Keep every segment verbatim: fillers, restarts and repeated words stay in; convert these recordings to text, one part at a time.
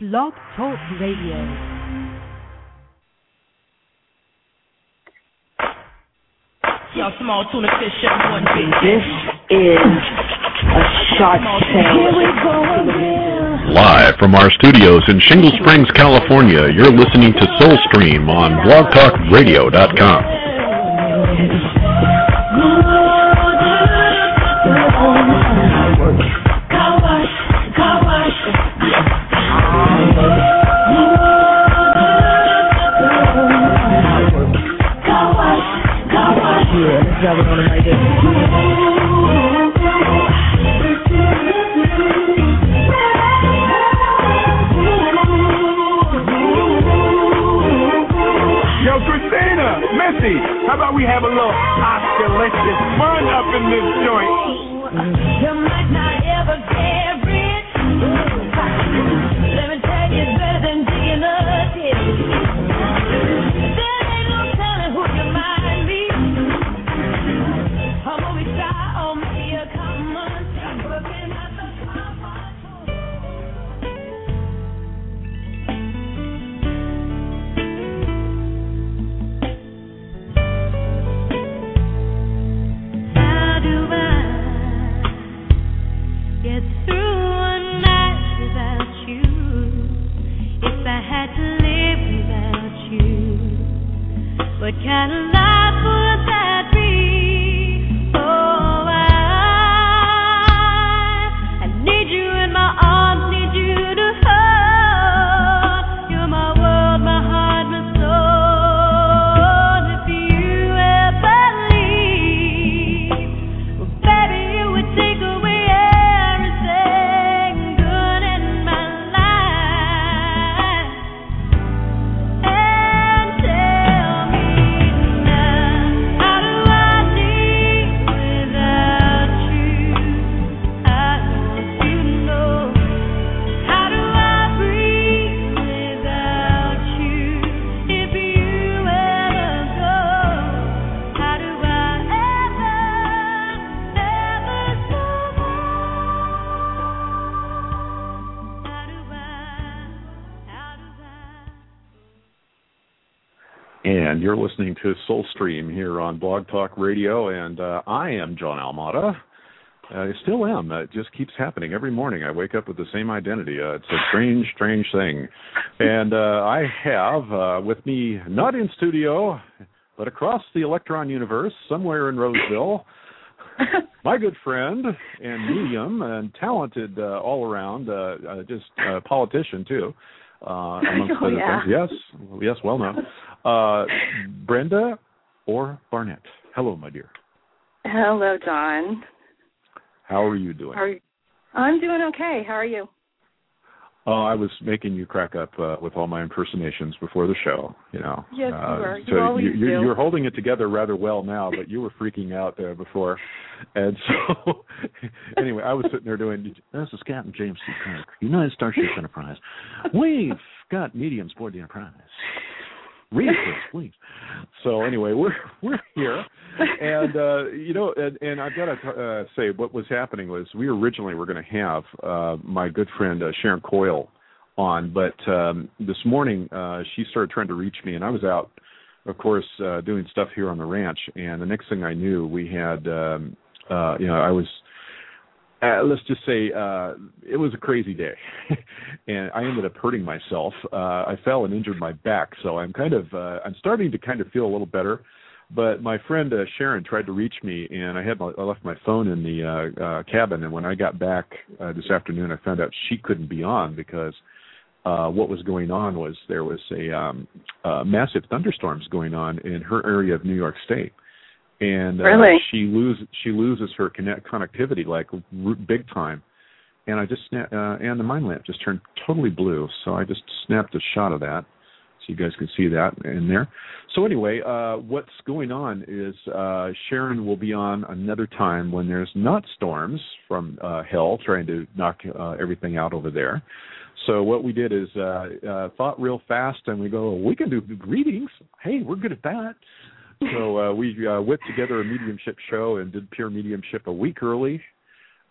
Blog Talk Radio. Yo, small tuna fish and one big. This is a shot sale. Here we go again. Live from our studios in Shingle Springs, California, you're listening to Soulstream on blog talk radio dot com. Yeah, we're gonna make it. Yo, Christina, Missy, how about we have a little Oscar-licious fun up in this joint? You might not ever get rich. Let me tell you, it's better than digging a ditch. There ain't no telling who you might be. A movie star or maybe a common thing, working at the How do I get through a night without you? If I had to live without you, what kind of life would that be? Oh, I, I need you in my arms, need you to hold. You're my world, my heart, my soul. If you ever leave, well, baby, you would take away everything good in my life. And tell me now, how do I live without you? I want to know. How do I breathe without you? If you ever go, how do I ever, ever survive? How do I, how do I? And you're listening to Soulstream here on Blog Talk Radio, and uh, I am John Almada. Uh, I still am. Uh, it just keeps happening. Every morning I wake up with the same identity. Uh, it's a strange, strange thing. And uh, I have uh, with me, not in studio, but across the Electron universe, somewhere in Roseville, my good friend and medium and talented uh, all around, uh, uh, just uh, politician too, uh, amongst Oh, other yeah. things. Yes, yes, well known. Uh, Brenda or Barnett. Hello, my dear. Hello, John. How are you doing? How are you? I'm doing okay. How are you? Oh, I was making you crack up uh, with all my impersonations before the show, you know. Yes, you uh, were. You So always you, you're, do. you're holding it together rather well now, but you were freaking out there before. And so, anyway, I was sitting there doing, this is Captain James C. Kirk, United Starship Enterprise. We've got mediums aboard the Enterprise. Read it first, please. So anyway, we're we're here, and uh, you know, and, and I've got to uh, say what was happening was we originally were going to have uh, my good friend uh, Sharon Coyle on, but um, this morning uh, she started trying to reach me, and I was out, of course, uh, doing stuff here on the ranch, and the next thing I knew, we had, um, uh, you know, I was. Uh, let's just say uh, it was a crazy day, and I ended up hurting myself. Uh, I fell and injured my back, so I'm kind of uh, I'm starting to kind of feel a little better. But my friend uh, Sharon tried to reach me, and I had my, I left my phone in the uh, uh, cabin. And when I got back uh, this afternoon, I found out she couldn't be on because uh, what was going on was there was a um, uh, massive thunderstorms going on in her area of New York State. And uh, Really? she lose she loses her connect, connectivity like r- big time, and I just sna- uh, and the mind lamp just turned totally blue. So I just snapped a shot of that, so you guys can see that in there. So anyway, uh, what's going on is uh, Sharon will be on another time when there's not storms from uh, hell trying to knock uh, everything out over there. So what we did is uh, uh, thought real fast, and we go, we can do readings. Hey, we're good at that. So uh, we uh, whipped together a mediumship show and did pure mediumship a week early.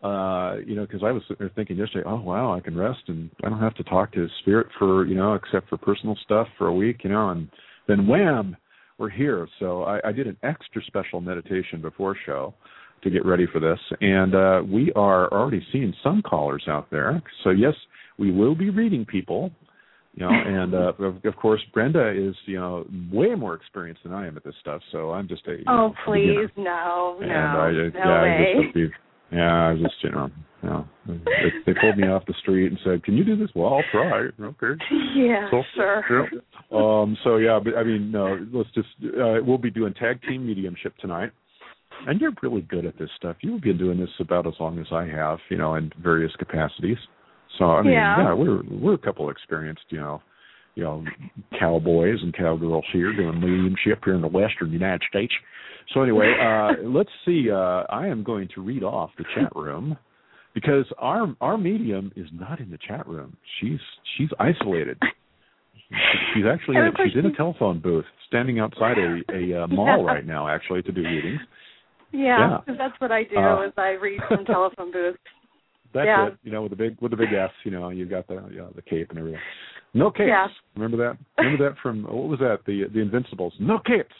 Uh, you know, because I was sitting there thinking yesterday, oh wow, I can rest and I don't have to talk to spirit for, you know, except for personal stuff for a week, you know, and then wham, we're here. So I, I did an extra special meditation before show to get ready for this, and uh, we are already seeing some callers out there. So yes, we will be reading people, you know, and uh, of, of course Brenda is, you know, way more experienced than I am at this stuff. So I'm just a you oh know, please beginner. no and no I, no yeah, way. I just, Yeah, I just, you know, you know they, they pulled me off the street and said, "Can you do this?" Well, I'll try. Okay. Yeah, so, sure. Yeah. Um. So yeah, but I mean, no. Let's just. Uh, we'll be doing tag team mediumship tonight, and you're really good at this stuff. You've been doing this about as long as I have, you know, in various capacities. So I mean, yeah, yeah we're we're a couple experienced, you know, you know, cowboys and cowgirls here doing mediumship here in the Western United States. So anyway, uh, let's see. Uh, I am going to read off the chat room because our our medium is not in the chat room. She's she's isolated. She's actually in, she's in a telephone booth, standing outside a, a uh, mall right now, actually, to do readings. Yeah, yeah. that's what I do. Uh, is I read from telephone booths. That's yeah. it. You know, with the big with the big S. You know, you got the you know, the cape and everything. No capes. Yeah. Remember that? Remember that from what was that? The the Invincibles. No capes.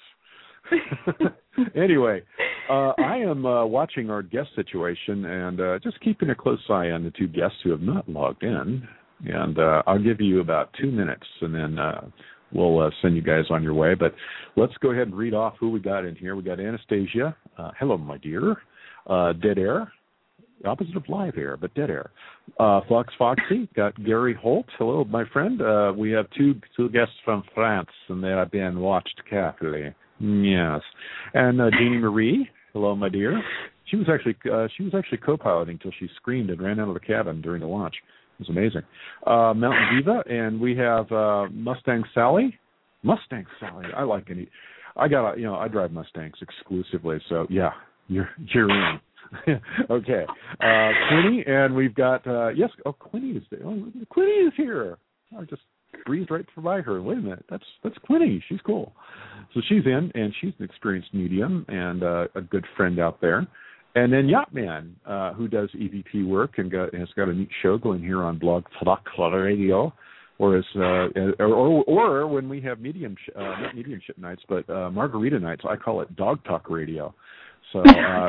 Anyway, uh, I am uh, watching our guest situation and uh, just keeping a close eye on the two guests who have not logged in. And uh, I'll give you about two minutes, and then uh, we'll uh, send you guys on your way. But let's go ahead and read off who we got in here. We got Anastasia. Uh, hello, my dear. Uh, Dead Air. Opposite of live air, but dead air. Uh, Fox Foxy, got Gary Holt. Hello, my friend. Uh, we have two two guests from France, and they are being watched carefully. Yes, and uh, Jeannie Marie. Hello, my dear. She was actually uh, she was actually co-piloting until she screamed and ran out of the cabin during the launch. It was amazing. Uh, Mountain Diva, and we have uh, Mustang Sally. Mustang Sally. I like any. I got you know I drive Mustangs exclusively, so yeah, you're you're in. Okay, uh, Quinny, and we've got uh, yes. Oh, Quinny is there. Oh, Quinny is here. I just breezed right by her. Wait a minute, that's that's Quinny. She's cool. So she's in, and she's an experienced medium and uh, a good friend out there. And then Yacht Man, uh, who does E V P work and got, has got a neat show going here on Blog Talk Radio, or as uh, or, or or when we have medium uh, not mediumship nights, but uh, margarita nights, I call it Dog Talk Radio. So, uh,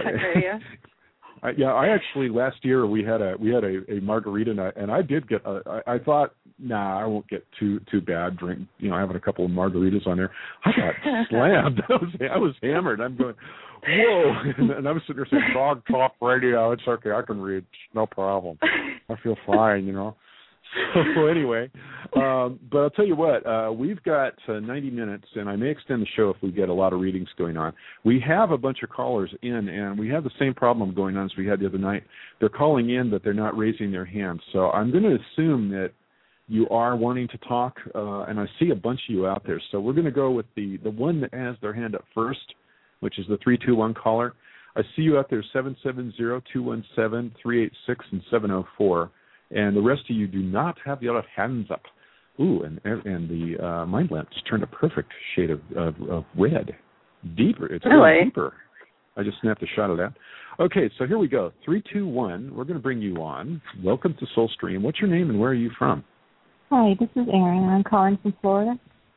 I, yeah, I actually last year we had a we had a, a margarita night, and I did get. A, I, I thought, nah, I won't get too too bad. Drink, you know, having a couple of margaritas on there. I got slammed. I was I was hammered. I'm going, whoa, and, and I was sitting there saying, "Dog Talk Radio. It's okay. I can read. No problem. I feel fine. You know." So anyway, um, but I'll tell you what, uh, we've got uh, ninety minutes, and I may extend the show if we get a lot of readings going on. We have a bunch of callers in, and we have the same problem going on as we had the other night. They're calling in, but they're not raising their hands. So I'm going to assume that you are wanting to talk, uh, and I see a bunch of you out there. So we're going to go with the, the one that has their hand up first, which is the three two one caller. I see you out there, seven seven zero, two one seven, three eight six and seven oh four. And the rest of you do not have the other hands up. Ooh, and and the uh, mind lamp just turned a perfect shade of, of, of red. Deeper. It's really deeper. I just snapped a shot of that. Okay, so here we go. three two one. We're going to bring you on. Welcome to Soulstream. What's your name and where are you from? Hi, this is Erin. I'm calling from Florida.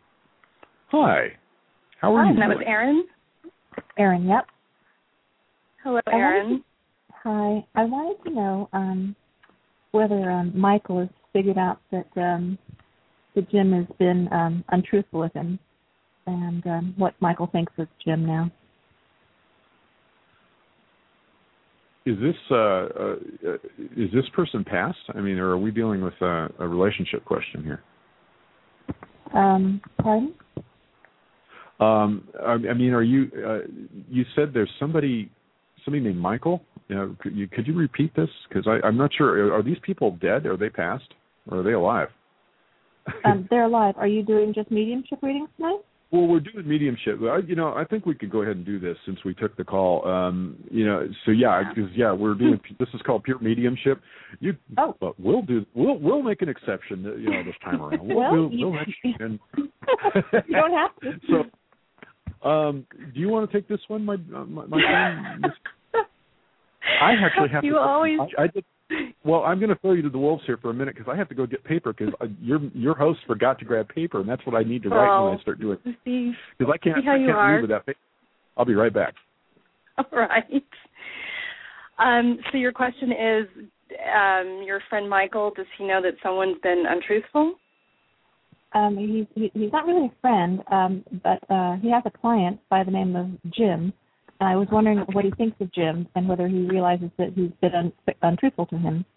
Hi. How are Hi, you? and that was Erin? Erin, yep. Hello, Erin. Hi. I wanted to know... Um, whether um, Michael has figured out that um, that Jim has been um, untruthful with him, and um, what Michael thinks of Jim now. Is this uh, uh, is this person past? I mean, or are we dealing with a, a relationship question here? Um, pardon? Um, I, I mean, are you? Uh, you said there's somebody. Somebody named Michael. You know, could you could you repeat this? Because I'm not sure. Are these people dead? Are they passed? Or are they alive? um, they're alive. Are you doing just mediumship readings tonight? Well, we're doing mediumship. I, you know, I think we could go ahead and do this since we took the call. Um, you know, so yeah, because yeah, we're doing. This is called pure mediumship. You. Oh. But we'll do. We'll we'll make an exception. You know, this time around. We'll, well, we'll, you, we'll actually, and you don't have to. So, um, do you want to take this one, my my, my friend? I actually have you to. always. I, I did, well, I'm going to throw you to the wolves here for a minute because I have to go get paper because your your host forgot to grab paper, and that's what I need to write well, when I start doing it. Because I can't, see how I you can't are. read without paper. I'll be right back. All right. Um, so your question is, um, your friend Michael, does he know that someone's been untruthful? Um, he's he, he's not really a friend, um, but uh, he has a client by the name of Jim. And I was wondering what he thinks of Jim and whether he realizes that he's been un- untruthful to him.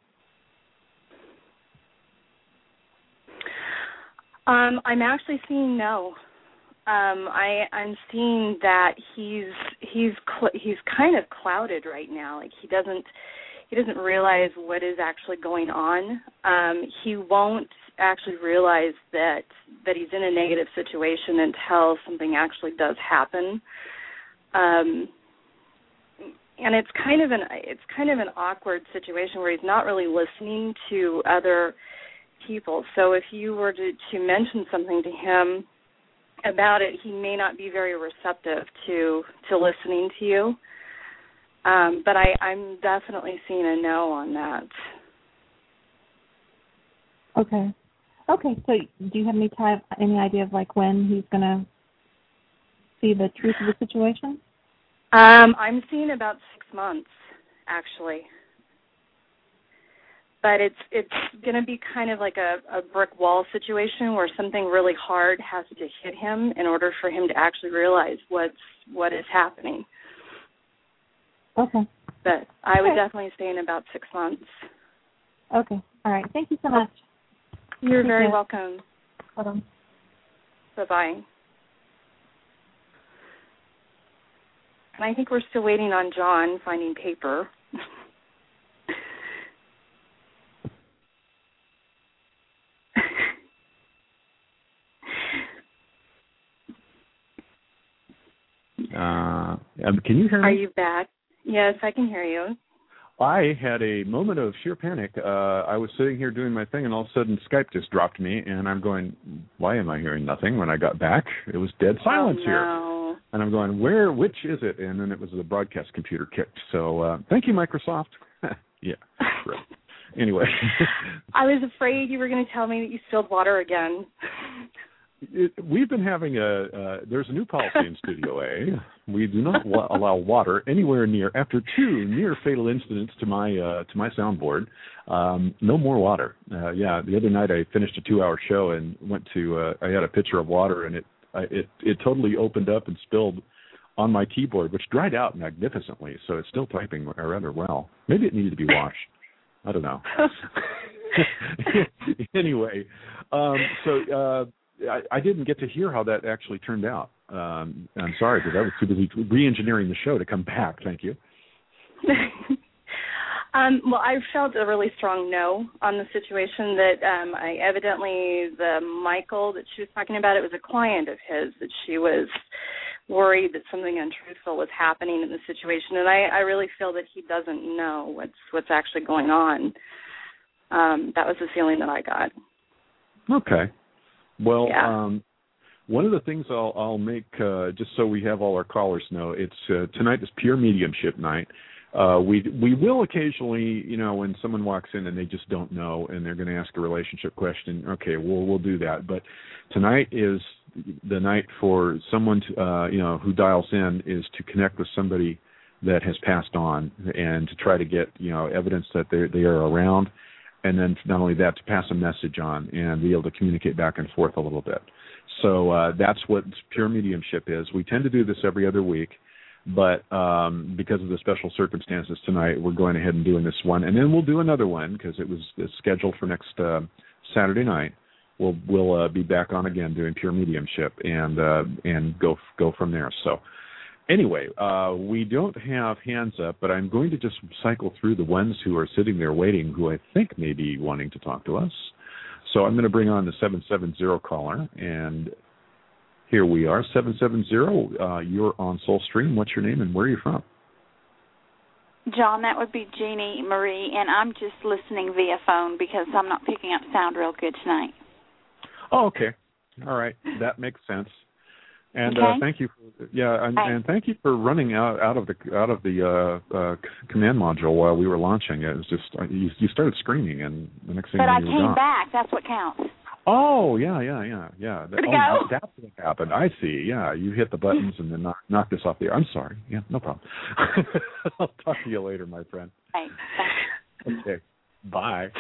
Um, I'm actually seeing no. Um, I, I'm seeing that he's he's cl- he's kind of clouded right now. Like he doesn't he doesn't realize what is actually going on. Um, he won't actually realize that that he's in a negative situation until something actually does happen. Um, and it's kind of an it's kind of an awkward situation where he's not really listening to other people. So if you were to, to mention something to him about it, he may not be very receptive to to listening to you. Um, but I, I'm definitely seeing a no on that. Okay. Okay. So do you have any time, any idea of like when he's going to see the truth of the situation? Um, I'm seeing about six months, actually. But it's it's going to be kind of like a, a brick wall situation where something really hard has to hit him in order for him to actually realize what's what is happening. Okay. But I would okay. definitely say in about six months. Okay. All right. Thank you so much. You're Take very care. welcome. Bye-bye. Bye-bye. And I think we're still waiting on John finding paper. Uh, can you hear me? Are you back? Yes, I can hear you. I had a moment of sheer panic. Uh, I was sitting here doing my thing, and all of a sudden Skype just dropped me, and I'm going, why am I hearing nothing? When I got back, it was dead silence oh, here. No. And I'm going, where, which is it? And then it was the broadcast computer kicked. So uh, thank you, Microsoft. Yeah, right. Anyway. I was afraid you were going to tell me that you spilled water again. It, we've been having a, uh, there's a new policy in Studio A. We do not wa- allow water anywhere near, after two near fatal incidents to my uh, to my soundboard, um, no more water. Uh, yeah, the other night I finished a two-hour show and went to, uh, I had a pitcher of water and it, I, it, it totally opened up and spilled on my keyboard, which dried out magnificently, so it's still typing rather well. Maybe it needed to be washed. I don't know. Anyway, um, so, uh, I, I didn't get to hear how that actually turned out. Um, I'm sorry, because I was too busy re-engineering the show to come back. Thank you. um, well, I felt a really strong no on the situation that um, I evidently, the Michael that she was talking about, it was a client of his that she was worried that something untruthful was happening in the situation. And I, I really feel that he doesn't know what's, what's actually going on. Um, that was the feeling that I got. Okay. Well, yeah. um, one of the things I'll, I'll make, uh, just so we have all our callers know, it's uh, tonight is pure mediumship night. Uh, we we will occasionally, you know, when someone walks in and they just don't know and they're going to ask a relationship question, okay, we'll we'll do that. But tonight is the night for someone to, uh, you know, who dials in is to connect with somebody that has passed on and to try to get, you know, evidence that they they are around. And then not only that, to pass a message on and be able to communicate back and forth a little bit. So uh, that's what pure mediumship is. We tend to do this every other week, but um, because of the special circumstances tonight, we're going ahead and doing this one. And then we'll do another one because it was scheduled for next uh, Saturday night. We'll we'll uh, be back on again doing pure mediumship and uh, and go go from there. So. Anyway, uh, we don't have hands up, but I'm going to just cycle through the ones who are sitting there waiting, who I think may be wanting to talk to us. So I'm going to bring on the seven seven zero caller, and here we are, seven seven zero. Uh, you're on Soulstream. What's your name and where are you from? John, that would be Jeannie Marie, and I'm just listening via phone because I'm not picking up sound real good tonight. Oh, okay. All right. That makes sense. And okay. uh, thank you, for, yeah, and, Hi. and thank you for running out, out of the out of the uh, uh, command module while we were launching. It was just uh, you, you started screaming, and the next thing But you I knew, came you were gone. back. That's what counts. Oh yeah, yeah, yeah, yeah. Where'd it oh, go? That's what happened. I see. Yeah, you hit the buttons and then knock, knock this off the air. I'm sorry. Yeah, no problem. I'll talk to you later, my friend. Thanks. Okay. Bye.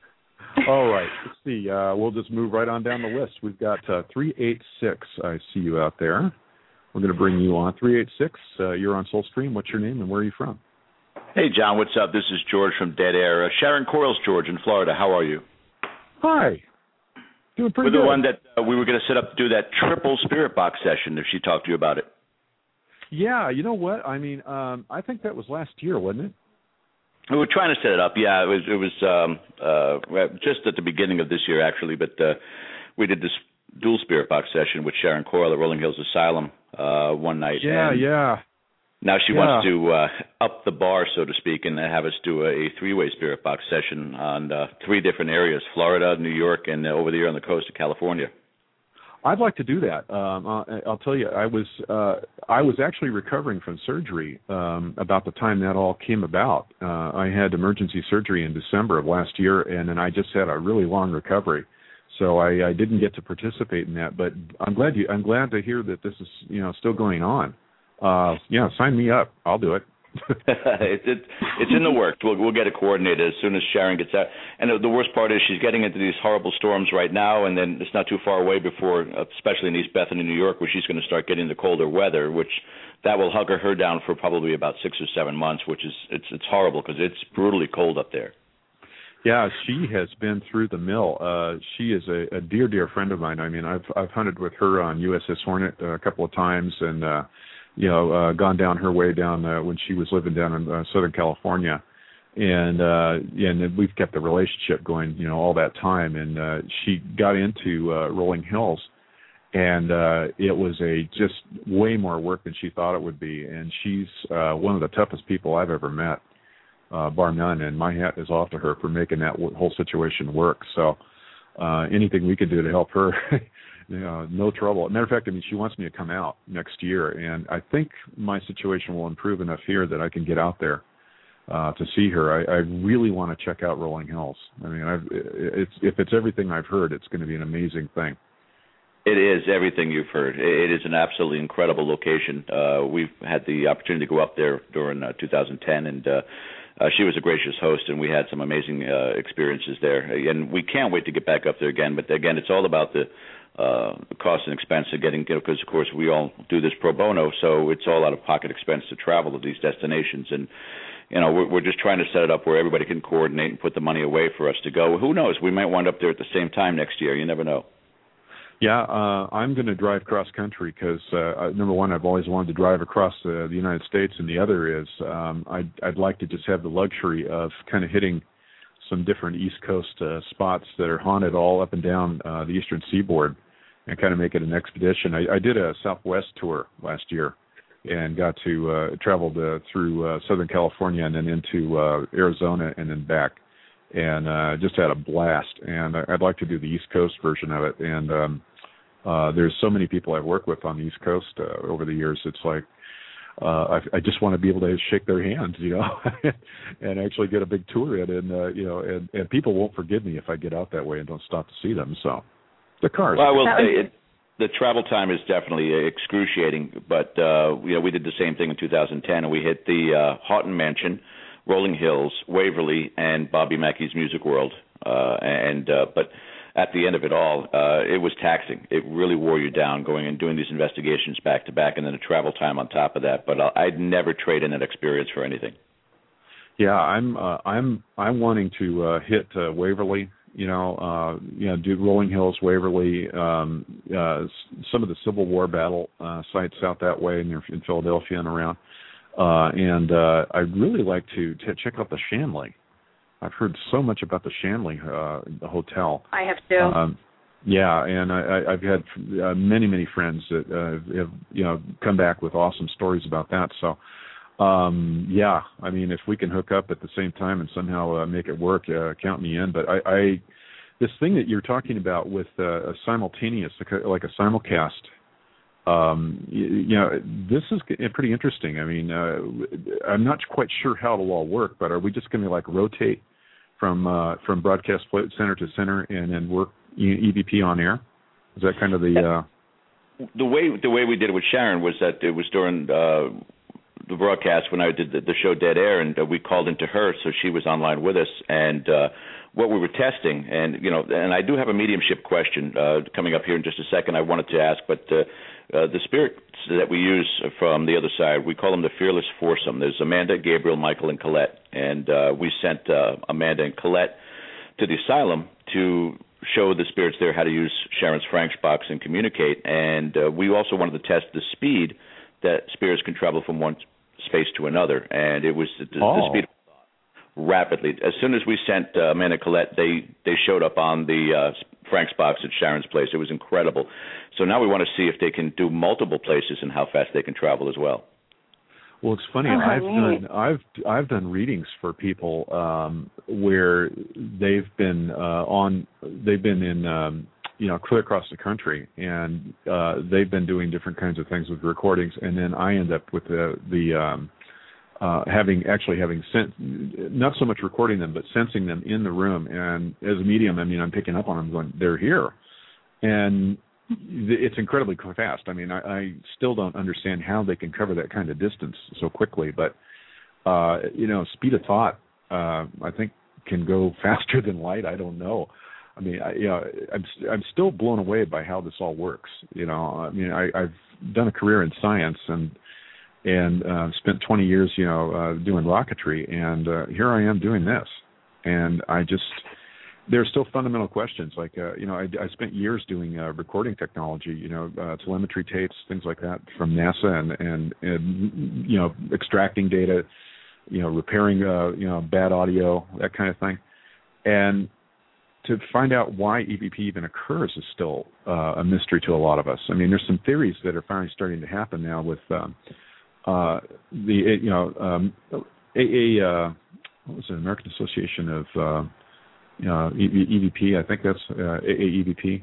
All right. Let's see. Uh, we'll just move right on down the list. We've got uh, three eight six. I see you out there. We're going to bring you on. three eight six. Uh, you're on Soulstream. What's your name and where are you from? Hey, John. What's up? This is George from Dead Air. Uh, Sharon Coyles, George, in Florida. How are you? Hi. Doing pretty We're good. the one that uh, we were going to set up to do that triple spirit box session if she talked to you about it. Yeah. You know what? I mean, um, I think that was last year, wasn't it? We were trying to set it up. Yeah, it was it was um, uh, just at the beginning of this year, actually. But uh, we did this dual spirit box session with Sharon Coyle at Rolling Hills Asylum uh, one night. Yeah, and yeah. Now she yeah. wants to uh, up the bar, so to speak, and have us do a, a three-way spirit box session on uh, three different areas: Florida, New York, and uh, over there on the coast of California. I'd like to do that. Um, I'll, I'll tell you, I was uh, I was actually recovering from surgery um, about the time that all came about. Uh, I had emergency surgery in December of last year, and then I just had a really long recovery. So I, I didn't get to participate in that. But I'm glad you. I'm glad to hear that this is you know still going on. Uh, yeah, sign me up. I'll do it. it's it, it's in the works. We'll we'll get it coordinated as soon as Sharon gets out. And the, the worst part is she's getting into these horrible storms right now, and then it's not too far away before, especially in East Bethany, New York, where she's going to start getting the colder weather, which that will hugger her down for probably about six or seven months, which is it's it's horrible because it's brutally cold up there. Yeah, she has been through the mill. Uh, she is a, a dear, dear friend of mine. I mean, I've I've hunted with her on U S S Hornet uh, a couple of times, and uh, you know, uh, gone down her way down uh, when she was living down in uh, Southern California, and uh, and we've kept the relationship going, you know, all that time. And uh, she got into uh, Rolling Hills, and uh, it was a just way more work than she thought it would be. And she's uh, one of the toughest people I've ever met, uh, bar none. And my hat is off to her for making that whole situation work. So uh, anything we could do to help her. You know, no trouble. Matter of fact, I mean, she wants me to come out next year, and I think my situation will improve enough here that I can get out there uh, to see her. I, I really want to check out Rolling Hills. I mean, I've, it's, if it's everything I've heard, it's going to be an amazing thing. It is everything you've heard. It is an absolutely incredible location. Uh, we've had the opportunity to go up there during uh, two thousand ten, and uh, uh, she was a gracious host, and we had some amazing uh, experiences there. And we can't wait to get back up there again. But again, it's all about the Uh, the cost and expense of getting, because of course we all do this pro bono, so it's all out of pocket expense to travel to these destinations. And you know, we're, we're just trying to set it up where everybody can coordinate and put the money away for us to go. Who knows? We might wind up there at the same time next year. You never know. Yeah, uh, I'm going to drive cross country because uh, number one, I've always wanted to drive across the, the United States, and the other is um, I'd, I'd like to just have the luxury of kind of hitting some different East Coast uh, spots that are haunted all up and down uh, the Eastern Seaboard, and kind of make it an expedition. I, I did a Southwest tour last year and got to uh, travel uh, through uh, Southern California and then into uh, Arizona and then back, and uh, just had a blast. And I'd like to do the East Coast version of it. And um, uh, there's so many people I've worked with on the East Coast uh, over the years. It's like uh, I, I just want to be able to shake their hands, you know, and actually get a big tour in. And uh, you know, and, and people won't forgive me if I get out that way and don't stop to see them. So. The cars. Well, I will say it, the travel time is definitely excruciating, but uh, you know, we did the same thing in two thousand ten, and we hit the uh, Houghton Mansion, Rolling Hills, Waverly, and Bobby Mackey's Music World. Uh, and uh, but at the end of it all, uh, it was taxing. It really wore you down going and doing these investigations back to back, and then the travel time on top of that. But I'd never trade in that experience for anything. Yeah, I'm uh, I'm I'm wanting to uh, hit uh, Waverly. You know, uh, you know, do Rolling Hills, Waverly, um, uh, some of the Civil War battle uh, sites out that way in, in Philadelphia and around. Uh, and uh, I'd really like to, to check out the Shanley. I've heard so much about the Shanley, uh, the hotel. I have too. Um, yeah, and I, I've had uh, many, many friends that uh, have, you know, come back with awesome stories about that. So, um, yeah, I mean, if we can hook up at the same time and somehow uh, make it work, uh, count me in. But I, I, this thing that you're talking about with uh, a simultaneous, like a simulcast, um, you, you know, this is pretty interesting. I mean, uh, I'm not quite sure how it'll all work, but are we just going to like rotate from uh, from broadcast center to center and then work E V P on air? Is that kind of the uh... the way the way we did it with Sharon was that it was during uh, the broadcast when I did the, the show Dead Air, and uh, we called into her, so she was online with us, and uh, what we were testing, and you know, and I do have a mediumship question uh, coming up here in just a second. I wanted to ask, but uh, uh, the spirits that we use from the other side, we call them the Fearless Foursome. There's Amanda, Gabriel, Michael, and Colette, and uh, we sent uh, Amanda and Colette to the asylum to show the spirits there how to use Sharon's Frank's box and communicate, and uh, we also wanted to test the speed that spirits can travel from one space to another, and it was the, oh. the speed rapidly. As soon as we sent uh, Amanda and Colette, they, they showed up on the uh, Frank's box at Sharon's place. It was incredible. So now we want to see if they can do multiple places and how fast they can travel as well. Well, it's funny. Oh, I've neat. done I've I've done readings for people um, where they've been uh, on they've been in um, you know clear across the country, and uh, they've been doing different kinds of things with recordings, and then I end up with the the um, uh, having actually having sent not so much recording them, but sensing them in the room, and as a medium, I mean, I'm picking up on them, going, they're here, and it's incredibly fast. I mean, I, I still don't understand how they can cover that kind of distance so quickly, but, uh, you know, speed of thought, uh, I think can go faster than light. I don't know. I mean, I, you know, I'm, I'm still blown away by how this all works. You know, I mean, I, I've done a career in science and, and, uh, spent twenty years, you know, uh, doing rocketry, and, uh, here I am doing this. And I just, there are still fundamental questions. Like, uh, you know, I, I spent years doing uh, recording technology, you know, uh, telemetry tapes, things like that from NASA, and, and, and, you know, extracting data, you know, repairing, uh, you know, bad audio, that kind of thing. And to find out why E V P even occurs is still uh, a mystery to a lot of us. I mean, there's some theories that are finally starting to happen now with um, uh, the, you know, um, a, a uh, what was it, American Association of uh, Uh, E V P, I think that's uh, A A E V P.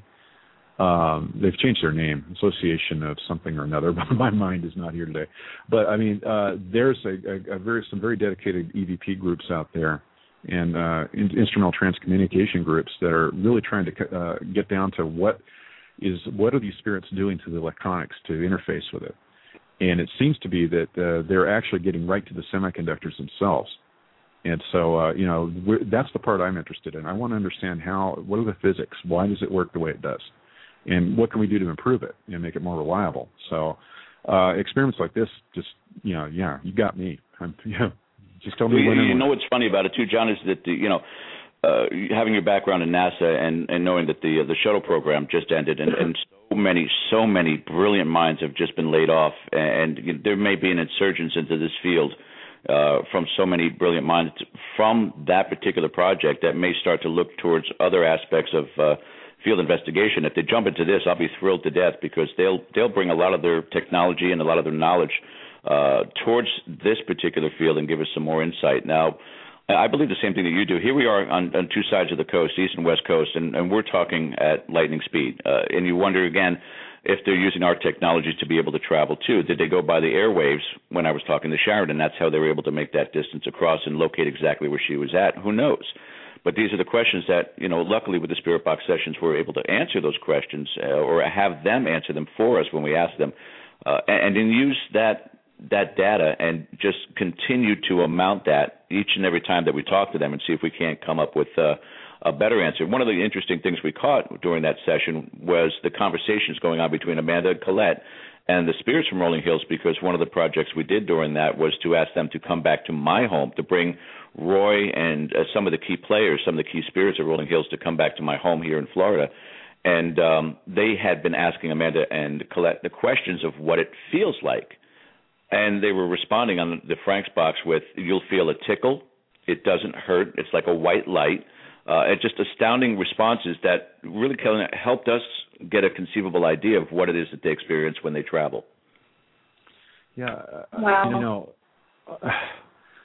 Um, they've changed their name, Association of something or another, but my mind is not here today. But I mean, uh, there's a, a, a very some very dedicated E V P groups out there, and uh, in, instrumental transcommunication groups that are really trying to uh, get down to what is what are these spirits doing to the electronics to interface with it. And it seems to be that uh, they're actually getting right to the semiconductors themselves. And so, uh, you know, we're, that's the part I'm interested in. I want to understand how, what are the physics? Why does it work the way it does? And what can we do to improve it and make it more reliable? So uh, experiments like this just, you know, yeah, you got me. I'm, you know, just tell me well, when. You and know when. what's funny about it, too, John, is that, the, you know, uh, having your background in NASA and, and knowing that the uh, the shuttle program just ended, and, and so many, so many brilliant minds have just been laid off, and you know, there may be an insurgence into this field Uh, from so many brilliant minds from that particular project that may start to look towards other aspects of uh, field investigation. If they jump into this, I'll be thrilled to death, because they'll they'll bring a lot of their technology and a lot of their knowledge uh, towards this particular field and give us some more insight. Now, I believe the same thing that you do. Here we are on, on two sides of the coast, east and west coast, and, and we're talking at lightning speed. Uh, and you wonder again, if they're using our technology to be able to travel too. Did they go by the airwaves when I was talking to Sharon, and that's how they were able to make that distance across and locate exactly where she was at? Who knows? But these are the questions that, you know, luckily with the Spirit Box sessions, we're able to answer those questions uh, or have them answer them for us when we ask them, uh, and, and then use that that data and just continue to amount that each and every time that we talk to them and see if we can't come up with uh, a better answer. One of the interesting things we caught during that session was the conversations going on between Amanda and Colette and the spirits from Rolling Hills, because one of the projects we did during that was to ask them to come back to my home, to bring Roy and uh, some of the key players, some of the key spirits of Rolling Hills to come back to my home here in Florida. And um, they had been asking Amanda and Colette the questions of what it feels like. And they were responding on the Frank's box with, you'll feel a tickle, it doesn't hurt, it's like a white light. Uh, and just astounding responses that really helped us get a conceivable idea of what it is that they experience when they travel. Yeah, wow. you know, uh,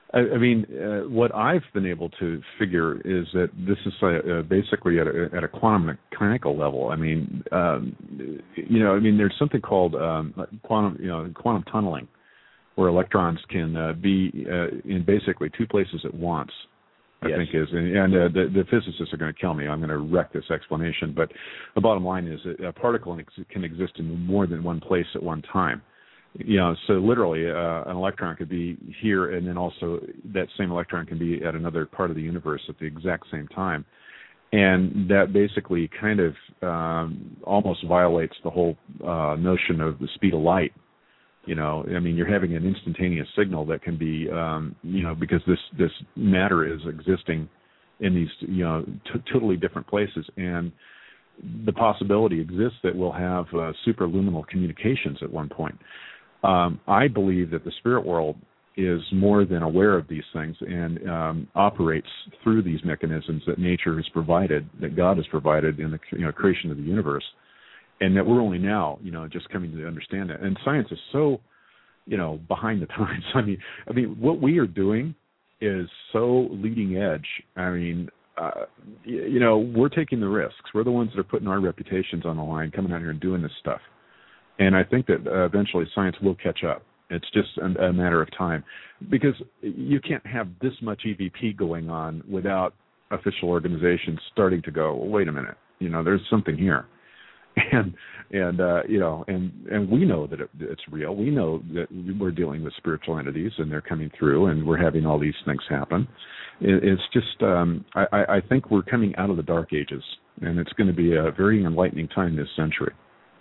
I, I mean, uh, what I've been able to figure is that this is uh, basically at a, at a quantum mechanical level. I mean, um, you know, I mean, there's something called um, quantum, you know, quantum tunneling, where electrons can uh, be uh, in basically two places at once. I yes. think is, and, and uh, the, the physicists are going to kill me. I'm going to wreck this explanation, but the bottom line is that a particle can exist in more than one place at one time. You know, so literally, uh, an electron could be here, and then also that same electron can be at another part of the universe at the exact same time, and that basically kind of um, almost violates the whole uh, notion of the speed of light. You know, I mean, you're having an instantaneous signal that can be, um, you know, because this, this matter is existing in these, you know, t- totally different places. And the possibility exists that we'll have uh, superluminal communications at one point. Um, I believe that the spirit world is more than aware of these things and um, operates through these mechanisms that nature has provided, that God has provided in the, you know, creation of the universe. And that we're only now, you know, just coming to understand that. And science is so, you know, behind the times. I mean, I mean, what we are doing is so leading edge. I mean, uh, you know, we're taking the risks. We're the ones that are putting our reputations on the line, coming out here and doing this stuff. And I think that uh, eventually science will catch up. It's just a, a matter of time, because you can't have this much E V P going on without official organizations starting to go, well, wait a minute, you know, there's something here. And and uh, you know and, and we know that it, it's real. We know that we're dealing with spiritual entities and they're coming through, and we're having all these things happen. It, it's just um, I, I think we're coming out of the dark ages, and it's going to be a very enlightening time this century.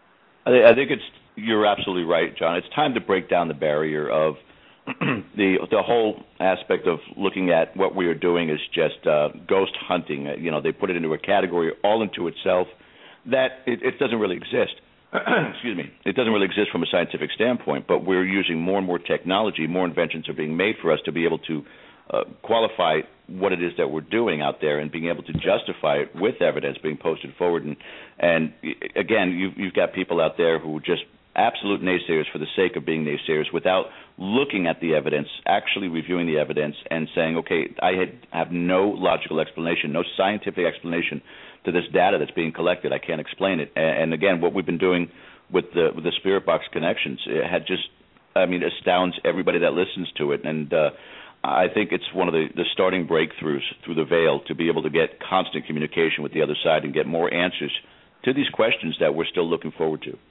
I think it's you're absolutely right, John. It's time to break down the barrier of the the whole aspect of looking at what we are doing is just uh, ghost hunting. You know, they put it into a category all into itself. That it, it doesn't really exist. Excuse me. It doesn't really exist from a scientific standpoint, but we're using more and more technology. More inventions are being made for us to be able to uh, qualify what it is that we're doing out there and being able to justify it with evidence being posted forward. And, and again, you've, you've got people out there who just absolute naysayers for the sake of being naysayers without looking at the evidence, actually reviewing the evidence and saying, okay, I had, have no logical explanation, no scientific explanation to this data that's being collected. I can't explain it. And, and again, what we've been doing with the with the Spirit Box connections, it had just, I mean, astounds everybody that listens to it. And uh, I think it's one of the, the starting breakthroughs through the veil to be able to get constant communication with the other side and get more answers to these questions that we're still looking forward to.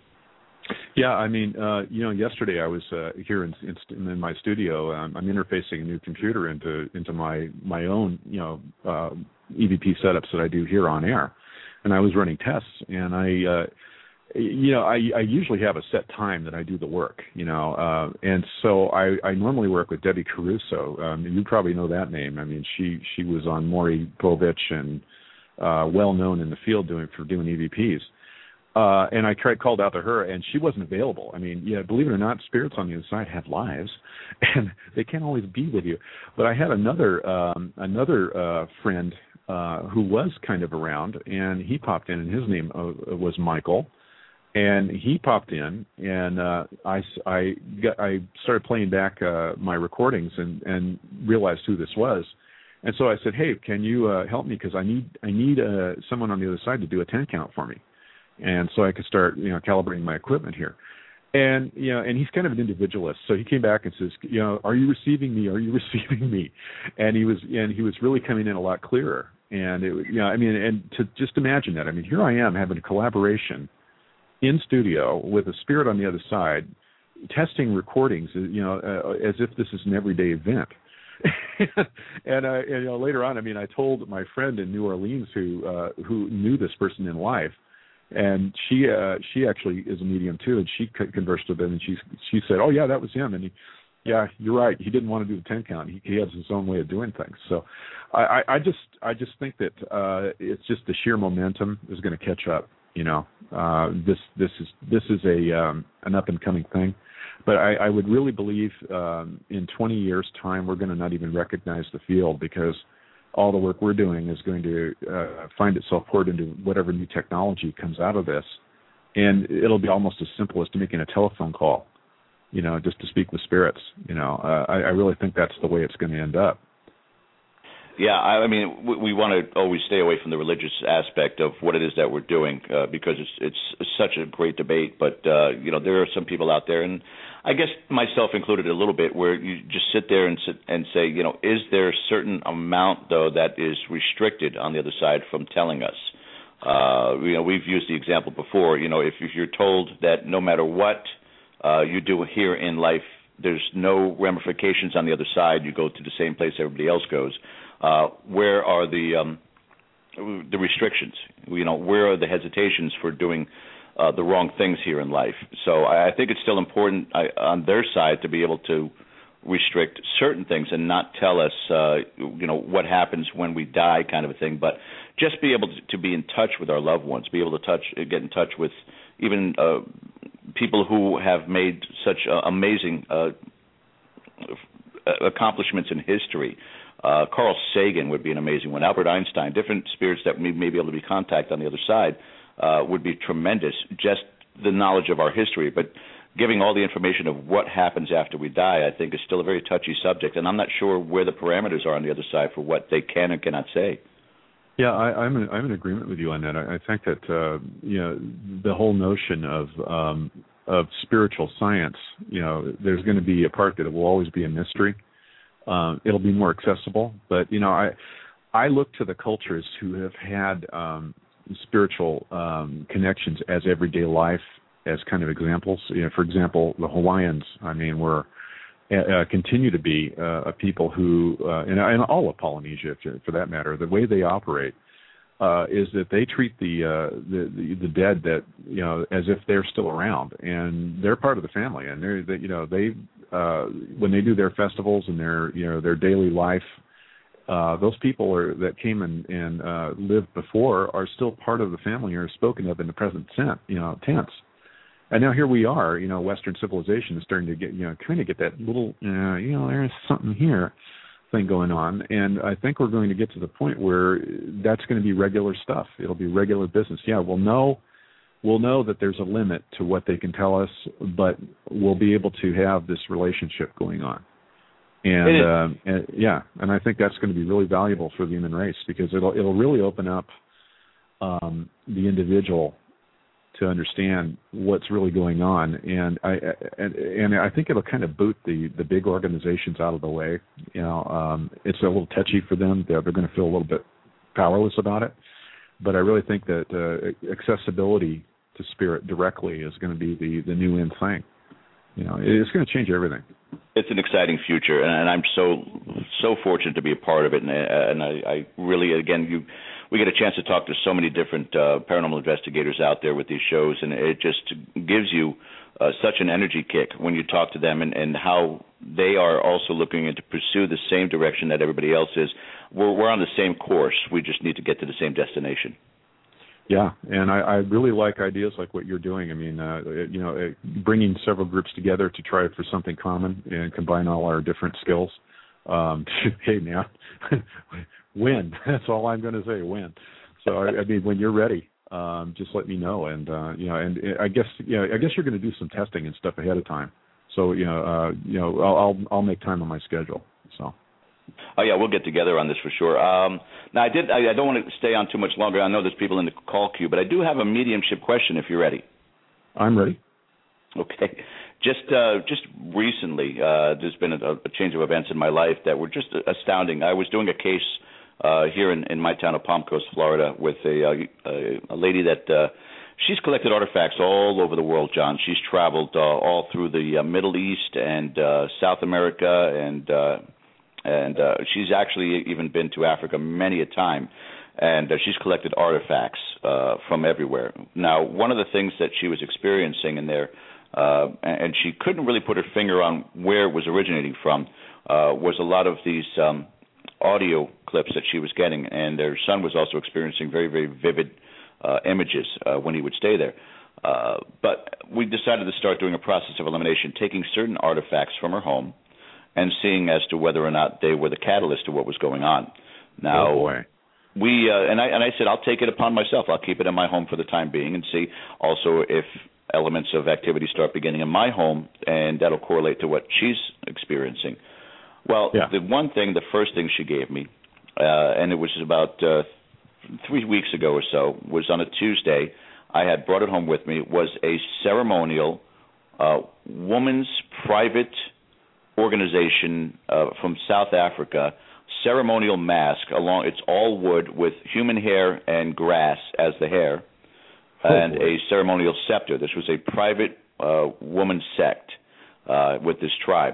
Yeah, I mean, uh, you know, yesterday I was uh, here in, in, in my studio. Um, I'm interfacing a new computer into into my my own, you know, uh, E V P setups that I do here on air, and I was running tests. And I, uh, you know, I, I usually have a set time that I do the work, you know, uh, and so I, I normally work with Debbie Caruso. Um, you probably know that name. I mean, she she was on Maury Povich and uh, well known in the field doing for doing E V Ps. Uh, and I tried, called out to her, and she wasn't available. I mean, yeah, believe it or not, spirits on the other side have lives, and they can't always be with you. But I had another um, another uh, friend uh, who was kind of around, and he popped in, and his name uh, was Michael, and he popped in, and uh, I, I, got, I started playing back uh, my recordings and, and realized who this was. And so I said, hey, can you uh, help me, because I need I need uh, someone on the other side to do a ten count for me. And so I could start, you know, calibrating my equipment here. And, you know, and he's kind of an individualist. So he came back and says, you know, are you receiving me? Are you receiving me? And he was, and he was really coming in a lot clearer. And it, you know, I mean, and to just imagine that. I mean, here I am having a collaboration in studio with a spirit on the other side, testing recordings, you know, uh, as if this is an everyday event. and, uh, and, you know, later on, I mean, I told my friend in New Orleans who uh, who knew this person in life. And she uh, she actually is a medium too, and she conversed with him, and she she said, "Oh yeah, that was him." And he, yeah, you're right. He didn't want to do the ten count. He, he has his own way of doing things. So, I, I, I just I just think that uh, it's just the sheer momentum is going to catch up. You know, uh, this this is this is a um, an up and coming thing, but I, I would really believe um, in twenty years' time we're going to not even recognize the field, because all the work we're doing is going to uh, find itself poured into whatever new technology comes out of this. And it'll be almost as simple as to making a telephone call. you know, just to speak with spirits. You know, uh, I, I really think that's the way it's going to end up. Yeah, I mean, we, we want to always stay away from the religious aspect of what it is that we're doing uh, because it's it's such a great debate. But uh, you know, there are some people out there, and I guess myself included a little bit, where you just sit there and sit and say, you know, is there a certain amount though that is restricted on the other side from telling us? Uh, you know, we've used the example before. You know, if, if you're told that no matter what uh, you do here in life, there's no ramifications on the other side. You go to the same place everybody else goes. Uh, where are the um, the restrictions? You know, where are the hesitations for doing uh, the wrong things here in life? So I, I think it's still important I, on their side to be able to restrict certain things and not tell us, uh, you know, what happens when we die, kind of a thing. But just be able to, to be in touch with our loved ones, be able to touch, get in touch with even uh, people who have made such uh, amazing uh, accomplishments in history. Uh, Carl Sagan would be an amazing one. Albert Einstein, different spirits that we may be able to be contacted on the other side uh, would be tremendous. Just the knowledge of our history, but giving all the information of what happens after we die, I think, is still a very touchy subject, and I'm not sure where the parameters are on the other side for what they can and cannot say. Yeah, I, I'm in, I'm in agreement with you on that. I, I think that uh, you know, the whole notion of um, of spiritual science, you know, there's going to be a part that it will always be a mystery. Um, it'll be more accessible, but you know, I I look to the cultures who have had um, spiritual um, connections as everyday life as kind of examples. You know, for example, the Hawaiians. I mean, were uh, continue to be uh, a people who, uh, and, and all of Polynesia, for, for that matter, the way they operate uh, is that they treat the, uh, the the the dead that you know as if they're still around, and they're part of the family, and they're they, you know they. Uh, when they do their festivals and their, you know, their daily life, uh, those people are, that came and, and uh, lived before are still part of the family or are spoken of in the present tense, you know, tense. And now here we are, you know, Western civilization is starting to get, you know, kind of get that little, uh, you know, there's something here thing going on. And I think we're going to get to the point where that's going to be regular stuff. It'll be regular business. Yeah, we'll know. We'll know that there's a limit to what they can tell us, but we'll be able to have this relationship going on. And, uh, and yeah, and I think that's going to be really valuable for the human race because it'll it'll really open up um, the individual to understand what's really going on. And I and, and I think it'll kind of boot the, the big organizations out of the way. You know, um, it's a little touchy for them. They're, they're going to feel a little bit powerless about it. But I really think that uh, accessibility to spirit directly is going to be the, the new in thing. You know, it's going to change everything. It's an exciting future, and I'm so so fortunate to be a part of it. And, and I, I really, again, you we get a chance to talk to so many different uh, paranormal investigators out there with these shows, and it just gives you uh, such an energy kick when you talk to them and, and how they are also looking to pursue the same direction that everybody else is. We're, we're on the same course. We just need to get to the same destination. Yeah, and I, I really like ideas like what you're doing. I mean, uh, you know, bringing several groups together to try for something common and combine all our different skills. Um, hey, now, win. That's all I'm going to say, win. So, I, I mean, when you're ready, um, just let me know. And, uh, you know, and I guess, you know, I guess you're going to do some testing and stuff ahead of time. So, you know, uh, you know, I'll, I'll I'll make time on my schedule. So. Oh yeah, we'll get together on this for sure. Um, now I did. I, I don't want to stay on too much longer. I know there's people in the call queue, but I do have a mediumship question. If you're ready. I'm ready. Okay. Just uh, just recently, uh, there's been a, a change of events in my life that were just astounding. I was doing a case uh, here in, in my town of Palm Coast, Florida, with a a, a lady that. Uh, She's collected artifacts all over the world, John. She's traveled uh, all through the uh, Middle East and uh, South America, and uh, and uh, she's actually even been to Africa many a time. And uh, she's collected artifacts uh, from everywhere. Now, one of the things that she was experiencing in there, uh, and she couldn't really put her finger on where it was originating from, uh, was a lot of these um, audio clips that she was getting. And her son was also experiencing very, very vivid Uh, images uh, when he would stay there. Uh, but we decided to start doing a process of elimination, taking certain artifacts from her home and seeing as to whether or not they were the catalyst to what was going on. Now, oh boy. we uh, and I and I said I'll take it upon myself. I'll keep it in my home for the time being and see also if elements of activity start beginning in my home, and that'll correlate to what she's experiencing. Well, yeah. the one thing, the first thing she gave me, uh, and it was about uh, three weeks ago or so, was on a Tuesday. I had brought it home with me, was a ceremonial uh, woman's private organization uh, from South Africa, ceremonial mask. Along, it's all wood with human hair and grass as the hair, oh, and boy. a ceremonial scepter. This was a private uh, woman's sect uh, with this tribe.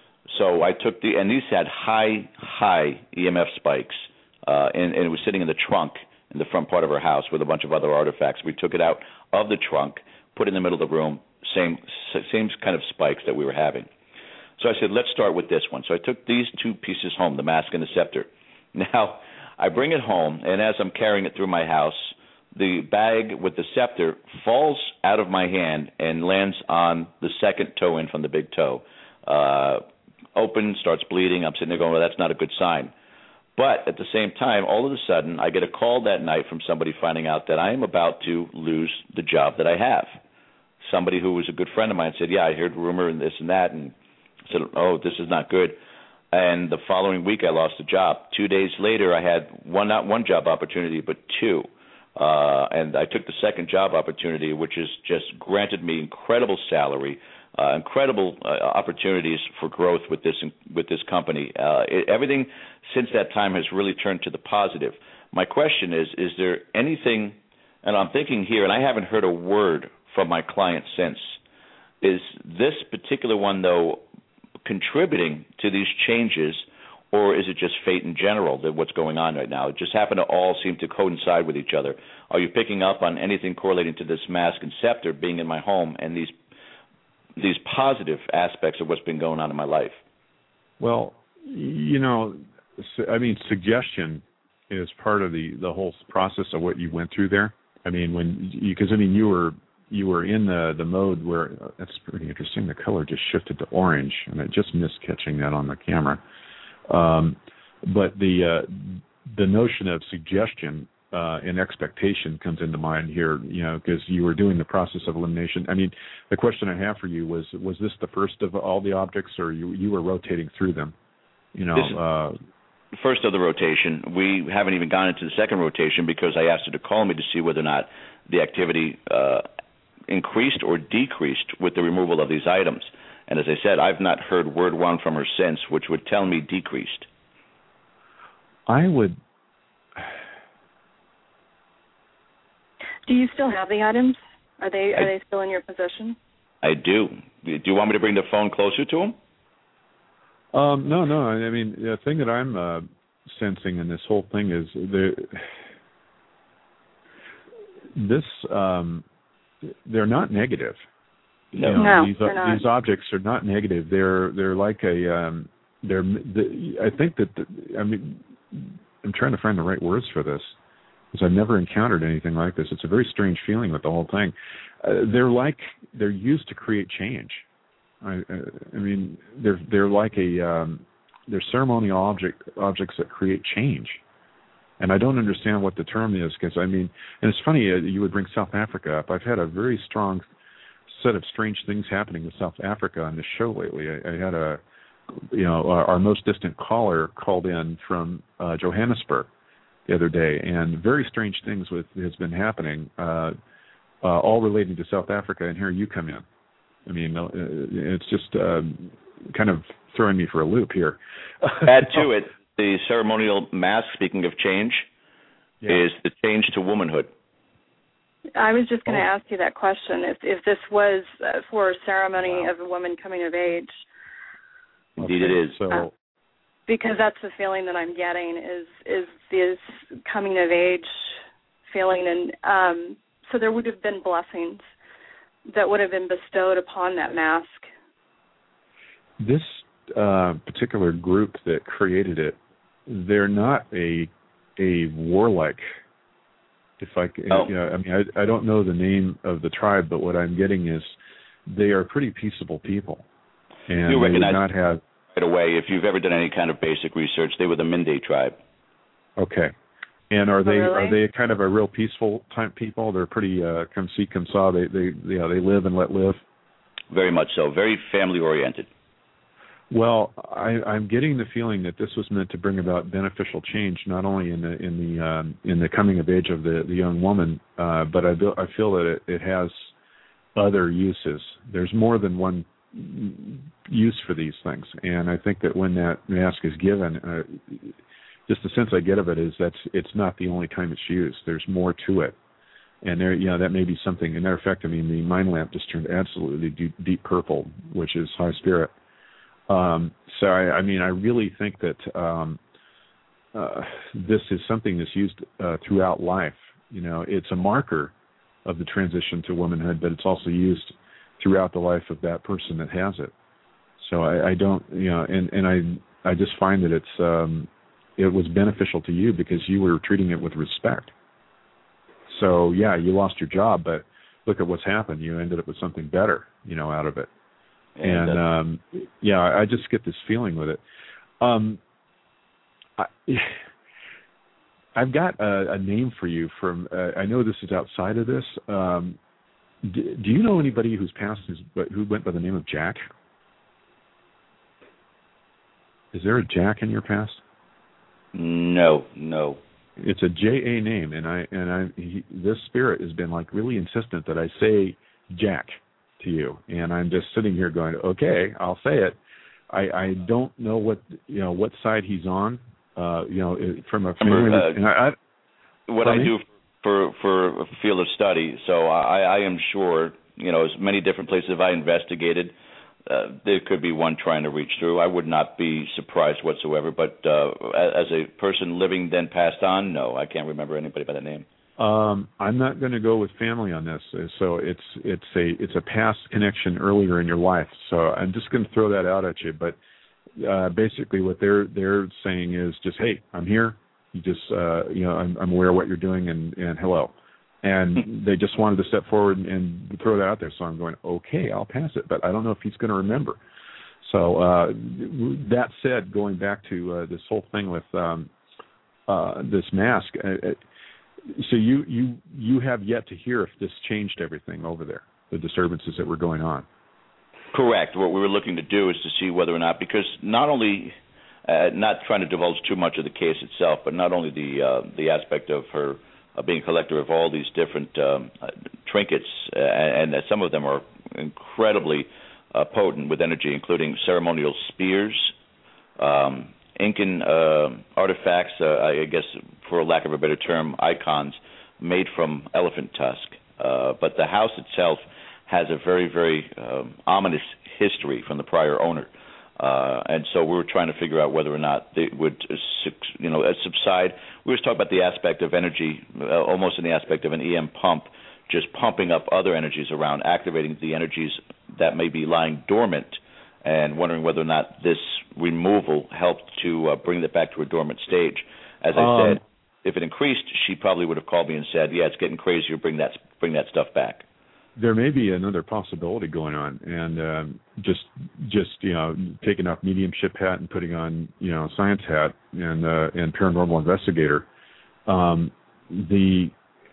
So I took the, and these had high, high E M F spikes, uh, and, and it was sitting in the trunk in the front part of her house with a bunch of other artifacts. We took it out of the trunk, put it in the middle of the room, same same kind of spikes that we were having. So I said, let's start with this one. So I took these two pieces home, the mask and the scepter. Now, I bring it home, and as I'm carrying it through my house, the bag with the scepter falls out of my hand and lands on the second toe in from the big toe. Uh, open, starts bleeding. I'm sitting there going, well, that's not a good sign. But at the same time, all of a sudden, I get a call that night from somebody finding out that I am about to lose the job that I have. Somebody who was a good friend of mine said, yeah, I heard rumor and this and that, and I said, oh, this is not good. And the following week, I lost a job. Two days later, I had one, not one job opportunity, but two. Uh, and I took the second job opportunity, which has just granted me incredible salary, uh, incredible uh, opportunities for growth with this with this company. Uh, it, everything since that time has really turned to the positive. My question is, is there anything, and I'm thinking here, and I haven't heard a word from my client since, is this particular one, though, contributing to these changes, or is it just fate in general that what's going on right now? It just happened to all seem to coincide with each other. Are you picking up on anything correlating to this mask and scepter being in my home and these these positive aspects of what's been going on in my life? Well, you know, I mean, suggestion is part of the, the whole process of what you went through there. I mean, when because I mean, you were you were in the, the mode where uh, that's pretty interesting. The color just shifted to orange, and I just missed catching that on the camera. Um, but the uh, the notion of suggestion uh, and expectation comes into mind here, you know, because you were doing the process of elimination. I mean, the question I have for you was: was this the first of all the objects, or you you were rotating through them? You know, this is uh, first of the rotation. We haven't even gone into the second rotation because I asked her to call me to see whether or not the activity uh, increased or decreased with the removal of these items. And as I said, I've not heard word one from her since, which would tell me decreased. I would. Do you still have the items? Are they are I, they still in your possession? I do. Do you want me to bring the phone closer to them? Um, no, no. I mean, the thing that I'm uh, sensing in this whole thing is the this um, they're not negative. No, you know, no these, they're not. These objects are not negative. They're they're like a um, they're. The, I think that the, I mean I'm trying to find the right words for this because I've never encountered anything like this. It's a very strange feeling with the whole thing. Uh, they're like they're used to create change. I, I mean they're they're like a um, they're ceremonial object objects that create change. And I don't understand what the term is because I mean, and it's funny uh, you would bring South Africa up. I've had a very strong set of strange things happening with South Africa on this show lately. I, I had a, you know, our, our most distant caller called in from uh, Johannesburg the other day, and very strange things with has been happening, uh, uh, all relating to South Africa. And here you come in. I mean, uh, it's just uh, kind of throwing me for a loop here. Add to it, the ceremonial mask. Speaking of change, yeah. is the change to womanhood. I was just going to oh. ask you that question. If if this was uh, for a ceremony wow. of a woman coming of age. Indeed, okay. it is. So, uh, because that's the feeling that I'm getting is is this coming of age feeling, and um, so there would have been blessings that would have been bestowed upon that mask. This uh, particular group that created it, they're not a a warlike. If I, oh. you know, I mean, I, I don't know the name of the tribe, but what I'm getting is they are pretty peaceable people, and you they would recognize not have right away if you've ever done any kind of basic research. They were the Minde tribe. Okay, And are they oh, really? are they kind of a real peaceful type people? They're pretty uh, come see, come saw. They they you know, they live and let live. Very much so. Very family oriented. Well, I, I'm getting the feeling that this was meant to bring about beneficial change, not only in the in the um, in the coming of age of the, the young woman, uh, but I, I feel that it, it has other uses. There's more than one use for these things, and I think that when that mask is given, uh, just the sense I get of it is that's it's not the only time it's used. There's more to it, and there, you know, that may be something. As a matter of fact, I mean, the mind lamp just turned absolutely deep, deep purple, which is high spirit. Um, so, I, I mean, I really think that um, uh, this is something that's used uh, throughout life. You know, it's a marker of the transition to womanhood, but it's also used throughout the life of that person that has it. So I, I don't, you know, and, and I I just find that it's um, it was beneficial to you because you were treating it with respect. So, yeah, you lost your job, but look at what's happened. You ended up with something better, you know, out of it. And, and um, yeah, I just get this feeling with it. Um, I, I've got a, a name for you from. Uh, I know this is outside of this. Um, do, do you know anybody who's passed who's, who went by the name of Jack? Is there a Jack in your past? No, no. It's a J A name, and I and I. He, this spirit has been like really insistent that I say Jack to you, and I'm just sitting here going, okay, I'll say it. I, I don't know what you know what side he's on. Uh, you know, from a family. Uh, and I, I, what I do for for a field of study, so I, I am sure you know as many different places have I investigated. Uh, there could be one trying to reach through. I would not be surprised whatsoever. But uh, as a person living then passed on, no, I can't remember anybody by that name. Um, I'm not going to go with family on this. So it's it's a it's a past connection earlier in your life. So I'm just going to throw that out at you. But uh, basically, what they're they're saying is just, hey, I'm here. You just uh, you know I'm, I'm aware of what you're doing, and, and hello. And they just wanted to step forward and, and throw that out there. So I'm going, okay, I'll pass it. But I don't know if he's going to remember. So uh, that said, going back to uh, this whole thing with um, uh, this mask. Uh, So you, you you have yet to hear if this changed everything over there, the disturbances that were going on. Correct. What we were looking to do is to see whether or not, because not only, uh, not trying to divulge too much of the case itself, but not only the uh, the aspect of her uh, being a collector of all these different um, uh, trinkets, uh, and uh, some of them are incredibly uh, potent with energy, including ceremonial spears, um, Incan uh, artifacts, uh, I guess, for lack of a better term, icons made from elephant tusk. Uh, but the house itself has a very, very um, ominous history from the prior owner. Uh, and so we were trying to figure out whether or not they would, uh, you know, subside. We were talking about the aspect of energy, uh, almost in the aspect of an E M pump, just pumping up other energies around, activating the energies that may be lying dormant, and wondering whether or not this removal helped to uh, bring it back to a dormant stage. As I um, said, if it increased, she probably would have called me and said, yeah, it's getting crazier, bring that bring that stuff back. There may be another possibility going on, and um, just, just you know, taking off mediumship hat and putting on, you know, science hat and, uh, and paranormal investigator. Um, the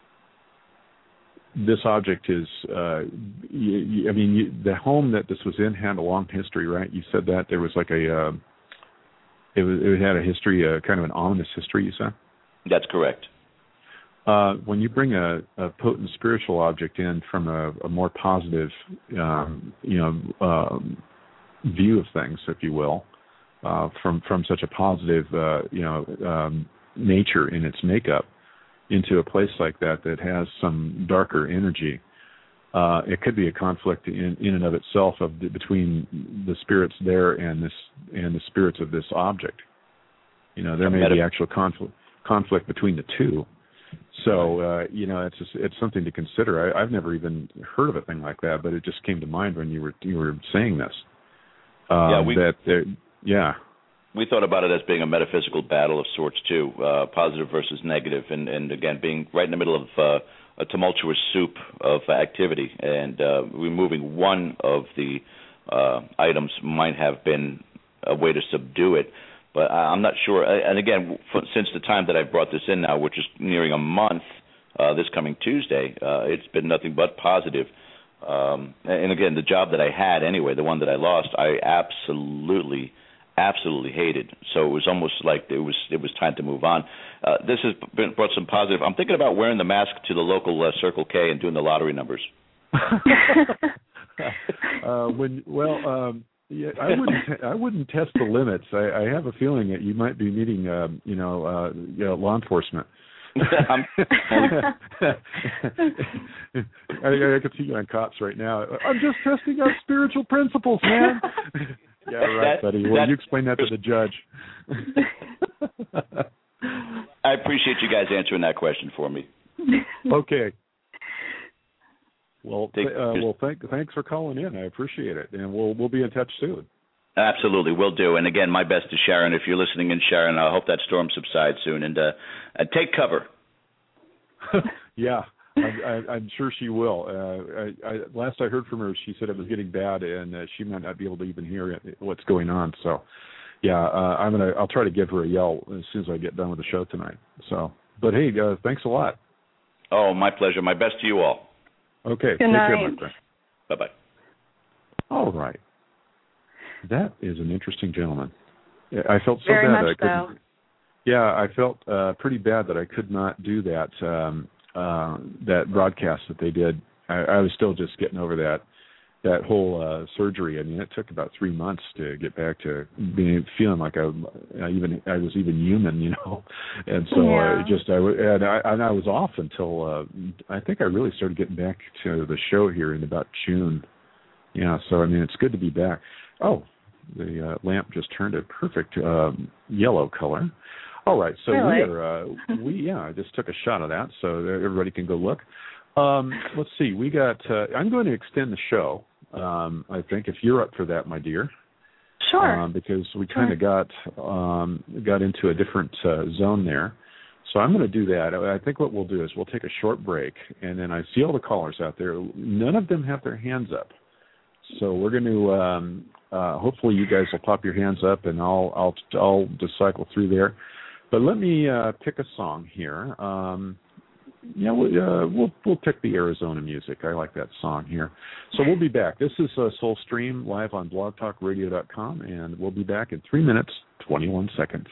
This object is, uh, you, you, I mean, you, the home that this was in had a long history, right? You said that there was like a, uh, it, was, it had a history, uh, kind of an ominous history, you said? That's correct. Uh, when you bring a, a potent spiritual object in from a, a more positive, um, you know, um, view of things, if you will, uh, from from such a positive, uh, you know, um, nature in its makeup, into a place like that that has some darker energy, uh, it could be a conflict in, in and of itself of the, between the spirits there and this and the spirits of this object. You know, there may be actual conflict conflict between the two. So uh, you know, it's just, it's something to consider. I, I've never even heard of a thing like that, but it just came to mind when you were you were saying this. Uh, yeah, we, that there, yeah. We thought about it as being a metaphysical battle of sorts too, uh, positive versus negative, and, and again being right in the middle of uh, a tumultuous soup of activity, and uh, removing one of the uh, items might have been a way to subdue it. but I'm not sure. And again, since the time that I brought this in now, which is nearing a month, uh, this coming Tuesday, uh, it's been nothing but positive. Um, and again, the job that I had anyway, the one that I lost, I absolutely, absolutely hated. So it was almost like it was it was time to move on. Uh, this has been, brought some positive. I'm thinking about wearing the mask to the local uh, Circle K and doing the lottery numbers. uh, when well, um, yeah, I wouldn't te- I wouldn't test the limits. I, I have a feeling that you might be meeting, um, you know, uh, you know, law enforcement. I, I could see you on Cops right now. I'm just testing out spiritual principles, man. Yeah, right, that, buddy. Well, that, you explain that to the judge. I appreciate you guys answering that question for me. Okay. Well, th- uh, well, thank, thanks for calling in. I appreciate it, and we'll we'll be in touch soon. Absolutely, we'll do. And again, my best to Sharon. If you're listening in, Sharon, I hope that storm subsides soon, and uh, uh, take cover. Yeah, I, I, I'm sure she will. Uh, I, I, last I heard from her, she said it was getting bad, and uh, she might not be able to even hear it, what's going on. So, yeah, uh, I'm gonna. I'll try to give her a yell as soon as I get done with the show tonight. So, but hey, uh, thanks a lot. Oh, my pleasure. My best to you all. Okay. Good take night. care, my friend. Bye bye. All right. That is an interesting gentleman. I felt so Very bad much that I couldn't. so. Yeah, I felt uh, pretty bad that I could not do that um, uh, that broadcast that they did. I, I was still just getting over that that whole uh, surgery. I mean, it took about three months to get back to being feeling like I, I even I was even human, you know. And so yeah. I just I and I and I was off until uh, I think I really started getting back to the show here in about June. Yeah, so I mean, it's good to be back. Oh, the uh, lamp just turned a perfect um, yellow color. All right, so really? we are, uh, we yeah, I just took a shot of that, so everybody can go look. Um, let's see, we got. Uh, I'm going to extend the show. Um, I think if you're up for that, my dear. Sure. Um, because we kind of sure. got um, got into a different uh, zone there. So I'm going to do that. I think what we'll do is we'll take a short break, and then I see all the callers out there. None of them have their hands up. So we're going to um, uh, hopefully you guys will pop your hands up, and I'll I'll I'll just cycle through there. But let me uh, pick a song here. Um, yeah, we'll, uh, we'll we'll pick the Arizona music. I like that song here. So we'll be back. This is uh, Soul Stream live on blog talk radio dot com, and we'll be back in three minutes twenty-one seconds.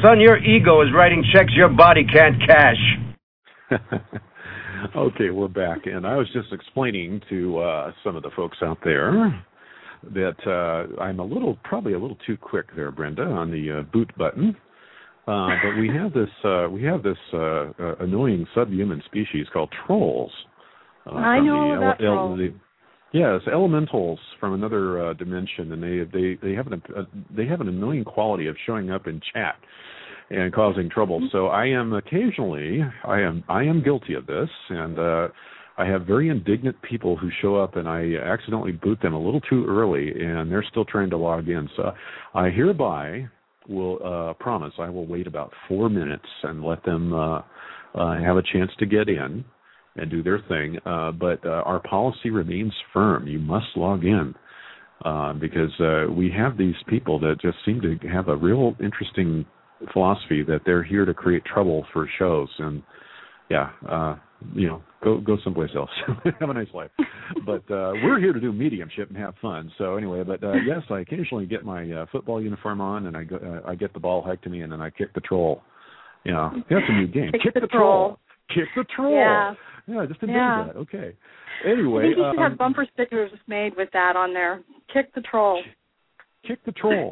Son, your ego is writing checks your body can't cash. Okay, we're back, and I was just explaining to uh, some of the folks out there that uh, I'm a little, probably a little too quick there, Brenda, on the uh, boot button. Uh, but we have this, uh, we have this uh, uh, annoying subhuman species called trolls. Uh, I know the, that ele- troll. the, Yes, elementals from another uh, dimension, and they they they have an uh, they have an annoying quality of showing up in chat and causing trouble. So I am occasionally I am I am guilty of this, and uh, I have very indignant people who show up, and I accidentally boot them a little too early, and they're still trying to log in. So I hereby will uh, promise I will wait about four minutes and let them uh, uh, have a chance to get in and do their thing, uh, but uh, our policy remains firm. You must log in uh, because uh, we have these people that just seem to have a real interesting philosophy that they're here to create trouble for shows, and yeah, uh, you know, go go someplace else. Have a nice life. But uh, we're here to do mediumship and have fun. So anyway, but uh, yes, I occasionally get my uh, football uniform on, and I go, uh, I get the ball hiked to me, and then I kick the troll. You know, that's a new game. Kick, kick the, the troll. troll. Kick the troll. Yeah. Yeah, just invented Yeah. that. Okay. Anyway, I think you should um, have bumper stickers made with that on there. Kick the troll. Kick the troll.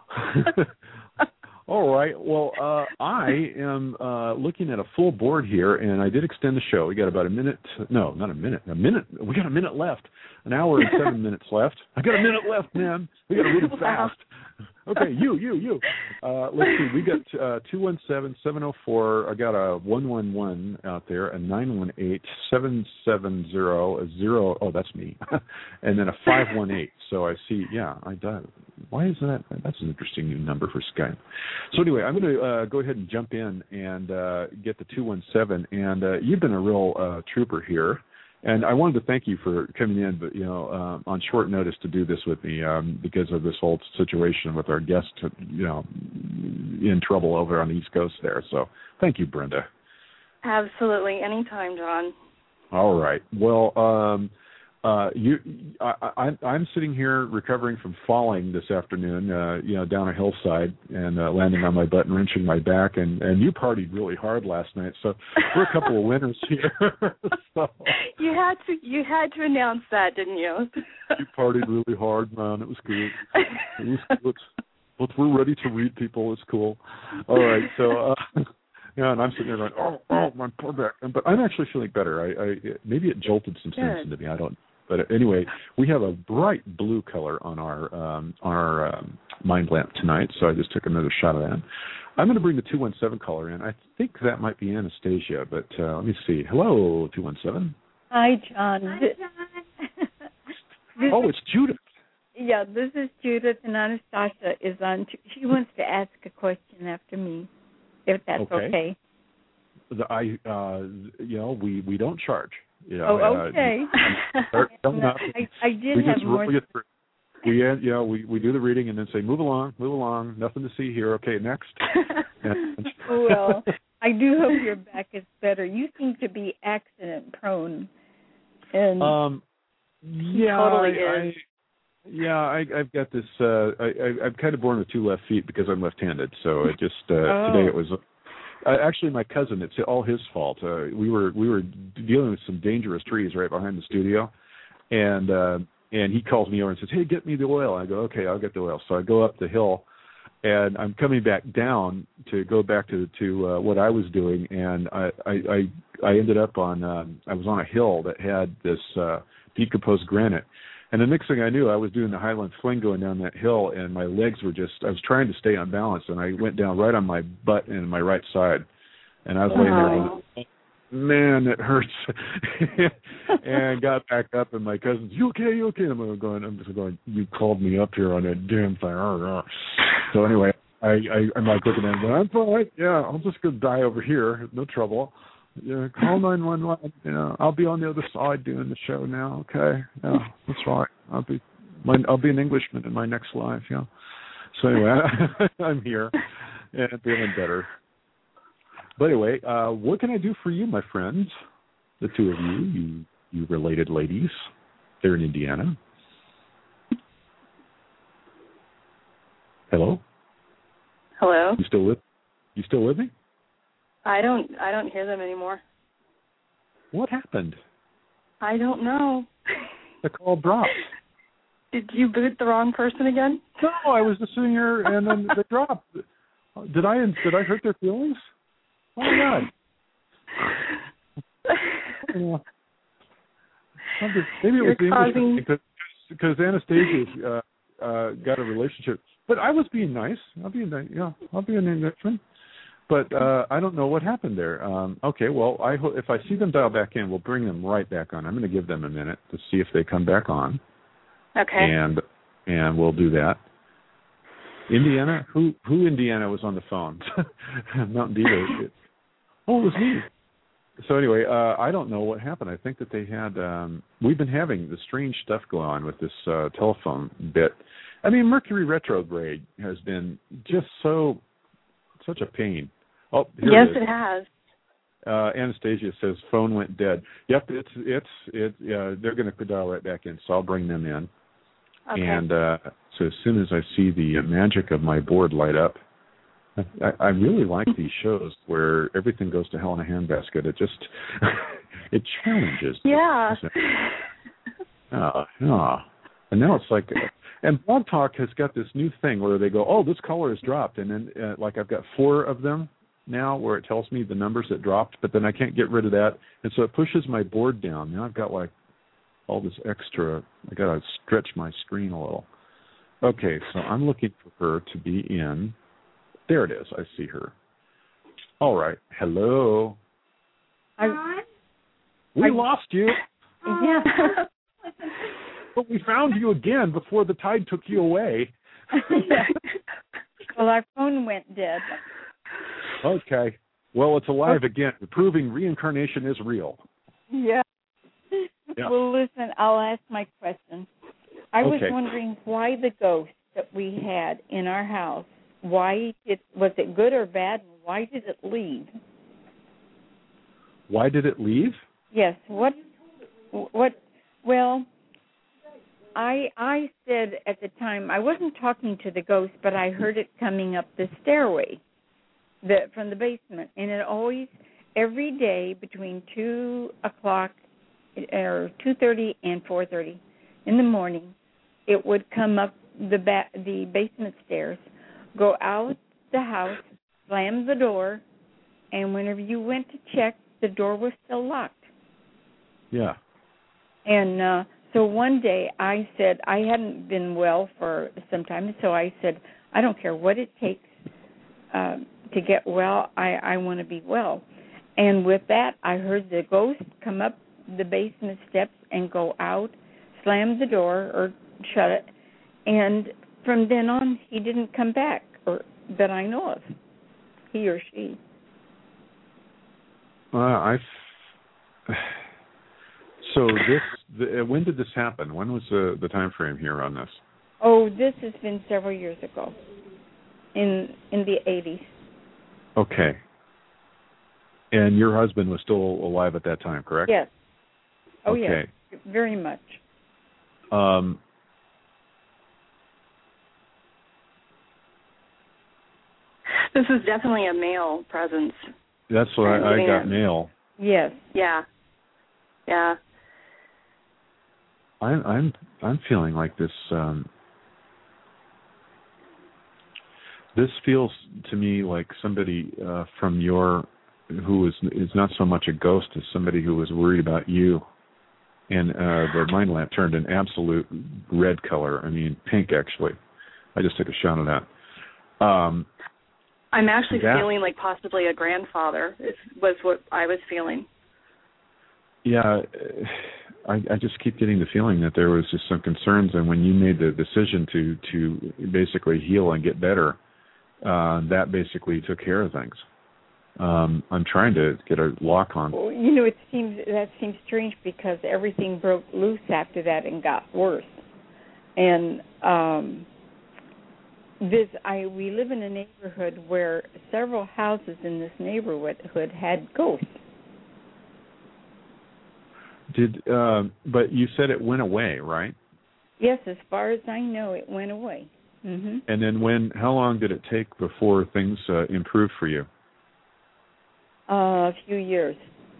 All right. Well, uh, I am uh, looking at a full board here, and I did extend the show. We got about a minute. No, not a minute. A minute. We got a minute left. An hour and seven minutes left. I got a minute left, man. We got to read fast. Okay, you, you, you. Uh, let's see. We got uh, two one seven, seven oh four. I got a one one one out there, a nine one eight, seven seven zero, a zero. Oh, that's me. And then a five one eight. So I see, yeah, I died. Why is that? That's an interesting new number for Skype. So anyway, I'm going to uh, go ahead and jump in and uh, get the two one seven. And uh, you've been a real uh, trooper here. And I wanted to thank you for coming in, but you know, uh, on short notice to do this with me um, because of this whole situation with our guest, you know, in trouble over on the East Coast there. So thank you, Brenda. Absolutely, anytime, John. All right. Well, um, uh, you, I, I, I'm sitting here recovering from falling this afternoon, uh, you know, down a hillside and uh, landing on my butt and wrenching my back. And, and you partied really hard last night, so we're a couple of winners here. So, you had to, you had to announce that, didn't you? You partied really hard, man. It was good. It was good. But we're ready to read people. It's cool. All right. So, uh, yeah, and I'm sitting there going, oh, oh, my poor back. But I'm actually feeling better. I, I maybe it jolted some sense into me. I don't. But anyway, we have a bright blue color on our um, on our um, mind lamp tonight, so I just took another shot of that. I'm going to bring the two one seven caller in. I think that might be Anastasia, but uh, let me see. Hello, two one seven. Hi, John. Hi, John. Oh, it's Judith. Yeah, this is Judith, and Anastasia is on. She wants to ask a question after me, if that's okay. okay. The, I, uh, you know, we, we don't charge. You know, oh, okay. Uh, no, I, I did we have just more. Really we, uh, you know, we, we do the reading and then say, move along, move along, nothing to see here. Okay, next. And, well, I do hope your back is better. You seem to be accident prone. And um, yeah, totally I, is. I, yeah, I, I've got this. Uh, I, I, I'm kind of born with two left feet because I'm left-handed. So it just uh, oh. today it was. Uh, actually, my cousin. It's all his fault. Uh, we were we were dealing with some dangerous trees right behind the studio, and uh, and he calls me over and says, "Hey, get me the oil." I go, "Okay, I'll get the oil." So I go up the hill, and I'm coming back down to go back to to uh, what I was doing, and I I I, I ended up on um, I was on a hill that had this uh, decomposed granite. And the next thing I knew, I was doing the Highland Fling going down that hill, and my legs were just, I was trying to stay on balance, and I went down right on my butt and my right side. And I was laying there going, man, it hurts. And got back up, and my cousin's, you okay, you okay? And I'm going, I'm just going, you called me up here on that damn thing. So anyway, I, I, I'm like looking at him, going, I'm fine. Yeah, I'm just going to die over here. No trouble. Yeah, call nine one one. Yeah, I'll be on the other side doing the show now. Okay, yeah, that's right. I'll be, my, I'll be an Englishman in my next life. Yeah. So anyway, I'm here and feeling better. But anyway, uh, what can I do for you, my friends? The two of you, you, you related ladies, there in Indiana. Hello. Hello. You still with? You still with me? I don't. I don't hear them anymore. What happened? I don't know. The call dropped. Did you boot the wrong person again? No, I was just sitting here and then they dropped. Did I did I hurt their feelings? Oh my God. Yeah. Maybe it was You're the causing... English because, because Anastasia uh, uh, got a relationship. But I was being nice. I'll be a yeah. I'll be an Englishman. But uh, I don't know what happened there. Um, okay, well, I ho- if I see them dial back in, we'll bring them right back on. I'm going to give them a minute to see if they come back on. Okay. And and we'll do that. Indiana? Who who Indiana was on the phone? Mountain Dew. Oh, it was me. So anyway, uh, I don't know what happened. I think that they had. Um, we've been having the strange stuff go on with this uh, telephone bit. I mean, Mercury retrograde has been just so such a pain. Oh, here yes, it, is. it has. Uh, Anastasia says phone went dead. Yep, it's it's it. Uh, they're going to dial right back in, so I'll bring them in. Okay. And uh, so as soon as I see the magic of my board light up, I, I really like these shows where everything goes to hell in a handbasket. It just it challenges. Yeah. Oh, yeah. And now it's like, and Blog Talk has got this new thing where they go, oh, this caller has dropped, and then uh, like I've got four of them now where it tells me the numbers that dropped, but then I can't get rid of that, and so it pushes my board down. Now I've got like all this extra. I got to stretch my screen a little. Okay, so I'm looking for her to be in. There it is. I see her. All right. Hello. I, we I, lost you. Yeah. But we found you again before the tide took you away. Well, our phone went dead. Okay. Well, it's alive again, proving reincarnation is real. Yeah. Yeah. Well, listen, I'll ask my question. I was Okay. wondering why the ghost that we had in our house, why it was it good or bad, and why did it leave? Why did it leave? Yes. What? What? Well, I I said at the time I wasn't talking to the ghost, but I heard it coming up the stairway, the from the basement, and it always every day between two o'clock or two thirty and four thirty in the morning, it would come up the ba- the basement stairs, go out the house, slam the door, and whenever you went to check, the door was still locked. Yeah. And uh, so one day I said, I hadn't been well for some time, so I said, I don't care what it takes uh, to get well, I, I want to be well. And with that, I heard the ghost come up the basement steps and go out, slam the door or shut it, and from then on, he didn't come back, or that I know of, he or she. Uh, I. So this, the, when did this happen? When was the, the time frame here on this? Oh, this has been several years ago, in in the eighties. Okay. And your husband was still alive at that time, correct? Yes. Oh, okay. yes, very much. Um. This is definitely a male presence. That's what I, I got. Mail. Yes. Yeah. Yeah. I'm I'm I'm feeling like this. Um, this feels to me like somebody uh, from your who is is not so much a ghost as somebody who was worried about you. And uh, the mind lamp turned an absolute red color. I mean, pink actually. I just took a shot of that. Um, I'm actually that, feeling like possibly a grandfather is, was what I was feeling. Yeah, I, I just keep getting the feeling that there was just some concerns, and when you made the decision to to basically heal and get better, uh, that basically took care of things. Um, I'm trying to get a lock on. Well, you know, it seems that seems strange because everything broke loose after that and got worse. And um, this, I we live in a neighborhood where several houses in this neighborhood had ghosts. Did uh, but you said it went away, right? Yes, as far as I know, it went away. Mhm. And then when? How long did it take before things uh, improved for you? Uh, a few years.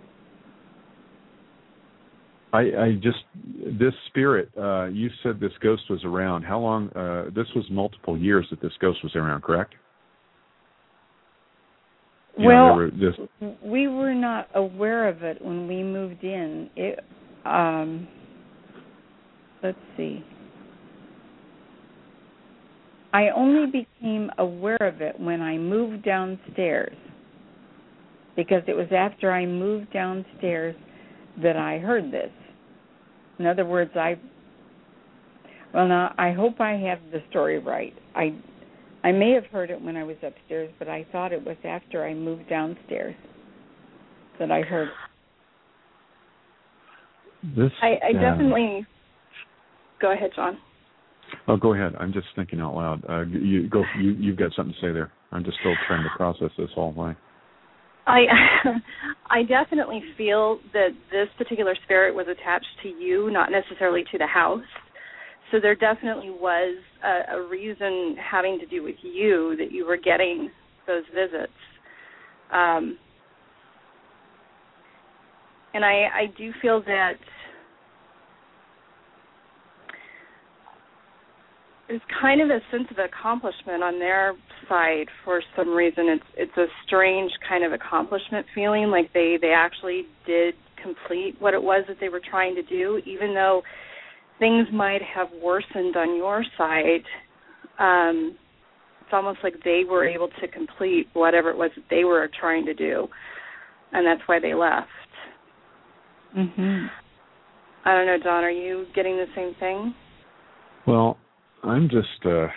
I, I just this spirit. Uh, you said this ghost was around. How long? Uh, this was multiple years that this ghost was around, correct? You Well, know, were this... we were not aware of it when we moved in. It, um, let's see. I only became aware of it when I moved downstairs, because it was after I moved downstairs that I heard this. In other words, I, well, now, I hope I have the story right. I I may have heard it when I was upstairs, but I thought it was after I moved downstairs that I heard it. This, I, I uh, definitely... Go ahead, John. Oh, go ahead. I'm just thinking out loud. Uh, you go. You, you've got something to say there. I'm just still trying to process this whole way. I I definitely feel that this particular spirit was attached to you, not necessarily to the house. So there definitely was a, a reason having to do with you that you were getting those visits. Um, and I, I do feel that there's kind of a sense of accomplishment on their side for some reason. It's it's a strange kind of accomplishment feeling, like they, they actually did complete what it was that they were trying to do, even though things might have worsened on your side. Um, it's almost like they were able to complete whatever it was that they were trying to do, and that's why they left. Mm-hmm. I don't know, Don, are you getting the same thing? Well, I'm just, uh,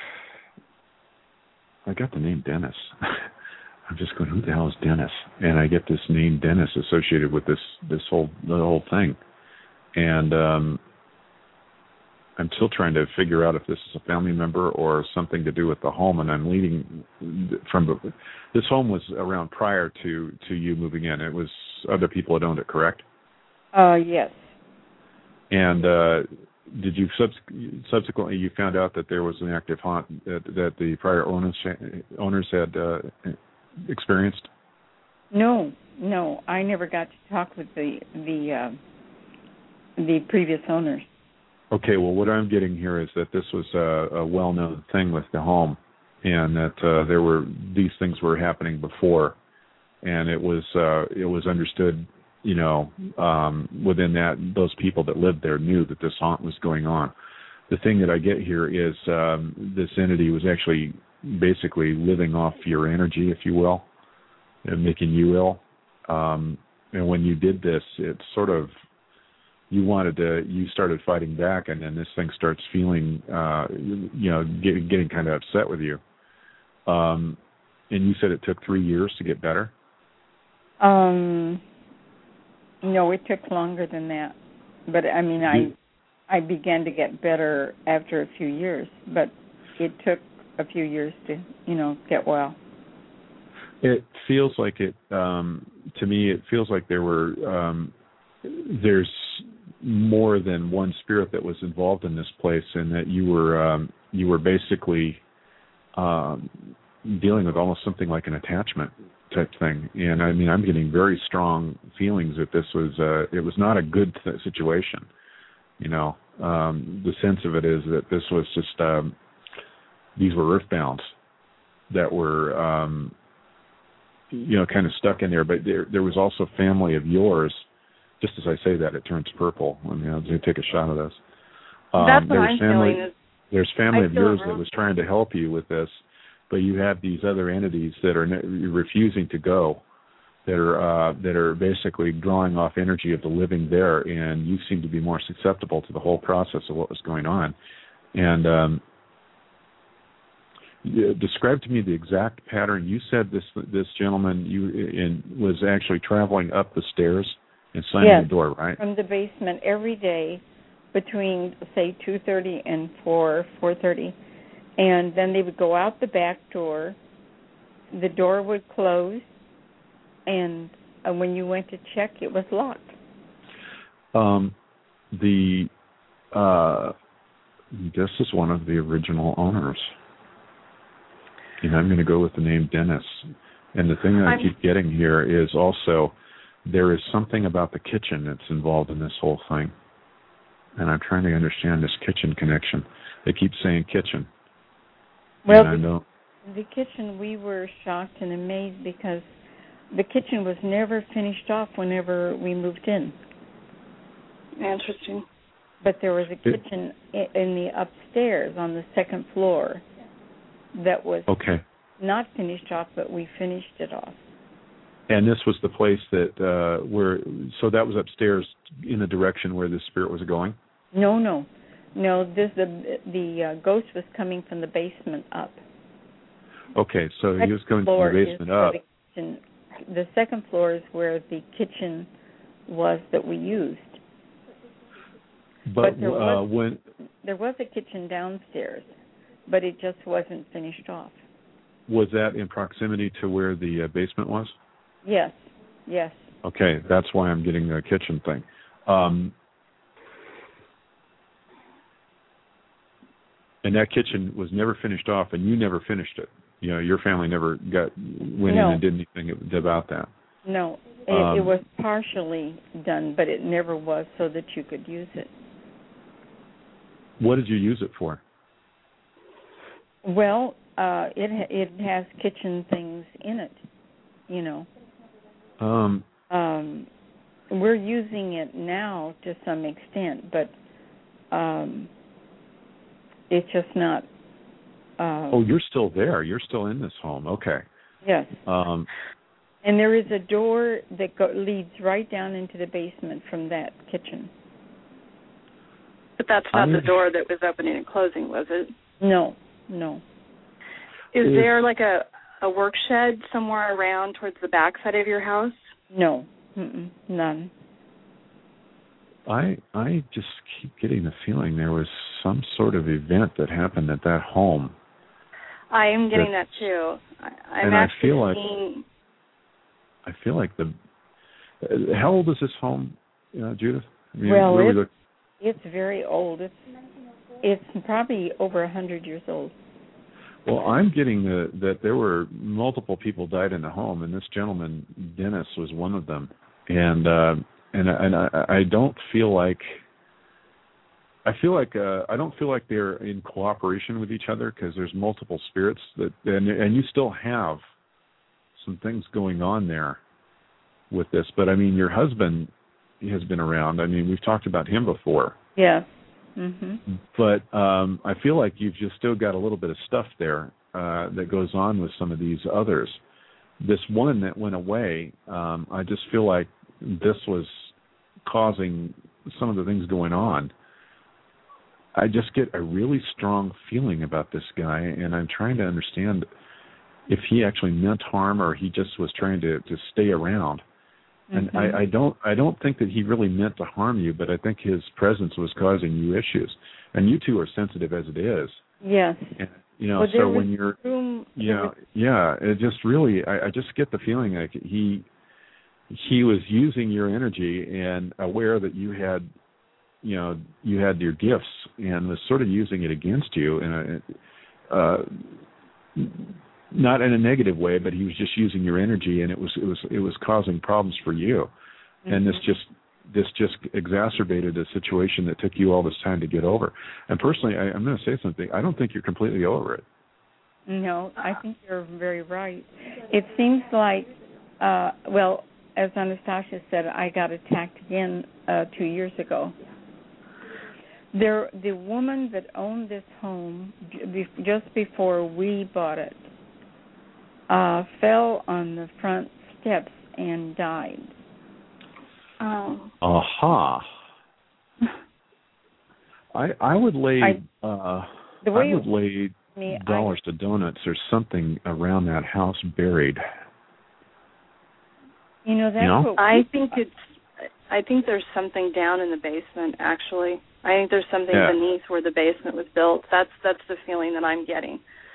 I got the name Dennis. I'm just going, who the hell is Dennis? And I get this name Dennis associated with this, this whole, the whole thing. And um, I'm still trying to figure out if this is a family member or something to do with the home. And I'm leading from, the, this home was around prior to, to you moving in. It was other people that owned it, correct? Uh, yes. And, uh, did you subs- subsequently you found out that there was an active haunt that, that the prior owners owners had uh, experienced? No, no, I never got to talk with the the uh, the previous owners. Okay, well, what I'm getting here is that this was a, a well-known thing with the home, and that uh, there were these things were happening before, and it was uh, it was understood. You know, um, within that, those people that lived there knew that this haunt was going on. The thing that I get here is um, this entity was actually basically living off your energy, if you will, and making you ill. Um, and when you did this, it sort of, you wanted to, you started fighting back, and then this thing starts feeling, uh, you know, get, getting kind of upset with you. Um, and you said it took three years to get better? Um... No, it took longer than that. But, I mean, I I began to get better after a few years, but it took a few years to, you know, get well. It feels like it, um, to me, it feels like there were, um, there's more than one spirit that was involved in this place, and that you were, um, you were basically um, dealing with almost something like an attachment type thing. And I mean, I'm getting very strong feelings that this was uh it was not a good th- situation. You know, um the sense of it is that this was just um these were earthbounds that were um you know kind of stuck in there. But there there was also family of yours. Just as I say that, it turns purple. I mean, I'm going to take a shot of this. Um, That's what there's I'm family, feeling. Is there's family I of yours real- that was trying to help you with this. But you have these other entities that are ne- refusing to go, that are uh, that are basically drawing off energy of the living there, and you seem to be more susceptible to the whole process of what was going on. And um, you, describe to me the exact pattern. You said this this gentleman you in, was actually traveling up the stairs and slamming yes, the door, right? From the basement every day between, say, two thirty and four, four thirty. And then they would go out the back door, the door would close, and uh, when you went to check, it was locked. Um, the uh, this is one of the original owners. and I'm going to go with the name Dennis. And the thing that I I'm, keep getting here is also there is something about the kitchen that's involved in this whole thing. And I'm trying to understand this kitchen connection. They keep saying kitchen. Well, I know. The kitchen, we were shocked and amazed because the kitchen was never finished off whenever we moved in. Interesting. But there was a kitchen it, in the upstairs on the second floor that was okay. not finished off, but we finished it off. And this was the place that uh, where, so that was upstairs in the direction where the spirit was going? No, no. No, this the the uh, ghost was coming from the basement up. Okay, so the he was coming from the basement up. The, kitchen. The second floor is where the kitchen was that we used. But, but there, uh, was, when, there was a kitchen downstairs, but it just wasn't finished off. Was that in proximity to where the uh, basement was? Yes, yes. Okay, that's why I'm getting the kitchen thing. Um, and that kitchen was never finished off, and you never finished it. You know, your family never got went no. in and did anything about that. No, it, um, it was partially done, but it never was so that you could use it. What did you use it for? Well, uh, it it has kitchen things in it, you know. Um, um, we're using it now to some extent, but um, it's just not. Uh, oh, you're still there. You're still in this home. Okay. Yes. Um, and there is a door that go, leads right down into the basement from that kitchen. But that's not I'm, the door that was opening and closing, was it? No, no. Is if, there like a, a work shed somewhere around towards the back side of your house? No, Mm-mm, none. I I just keep getting the feeling there was some sort of event that happened at that home. I am getting that, that too. I, I'm and I actually feel like seeing... I feel like the. Uh, how old is this home, uh, Judith? I mean, well, really it's, look... it's very old. It's it's probably over a hundred years old. Well, I'm getting the, that there were multiple people died in the home, and this gentleman Dennis was one of them. And uh, and and I, I don't feel like I feel like uh, I don't feel like they're in cooperation with each other because there's multiple spirits that and and you still have some things going on there with this. But I mean, your husband has been around. I mean, we've talked about him before. Yeah. Mm-hmm. But um, I feel like you've just still got a little bit of stuff there uh, that goes on with some of these others. This one that went away, um, I just feel like this was causing some of the things going on. I just get a really strong feeling about this guy, and I'm trying to understand if he actually meant harm or he just was trying to, to stay around. And mm-hmm. I, I don't I don't think that he really meant to harm you, but I think his presence was causing you issues. And you two are sensitive as it is. Yes. And, you know, well, so when you're room, yeah, was... yeah, it just really I, I just get the feeling like he he was using your energy and aware that you had you know, you had your gifts and was sort of using it against you in a uh not in a negative way, but he was just using your energy, and it was it was it was causing problems for you. Mm-hmm. And this just this just exacerbated a situation that took you all this time to get over. And personally, I, I'm going to say something. I don't think you're completely over it. No, I think you're very right. It seems like, uh, well, as Anastasia said, I got attacked again uh, two years ago. There, the woman that owned this home just before we bought it, Uh, fell on the front steps and died. Oh. Aha. I I would lay I, uh, the way I would lay me, dollars I, to donuts. There's something around that house buried. You know that's you know? what I think it's. I think there's something down in the basement. Actually, I think there's something yeah. beneath where the basement was built. That's that's the feeling that I'm getting.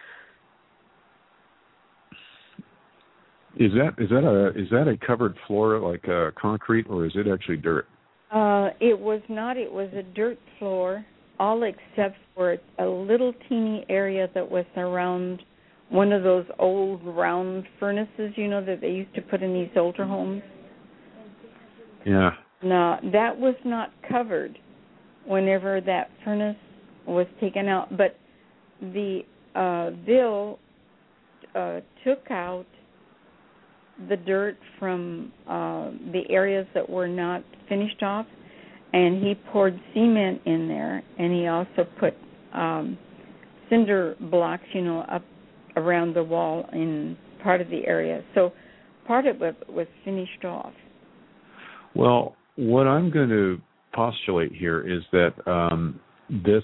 Is that is that a is that a covered floor like uh, concrete, or is it actually dirt? Uh, it was not. It was a dirt floor, all except for a little teeny area that was around one of those old round furnaces, you know, that they used to put in these older homes. Yeah. No, that was not covered whenever that furnace was taken out, but the uh, bill uh, took out the dirt from uh, the areas that were not finished off, and he poured cement in there, and he also put um, cinder blocks, you know, up around the wall in part of the area. So part of it was finished off. Well, what I'm going to postulate here is that um, this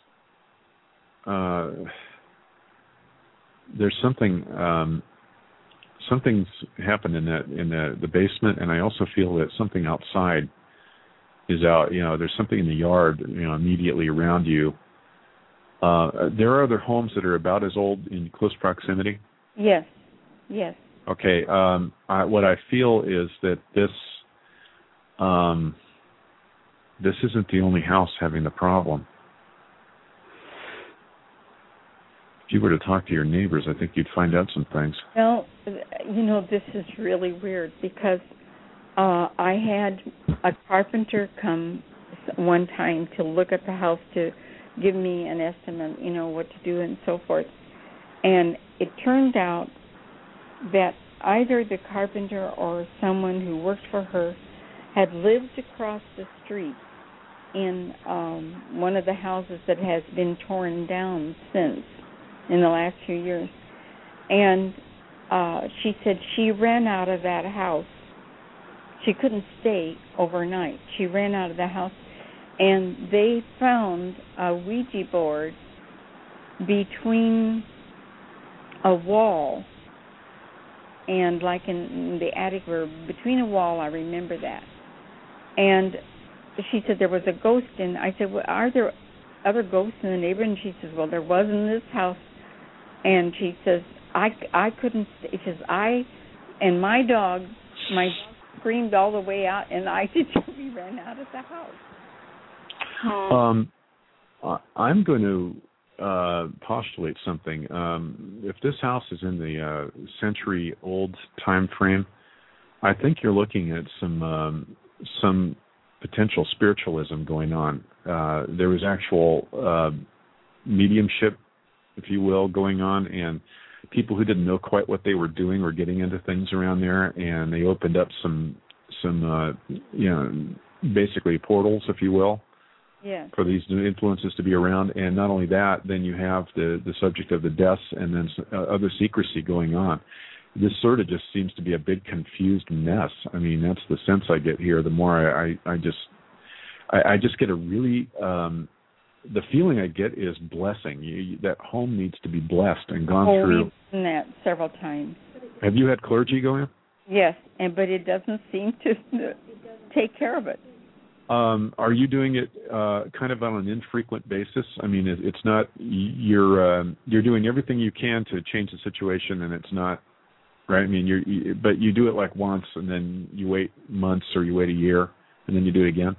uh, there's something um, something's happened in that in the, the basement, and I also feel that something outside is out. You know, there's something in the yard, you know, immediately around you. Uh, there are other homes that are about as old in close proximity. Yes, yes. Okay. Um, I, what I feel is that this um, this isn't the only house having the problem. If you were to talk to your neighbors, I think you'd find out some things. Well, you know, this is really weird because uh, I had a carpenter come one time to look at the house to give me an estimate, you know, what to do and so forth. And it turned out that either the carpenter or someone who worked for her had lived across the street in um, one of the houses that has been torn down since in the last few years. And uh, she said she ran out of that house. She couldn't stay overnight. She ran out of the house, and they found a Ouija board between a wall and, like in the attic, or between a wall, I remember that. And she said there was a ghost in. I said, well, are there other ghosts in the neighborhood? And she says, well, there was in this house. And she says, I, I couldn't, she says, I and my dog, my screamed all the way out, and I did, we ran out of the house. Um, I'm going to uh, postulate something. Um, if this house is in the uh, century-old time frame, I think you're looking at some um, some potential spiritualism going on. Uh, there was actual uh, mediumship, if you will, going on, and people who didn't know quite what they were doing were getting into things around there, and they opened up some some uh, you know, basically portals, if you will. Yeah. For these new influences to be around. And not only that, then you have the, the subject of the deaths and then uh, other secrecy going on. This sort of just seems to be a big confused mess. I mean, that's the sense I get here. The more I, I, I just I, I just get a really, um, the feeling I get is blessing. You, you, that home needs to be blessed and gone oh, through. We've done that several times. Have you had clergy go in? Yes, and but it doesn't seem to take care of it. Um, are you doing it uh, kind of on an infrequent basis? I mean, it, it's not you're um, you're doing everything you can to change the situation, and it's not right. I mean, you're you, but you do it like once, and then you wait months, or you wait a year, and then you do it again.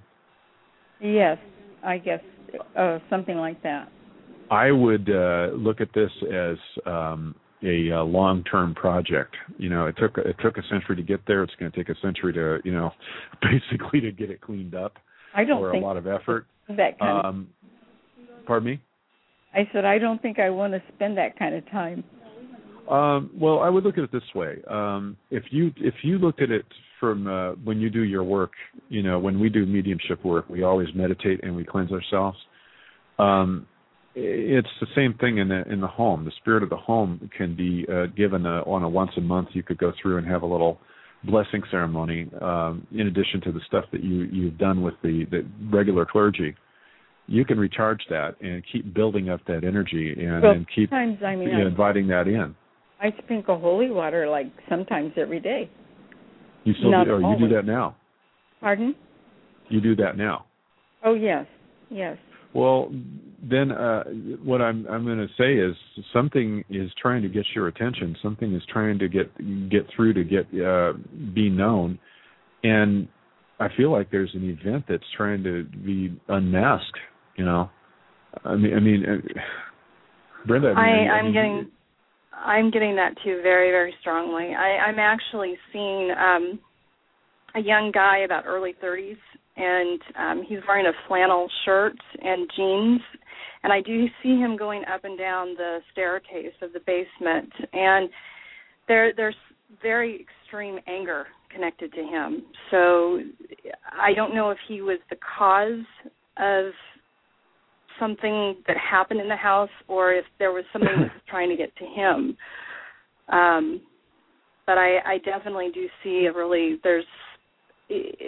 Yes, I guess uh, something like that. I would uh, look at this as um, a, a long-term project. You know, it took it took a century to get there. It's going to take a century to, you know, basically to get it cleaned up. I don't or think a lot of effort. That kind um, of. Pardon me? I said I don't think I want to spend that kind of time. Um, well, I would look at it this way. Um, if you if you looked at it from uh, when you do your work, you know, when we do mediumship work, we always meditate and we cleanse ourselves. Um, It's the same thing in the in the home. The spirit of the home can be uh, given a, on a once a month. You could go through and have a little blessing ceremony, um, in addition to the stuff that you you've done with the, the regular clergy. You can recharge that and keep building up that energy and, well, and keep sometimes, I mean, you know, I, inviting that in. I sprinkle holy water like sometimes every day. You still Not do, or always. you do that now? Pardon? You do that now? Oh yes, yes. Well, then uh, what I'm I'm going to say is something is trying to get your attention. Something is trying to get get through to get uh, be known, and I feel like there's an event that's trying to be unmasked. You know, I mean, I mean, uh, Brenda. I, mean, I I I'm mean, getting I'm getting that too, very, very strongly. I, I'm actually seeing um, a young guy about early thirties, and um, he's wearing a flannel shirt and jeans, and I do see him going up and down the staircase of the basement, and there, there's very extreme anger connected to him. So I don't know if he was the cause of something that happened in the house or if there was something that was trying to get to him. Um, but I, I definitely do see a really, there's there's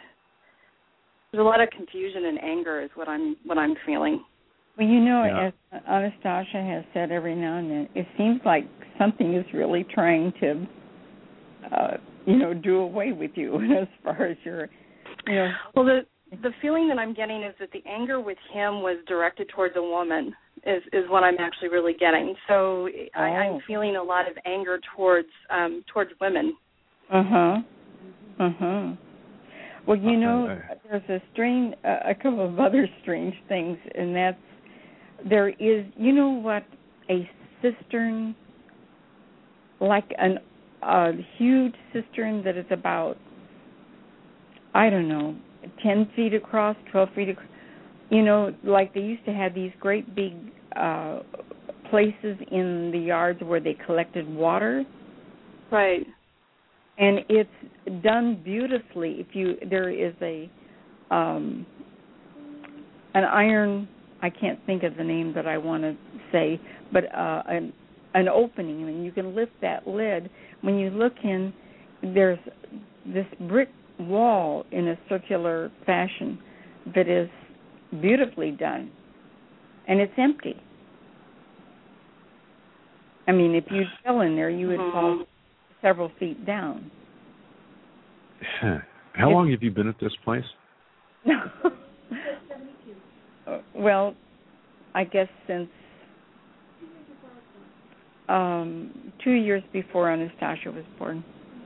a lot of confusion and anger is what I'm what I'm feeling. Well, you know, Yeah. as Anastasia has said every now and then, it seems like something is really trying to, uh, you know, do away with you as far as your, you know. Well, the the feeling that I'm getting is that the anger with him was directed towards a woman. Is is what I'm actually really getting. So Oh. I, I'm feeling a lot of anger towards um, towards women. Uh huh. Uh huh. Well, you know, Uh, there's a strange, uh, a couple of other strange things, and that's there is, you know, what a cistern, like an a huge cistern that is about, I don't know, ten feet across, twelve feet across. You know, like they used to have these great big uh, places in the yards where they collected water. Right. And it's done beautifully. If you there is a um, an iron, I can't think of the name that I want to say, but uh, an an opening, and you can lift that lid. When you look in, there's this brick wall in a circular fashion that is beautifully done, and it's empty. I mean, if you fell in there, you would Mhm. fall several feet down. How long have you been at this place? Well, I guess since um, two years before Anastasia was born.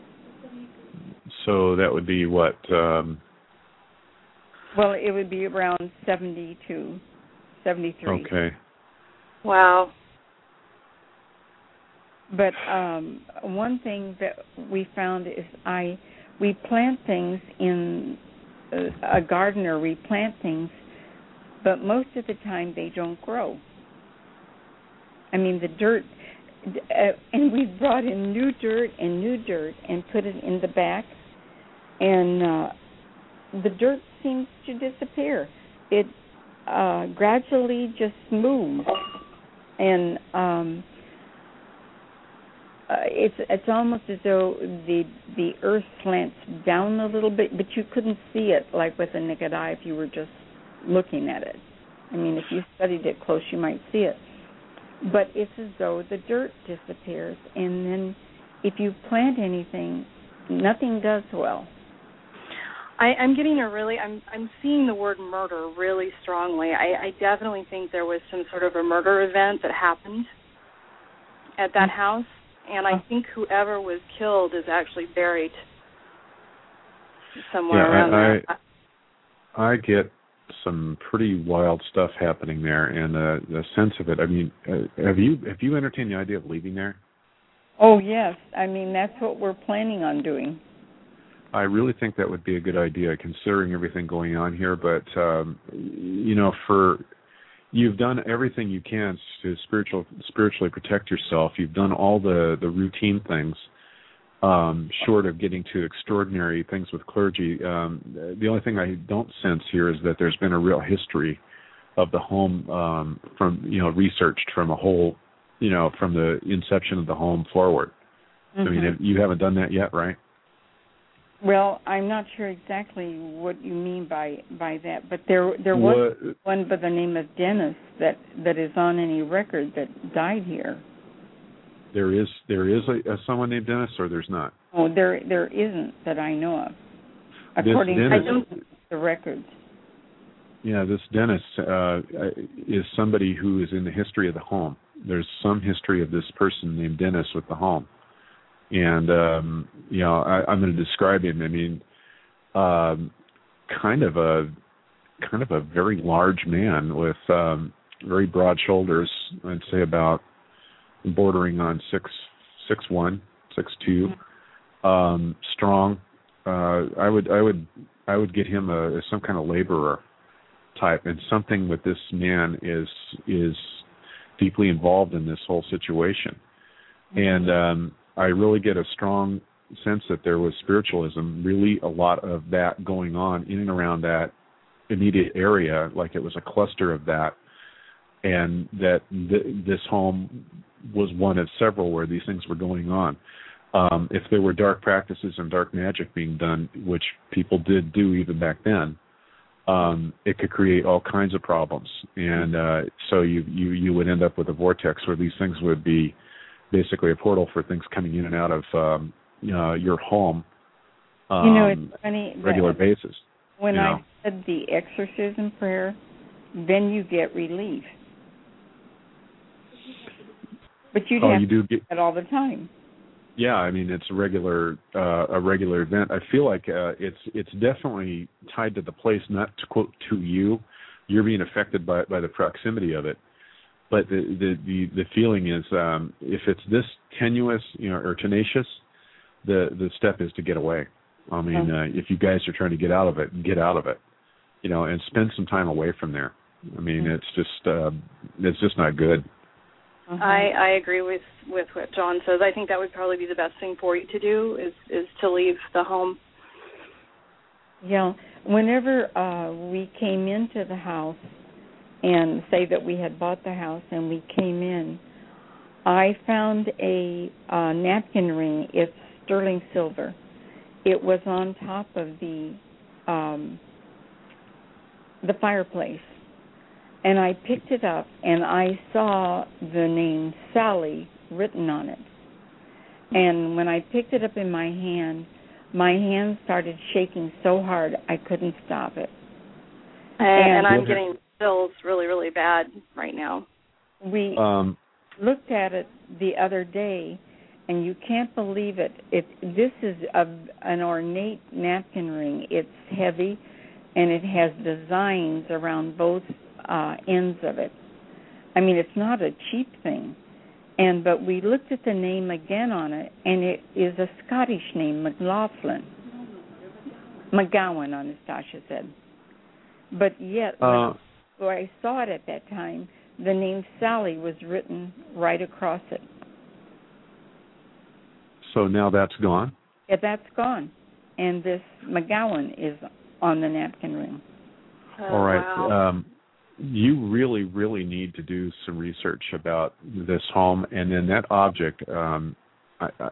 So that would be what? Um, Well, it would be around seventy-two, seventy-three. okay. Wow. But um, one thing that we found is I we plant things in a, a garden, or we plant things, but most of the time they don't grow. I mean, the dirt, uh, and we brought in new dirt and new dirt and put it in the back, and uh, the dirt seems to disappear. It uh, gradually just moves, and um, uh, it's it's almost as though the the earth slants down a little bit, but you couldn't see it like with the naked eye if you were just looking at it. I mean, if you studied it close, you might see it. But it's as though the dirt disappears, and then if you plant anything, nothing does well. I, I'm getting a really, I'm I'm seeing the word murder really strongly. I, I definitely think there was some sort of a murder event that happened at that Mm-hmm. house, and I think whoever was killed is actually buried somewhere Yeah, around I, there. I I get some pretty wild stuff happening there, and uh, the sense of it. I mean, uh, have you have you entertained the idea of leaving there? Oh, yes. I mean, that's what we're planning on doing. I really think that would be a good idea, considering everything going on here. But um, you know, for you've done everything you can to spiritual spiritually protect yourself. You've done all the the routine things, um, short of getting to extraordinary things with clergy. Um, the only thing I don't sense here is that there's been a real history of the home um, from you know researched from a whole, you know, from the inception of the home forward. Mm-hmm. I mean, you haven't done that yet, right? Well, I'm not sure exactly what you mean by by that, but there there was What, one by the name of Dennis that that is on any record that died here. there is there is a, a someone named Dennis, or there's not? Oh, there there isn't that I know of, This according Dennis- to the records. Yeah, this Dennis uh, is somebody who is in the history of the home. There's some history of this person named Dennis with the home. And, um, you know, I, I'm going to describe him. I mean, um, kind of a kind of a very large man with um, very broad shoulders. I'd say about bordering on six six one, six two, um, strong. Uh, I would I would I would get him a some kind of laborer type, and something with this man is is deeply involved in this whole situation, mm-hmm. and um, I really get a strong sense that there was spiritualism, really a lot of that going on in and around that immediate area, like it was a cluster of that, and that th- this home was one of several where these things were going on. Um, if there were dark practices and dark magic being done, which people did do even back then, um, it could create all kinds of problems. And uh, so you, you, you would end up with a vortex where these things would be basically a portal for things coming in and out of um, uh, your home um, you know, it's funny regular that basis. When you know? I said the exorcism prayer, then you get relief. But you'd oh, have you to do do get that all the time. Yeah, I mean it's a regular uh, a regular event. I feel like uh, it's it's definitely tied to the place, not to quote to you. You're being affected by by the proximity of it, but the the the, the feeling is um, if it's this tenuous, you know, or tenacious, the the step is to get away. I mean, uh, if you guys are trying to get out of it, get out of it, you know, and spend some time away from there. I mean, it's just uh, it's just not good. Uh-huh. I, I agree with, with what John says. I think that would probably be the best thing for you to do is, is to leave the home. Yeah. Whenever uh, we came into the house and say that we had bought the house and we came in, I found a uh, napkin ring. It's sterling silver. It was on top of the um, the fireplace. And I picked it up, and I saw the name Sally written on it. And when I picked it up in my hand, my hand started shaking so hard I couldn't stop it. And, and I'm getting chills really, really bad right now. We um, looked at it the other day, and you can't believe it. It this is a, an ornate napkin ring. It's heavy, and it has designs around both Uh, ends of it. I mean, it's not a cheap thing. And but we looked at the name again on it, and it is a Scottish name, McLaughlin. McGowan, Anastasia said. But yet, when uh, I, I saw it at that time, the name Sally was written right across it. So now that's gone? Yeah, that's gone. And this McGowan is on the napkin ring. Oh, all right. Wow. Um, you really, really need to do some research about this home, and then that object. Um, I, I,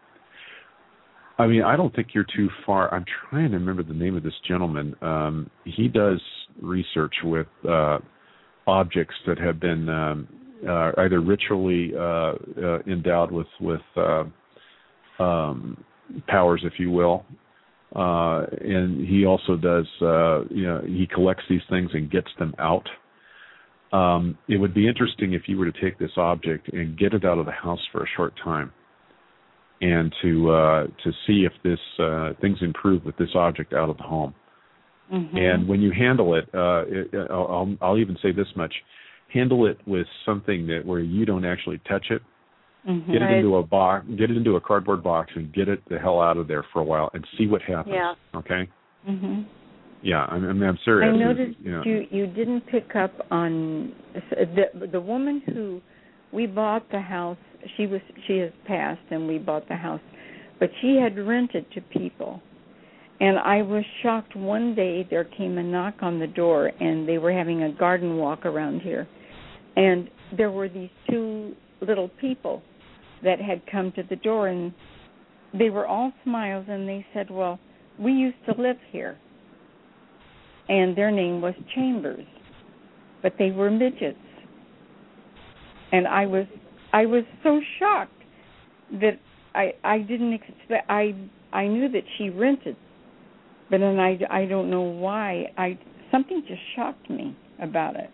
I mean, I don't think you're too far. I'm trying to remember the name of this gentleman. Um, he does research with uh, objects that have been um, uh, either ritually uh, uh, endowed with with uh, um, powers, if you will. Uh, and he also does, uh, you know, he collects these things and gets them out. Um, it would be interesting if you were to take this object and get it out of the house for a short time, and to uh, to see if this uh, things improve with this object out of the home. Mm-hmm. And when you handle it, uh, it I'll, I'll even say this much: handle it with something that where you don't actually touch it. Mm-hmm. Get it into a box. Get it into a cardboard box and get it the hell out of there for a while and see what happens. Yeah. Okay. Mm-hmm. Yeah, I'm, I'm, I'm serious. I noticed you, know. you you didn't pick up on the the woman who we bought the house. She was she has passed, and we bought the house, but she had rented to people, and I was shocked. One day there came a knock on the door, and they were having a garden walk around here, and there were these two little people that had come to the door, and they were all smiles, and they said, well, we used to live here. And their name was Chambers, but they were midgets. And I was I was so shocked that I I didn't expect, I I knew that she rented, but then I, I don't know why. I something just shocked me about it.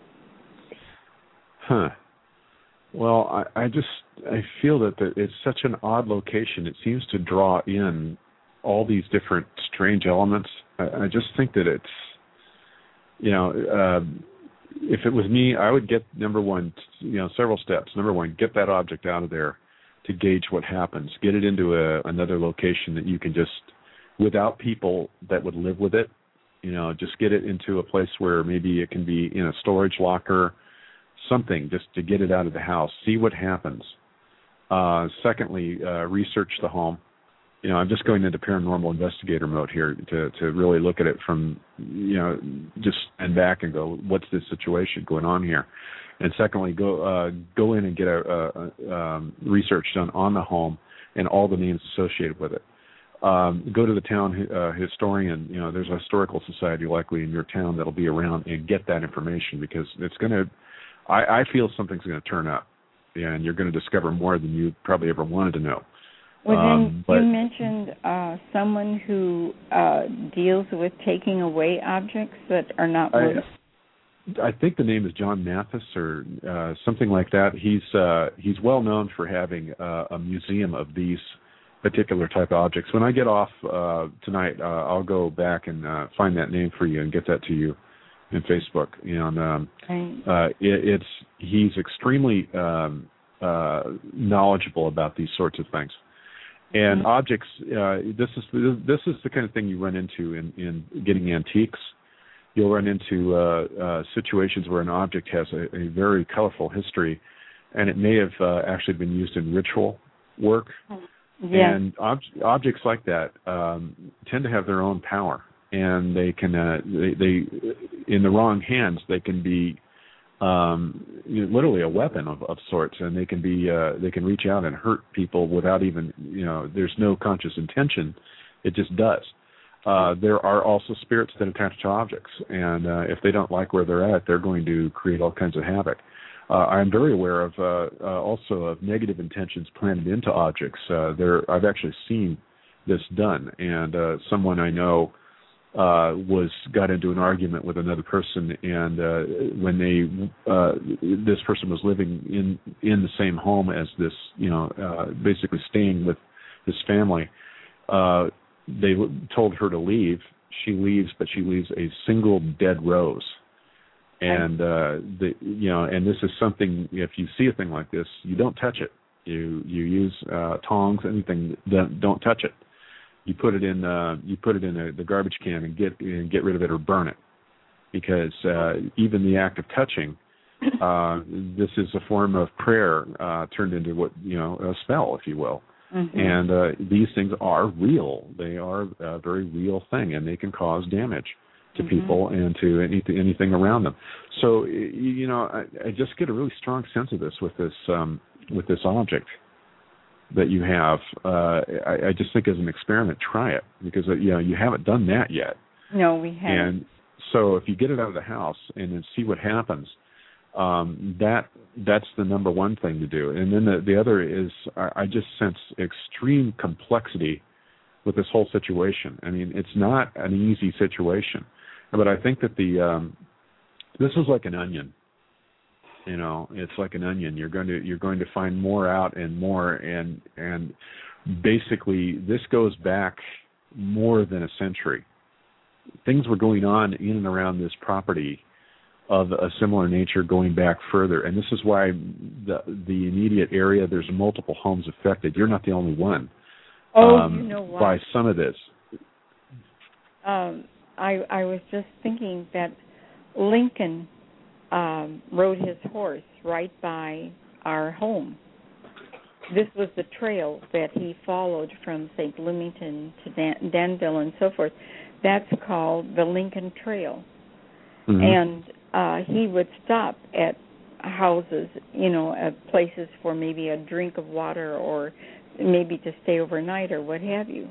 Huh. Well, I, I just I feel that the, it's such an odd location. It seems to draw in all these different strange elements. I, I just think that it's, you know, uh, if it was me, I would get number one, you know, several steps. Number one, get that object out of there to gauge what happens. Get it into a, another location that you can just, without people that would live with it, you know, just get it into a place where maybe it can be in a storage locker, something, just to get it out of the house. See what happens. Uh, secondly, uh, research the home. You know, I'm just going into paranormal investigator mode here to, to really look at it from, you know, just stand back and go, what's this situation going on here? And secondly, go uh, go in and get a, a, a um, research done on the home and all the names associated with it. Um, go to the town uh, historian. You know, there's a historical society likely in your town that'll be around, and get that information, because it's going to. I, I feel something's going to turn up, and you're going to discover more than you probably ever wanted to know. Well, then um, but, you mentioned uh, someone who uh, deals with taking away objects that are not worth. I, I think the name is John Mathis or uh, something like that. He's uh, he's well known for having uh, a museum of these particular type of objects. When I get off uh, tonight, uh, I'll go back and uh, find that name for you and get that to you in Facebook. And um, right. uh, it, it's he's extremely um, uh, knowledgeable about these sorts of things. And mm-hmm. objects. Uh, this is this is the kind of thing you run into in, in getting antiques. You'll run into uh, uh, situations where an object has a, a very colorful history, and it may have uh, actually been used in ritual work. Yeah. And ob- objects like that um, tend to have their own power, and they can, uh, they, they, in the wrong hands, they can be um, you know, literally a weapon of, of sorts, and they can be, uh, they can reach out and hurt people without even, you know, there's no conscious intention. It just does. Uh, there are also spirits that attach to objects, and uh, if they don't like where they're at, they're going to create all kinds of havoc. Uh, I'm very aware of uh, uh, also of negative intentions planted into objects. Uh, there, I've actually seen this done, and uh, someone I know uh, was got into an argument with another person, and uh, when they uh, this person was living in in the same home as this, you know, uh, basically staying with his family. Uh, they told her to leave. She leaves, but she leaves a single dead rose. And uh, the you know, and this is something. If you see a thing like this, you don't touch it. You you use uh, tongs, anything. That, don't touch it. You put it in. Uh, you put it in a, the garbage can and get and get rid of it or burn it, because uh, even the act of touching, uh, this is a form of prayer uh, turned into what you know a spell, if you will. Mm-hmm. And uh, these things are real. They are a very real thing, and they can cause damage to mm-hmm. people and to anything, anything around them. So, you know, I, I just get a really strong sense of this with this um, with this object that you have. Uh, I, I just think as an experiment, try it, because, you know, you haven't done that yet. No, we haven't. And so if you get it out of the house and then see what happens, um, that that's the number one thing to do. And then the, the other is I, I just sense extreme complexity with this whole situation. I mean, it's not an easy situation. But I think that the um, this is like an onion, you know. It's like an onion. You're going to you're going to find more out and more, and and basically this goes back more than a century. Things were going on in and around this property of a similar nature going back further, and this is why the the immediate area, there's multiple homes affected. You're not the only one. Oh, um, you know what? By some of this. Um. I, I was just thinking that Lincoln um, rode his horse right by our home. This was the trail that he followed from, say, Bloomington to Dan- Danville and so forth. That's called the Lincoln Trail. Mm-hmm. And uh, he would stop at houses, you know, at places for maybe a drink of water or maybe to stay overnight or what have you.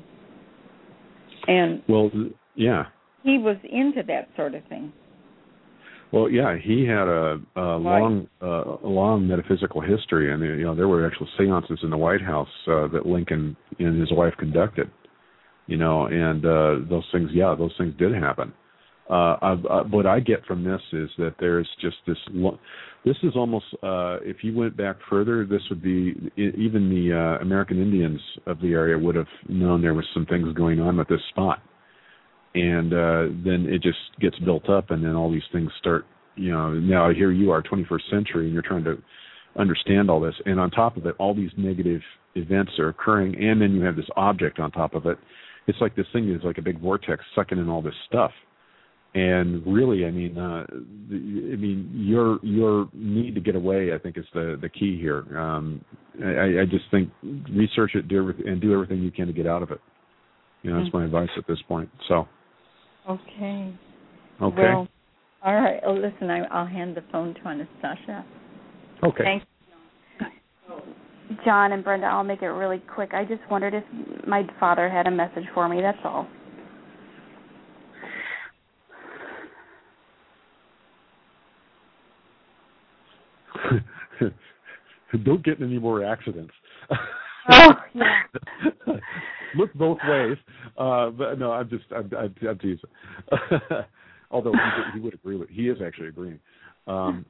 And well, yeah. He was into that sort of thing. Well, yeah, he had a, a long, uh, a long metaphysical history, and you know there were actual seances in the White House uh, that Lincoln and his wife conducted. You know, and uh, those things, yeah, those things did happen. Uh, I, I, what I get from this is that there's just this. Lo- this is almost, uh, if you went back further, this would be even the uh, American Indians of the area would have known there was some things going on with this spot. And uh, then it just gets built up, and then all these things start you know, now here you are, twenty-first century, and you're trying to understand all this. And on top of it, all these negative events are occurring, and then you have this object on top of it. It's like this thing is like a big vortex sucking in all this stuff. And really, I mean, uh, I mean, your your need to get away, I think, is the, the key here. Um, I, I just think research it, do everything, and do everything you can to get out of it. You know, that's my advice at this point. So. Okay. Okay. Well, all right. Oh, listen, I, I'll hand the phone to Anastasia. Okay. Thanks. John and Brenda, I'll make it really quick. I just wondered if my father had a message for me. That's all. Don't get in any more accidents. Oh, yeah. Look both ways. Uh, but no, I'm just, I'm, I'm, I'm teasing. Although he, he would agree with, he is actually agreeing. Um,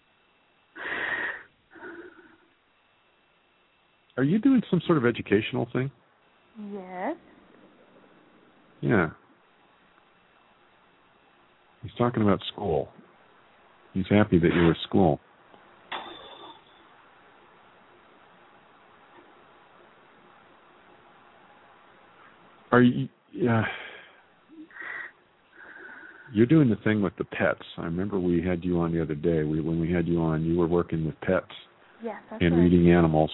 are you doing some sort of educational thing? Yes. Yeah. He's talking about school. He's happy that you're at school. Are you? Yeah. You're doing the thing with the pets. I remember we had you on the other day. We, when we had you on, you were working with pets Yes, that's and right. reading animals.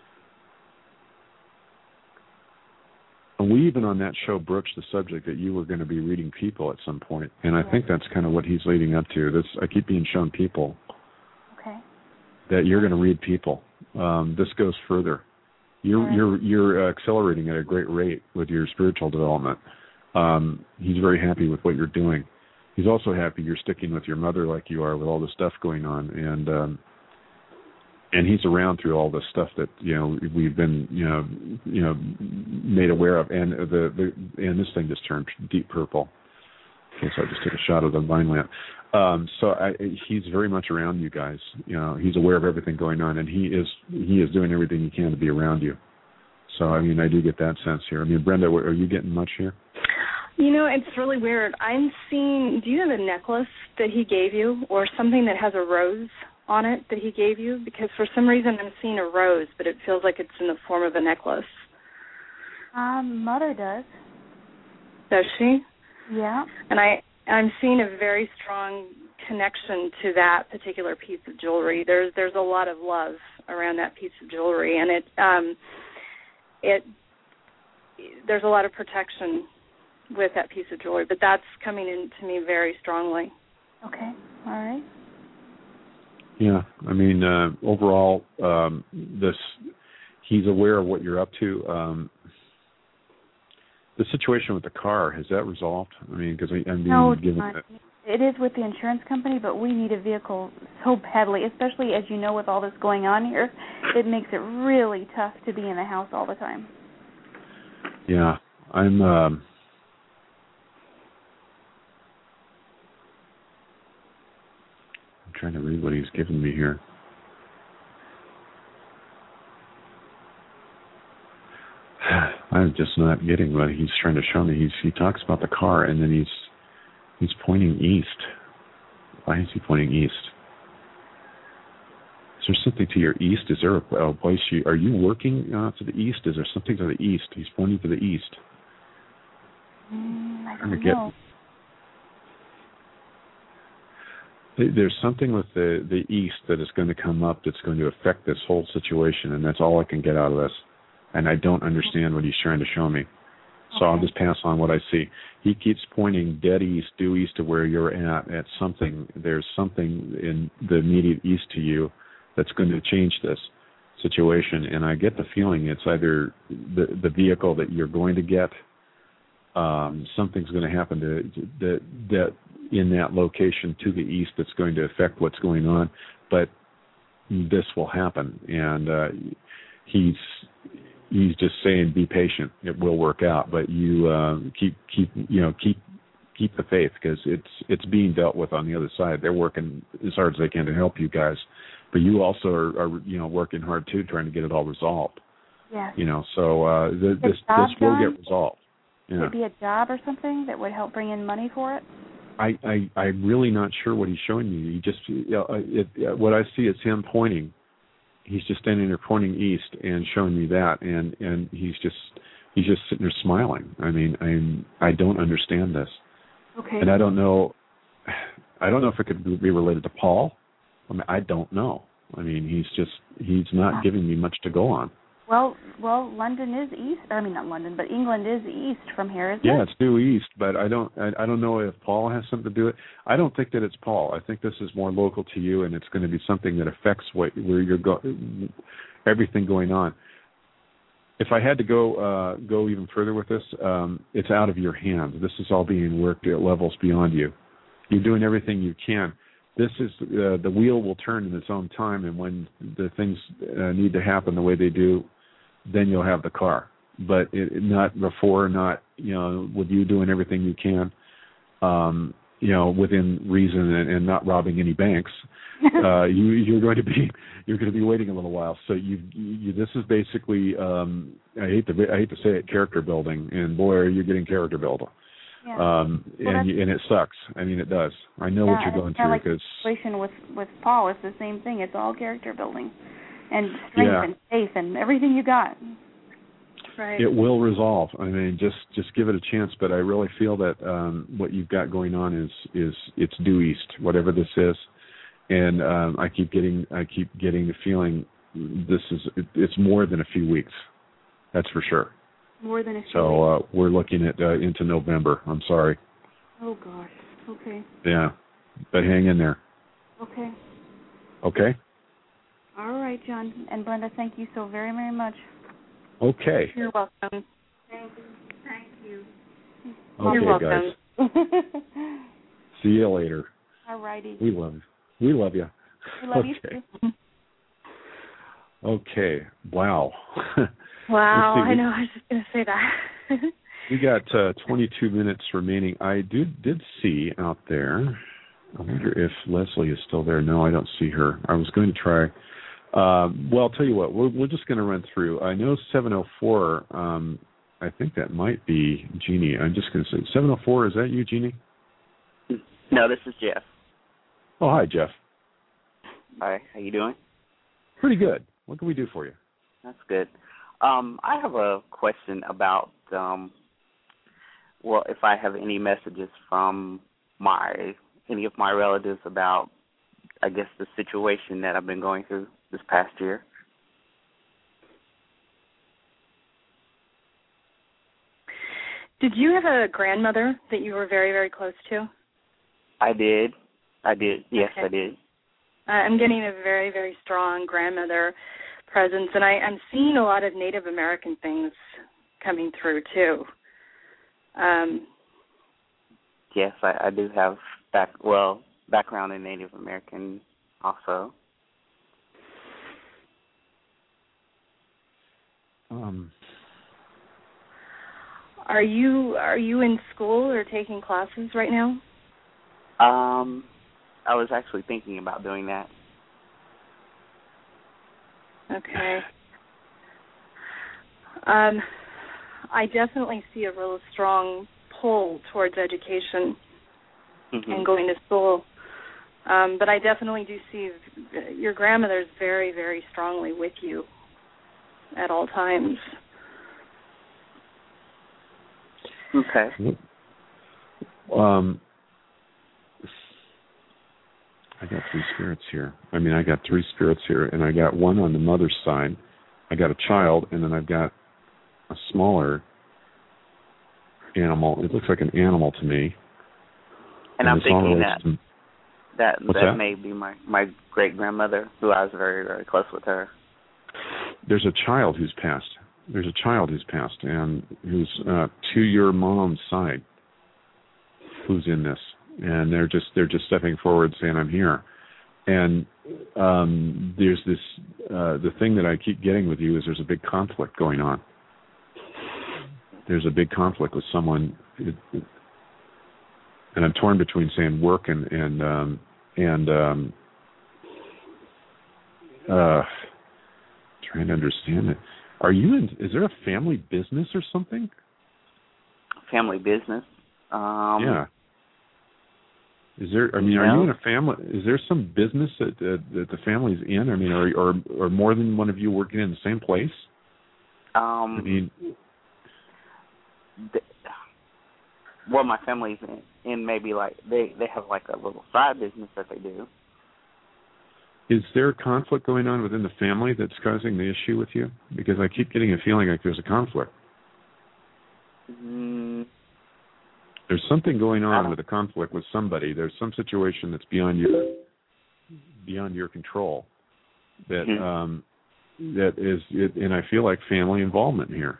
And we even on that show broached the subject that you were going to be reading people at some point, and I Yes. think that's kind of what he's leading up to. This I keep being shown people. Okay. That you're going to read people. Um, this goes further. You're Right. you're you're accelerating at a great rate with your spiritual development. Um, he's very happy with what you're doing. He's also happy you're sticking with your mother like you are with all the stuff going on, and um, and he's around through all the stuff that you know we've been you know you know made aware of. And the, the and this thing just turned deep purple. Okay, so I just took a shot of the vine lamp. Um, so I, he's very much around you guys. You know, he's aware of everything going on, and he is he is doing everything he can to be around you. So I mean, I do get that sense here. I mean, Brenda, are you getting much here? You know, it's really weird. I'm seeing, do you have a necklace that he gave you or something that has a rose on it that he gave you? Because for some reason I'm seeing a rose, but it feels like it's in the form of a necklace. Um, Mother does. Does she? Yeah. And I, I'm seeing a very strong connection to that particular piece of jewelry. There's there's a lot of love around that piece of jewelry, and it um it there's a lot of protection with that piece of jewelry, but that's coming into me very strongly. Okay. All right. Yeah, I mean, uh, overall, um, this he's aware of what you're up to. Um, the situation with the car, has that resolved? I mean, because I'm being No, it's given not. that. It is with the insurance company, but we need a vehicle so badly, especially as you know with all this going on here. It makes it really tough to be in the house all the time. Yeah, I'm. Um, I'm trying to read what he's given me here. I'm just not getting what he's trying to show me. He's he talks about the car, and then he's he's pointing east. Why is he pointing east? Is there something to your east? Is there a, a place you are you working uh, to the east? Is there something to the east? He's pointing to the east. Mm, I I'm trying don't to get. know. There's something with the, the east that is going to come up that's going to affect this whole situation, and that's all I can get out of this. And I don't understand what he's trying to show me. So Okay. I'll just pass on what I see. He keeps pointing dead east, due east to where you're at, at something. There's something in the immediate east to you that's going to change this situation. And I get the feeling it's either the, the vehicle that you're going to get, um, something's going to happen to, to that that in that location to the east that's going to affect what's going on. But this will happen, and uh, he's he's just saying, be patient. It will work out, but you uh, keep keep you know keep keep the faith, because it's it's being dealt with on the other side. They're working as hard as they can to help you guys, but you also are, are you know working hard too, trying to get it all resolved. Yes. You know, so uh, the, this job this will done? get resolved. Could Yeah. it be a job or something that would help bring in money for it? I, I I'm really not sure what he's showing you. He just you know, it, it, what I see is him pointing. He's just standing there pointing east and showing me that, and and he's just he's just sitting there smiling. I mean, I'm I don't understand this, Okay. and I don't know. I don't know if it could be related to Paul. I mean, I don't know. I mean, he's just he's not giving me much to go on. Well, well, London is east. I mean, not London, but England is east from here, isn't Yeah, it? it's due east, but I don't I, I don't know if Paul has something to do with it. I don't think that it's Paul. I think this is more local to you, and it's going to be something that affects what where you're go everything going on. If I had to go uh, go even further with this, um, it's out of your hands. This is all being worked at levels beyond you. You're doing everything you can. This is uh, the wheel will turn in its own time, and when the things uh, need to happen the way they do, then you'll have the car. But it, not before, not you know, with you doing everything you can, um, you know, within reason and, and not robbing any banks. uh, you, you're going to be you're going to be waiting a little while. So you, you this is basically um, I hate to I hate to say it, character building, and boy, are you getting character built. Yeah. Um, well, and and it sucks. I mean, it does. I know yeah, what you're going it's kind through of because like the situation with with Paul. It's the same thing. It's all character building, and strength yeah. and faith and everything you got. Right. It will resolve. I mean, just just give it a chance. But I really feel that um, what you've got going on is is it's due east, whatever this is. And um, I keep getting I keep getting the feeling this is it, it's more than a few weeks. That's for sure. More than a few So weeks. uh, we're looking at uh, into November. I'm sorry. Oh gosh. Okay. Yeah, but hang in there. Okay. Okay. All right, John and Brenda. Thank you so very very much. Okay. You're welcome. Thank you. Thank you. Okay, You're welcome. guys. See you later. All righty. We love you. We love you. We love okay. you too. Okay. Wow. Wow, Let's see, I know. I was just going to say that. We got uh, twenty-two minutes remaining. I did did see out there. I wonder if Leslie is still there. No, I don't see her. I was going to try. Um, well, I'll tell you what. We're, we're just going to run through. I know seven oh four. Um, I think that might be Jeannie. I'm just going to say seven oh four. Is that you, Jeannie? No, this is Jeff. Oh, hi, Jeff. Hi, how you doing? Pretty good. What can we do for you? That's good. Um, I have a question about, um, well, if I have any messages from my any of my relatives about, I guess, the situation that I've been going through this past year. Did you have a grandmother that you were very, very close to? I did. I did. Yes, Okay. I did. Uh, I'm getting a very, very strong grandmother presence, and I, I'm seeing a lot of Native American things coming through, too. Um, Yes, I, I do have back well background in Native American also. Um, are you are you in school or taking classes right now? Um, I was actually thinking about doing that. Okay. Um, I definitely see a real strong pull towards education Mm-hmm. and going to school. Um, but I definitely do see your grandmother's very, very strongly with you at all times. Okay. Um, I got three spirits here. I mean, I got three spirits here, and I got one on the mother's side. I got a child, and then I've got a smaller animal. It looks like an animal to me. And, and I'm thinking that to, that What's that that? may be my, my great-grandmother, who I was very, very close with her. There's a child who's passed. There's a child who's passed, and who's uh, to your mom's side, who's in this, and they're just they're just stepping forward, saying, "I'm here." And um, there's this uh, the thing that I keep getting with you is there's a big conflict going on. There's a big conflict with someone, it, it, and I'm torn between saying work and and um, and um, uh, trying to understand it. Are you in? Is there a family business or something? Family business. Um, yeah. Is there? I mean, No. are you in a family? Is there some business that that, that the family's in? I mean, or, or or more than one of you working in the same place? Um, I mean, th- well, my family's in, in maybe like they they have like a little side business that they do. is there conflict going on within the family that's causing the issue with you? Because I keep getting a feeling like there's a conflict. Mm, There's something going on with a conflict with somebody. There's some situation that's beyond your beyond your control. That mm-hmm. um, that is, it, and I feel like family involvement here.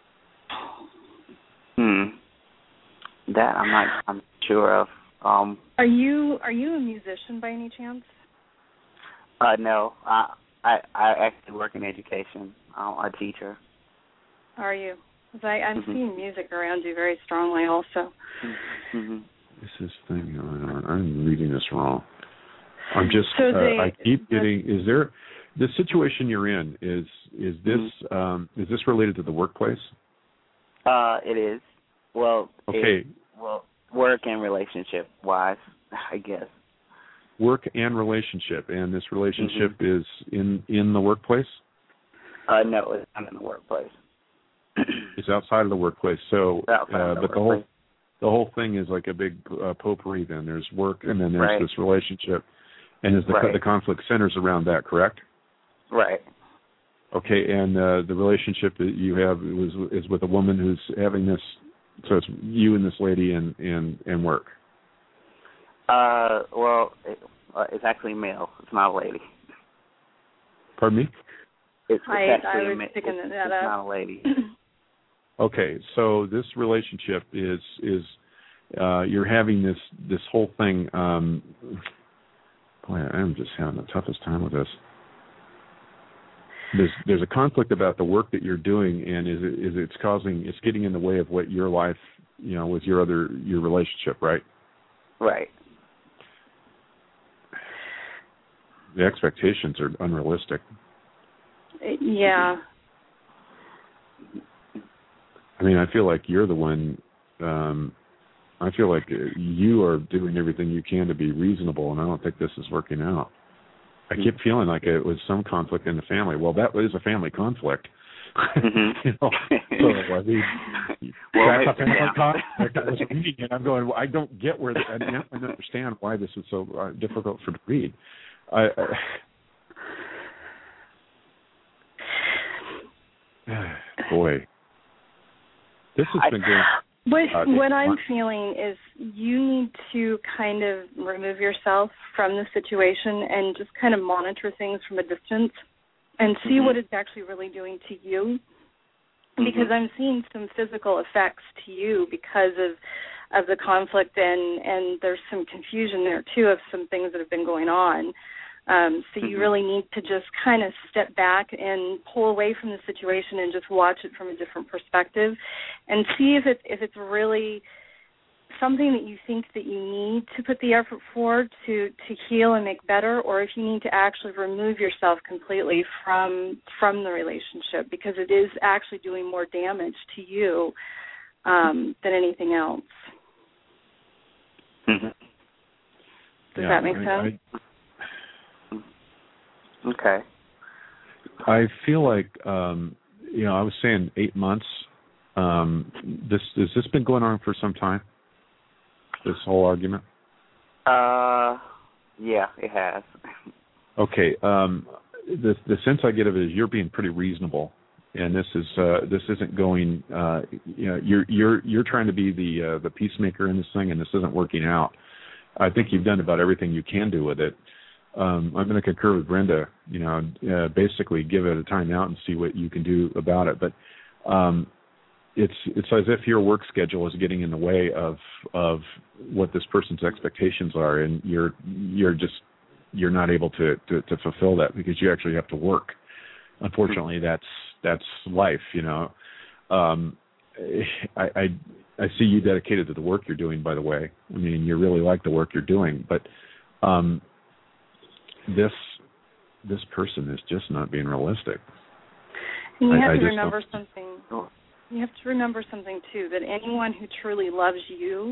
Hmm. That I'm not. I'm sure of. Um. Are you are you a musician by any chance? Uh. No. I. I. I actually work in education. I'm a teacher. Are you? Because I'm mm-hmm. seeing music around you very strongly, also. Mm-hmm. This is thing going on. I'm reading this wrong. I'm just. So uh, they, I keep getting. Is there the situation you're in? Is is this mm-hmm. um, is this related to the workplace? Uh. It is. Well. Okay. It, well, work and relationship wise, I guess. Work and relationship, and this relationship mm-hmm. is in in the workplace. Uh. No, it's not in the workplace. It's outside of the workplace. So, uh, the but the whole the whole thing is like a big uh, potpourri. Then there's work, and then there's right. this relationship, and is the right. the conflict centers around that, correct? Right. Okay, and uh, the relationship that you have was is with a woman who's having this. So it's you and this lady and and and work. Uh. Well, it, uh, it's actually male. It's not a lady. Pardon me? It's, it's I, actually I was a male. picking It's, that it's up. not a lady. Okay, so this relationship is is uh, you're having this this whole thing. Um, boy, I'm just having the toughest time with this. There's there's a conflict about the work that you're doing, and is it is it's causing it's getting in the way of what your life, you know, with your other your relationship, right? Right. The expectations are unrealistic. Yeah. I mean, I feel like you're the one. Um, I feel like you are doing everything you can to be reasonable, and I don't think this is working out. I keep feeling like it was some conflict in the family. Well, that is a family conflict. Mm-hmm. you know? So, I mean, well, that's a family yeah. conflict. I was reading it. I'm going, well, I don't get where, the, I don't understand why this is so uh, difficult for to read. I, I boy. This has been good. What uh, what I'm feeling is you need to kind of remove yourself from the situation and just kind of monitor things from a distance and see mm-hmm. what it's actually really doing to you. Mm-hmm. Because I'm seeing some physical effects to you because of of the conflict, and, and there's some confusion there too of some things that have been going on. Um, so you mm-hmm. really need to just kind of step back and pull away from the situation and just watch it from a different perspective and see if it's, if it's really something that you think that you need to put the effort forward to, to heal and make better, or if you need to actually remove yourself completely from from the relationship, because it is actually doing more damage to you um, than anything else. Mm-hmm. Does yeah, that make I, sense? I, Okay. I feel like, um, you know, I was saying eight months. Um, this has this been going on for some time? This whole argument? Uh, yeah, it has. Okay. Um, the the sense I get of it is you're being pretty reasonable, and this is uh, this isn't going. Uh, you know, you're you're you're trying to be the uh, the peacemaker in this thing, and this isn't working out. I think you've done about everything you can do with it. Um, I'm going to concur with Brenda, you know, uh, basically give it a time out and see what you can do about it. But um, it's it's as if your work schedule is getting in the way of of what this person's expectations are, and you're you're just you're not able to, to, to fulfill that because you actually have to work. Unfortunately, that's that's life, you know. Um, I, I I see you dedicated to the work you're doing, by the way. I mean, you really like the work you're doing, but um, This this person is just not being realistic. And you I, have I to just remember don't... something. You have to remember something too, that anyone who truly loves you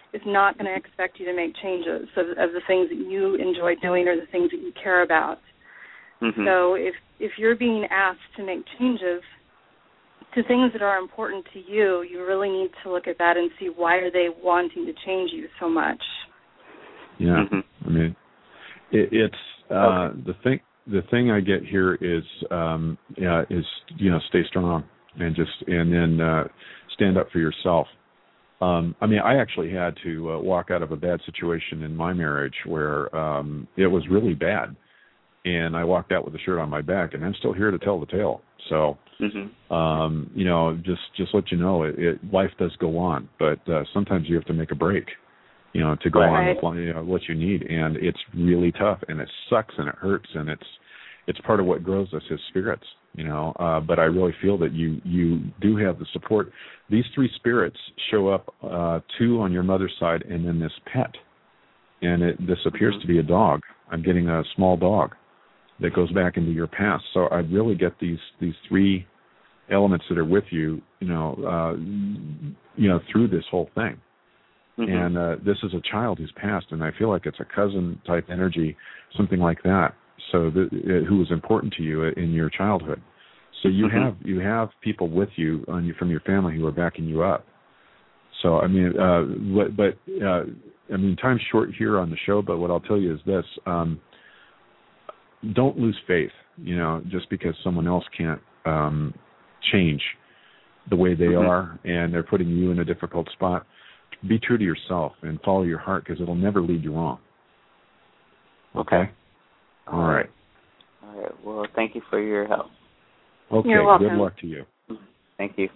is not going to expect you to make changes of, of the things that you enjoy doing or the things that you care about. Mm-hmm. So if if you're being asked to make changes to things that are important to you, you really need to look at that and see why are they wanting to change you so much. Yeah, mm-hmm. I mean, it, it's uh, okay. the thing. The thing I get here is um, yeah, is you know stay strong and just and then uh, stand up for yourself. Um, I mean, I actually had to uh, walk out of a bad situation in my marriage where um, it was really bad, and I walked out with a shirt on my back, and I'm still here to tell the tale. So, mm-hmm. um, you know, just just let you know, it, it, life does go on, but uh, sometimes you have to make a break, you know, to go right. on with you know, what you need, and it's really tough, and it sucks, and it hurts, and it's it's part of what grows us as spirits, you know. Uh, but I really feel that you you do have the support. These three spirits show up, uh, two on your mother's side, and then this pet, and it, this appears mm-hmm. to be a dog. I'm getting a small dog that goes back into your past. So I really get these these three elements that are with you, you know, uh, you know, through this whole thing. Mm-hmm. And uh, this is a child who's passed, and I feel like it's a cousin type energy, something like that. So the, uh, who was important to you in your childhood. So you mm-hmm. have you have people with you on you from your family who are backing you up. So I mean, uh, but, but uh, I mean, time's short here on the show. But what I'll tell you is this. Um, Don't lose faith, you know, just because someone else can't um, change the way they mm-hmm. are and they're putting you in a difficult spot. Be true to yourself and follow your heart because it'll never lead you wrong. Okay? All right. All right. Well, thank you for your help. Okay. You're welcome. Good luck to you. Thank you.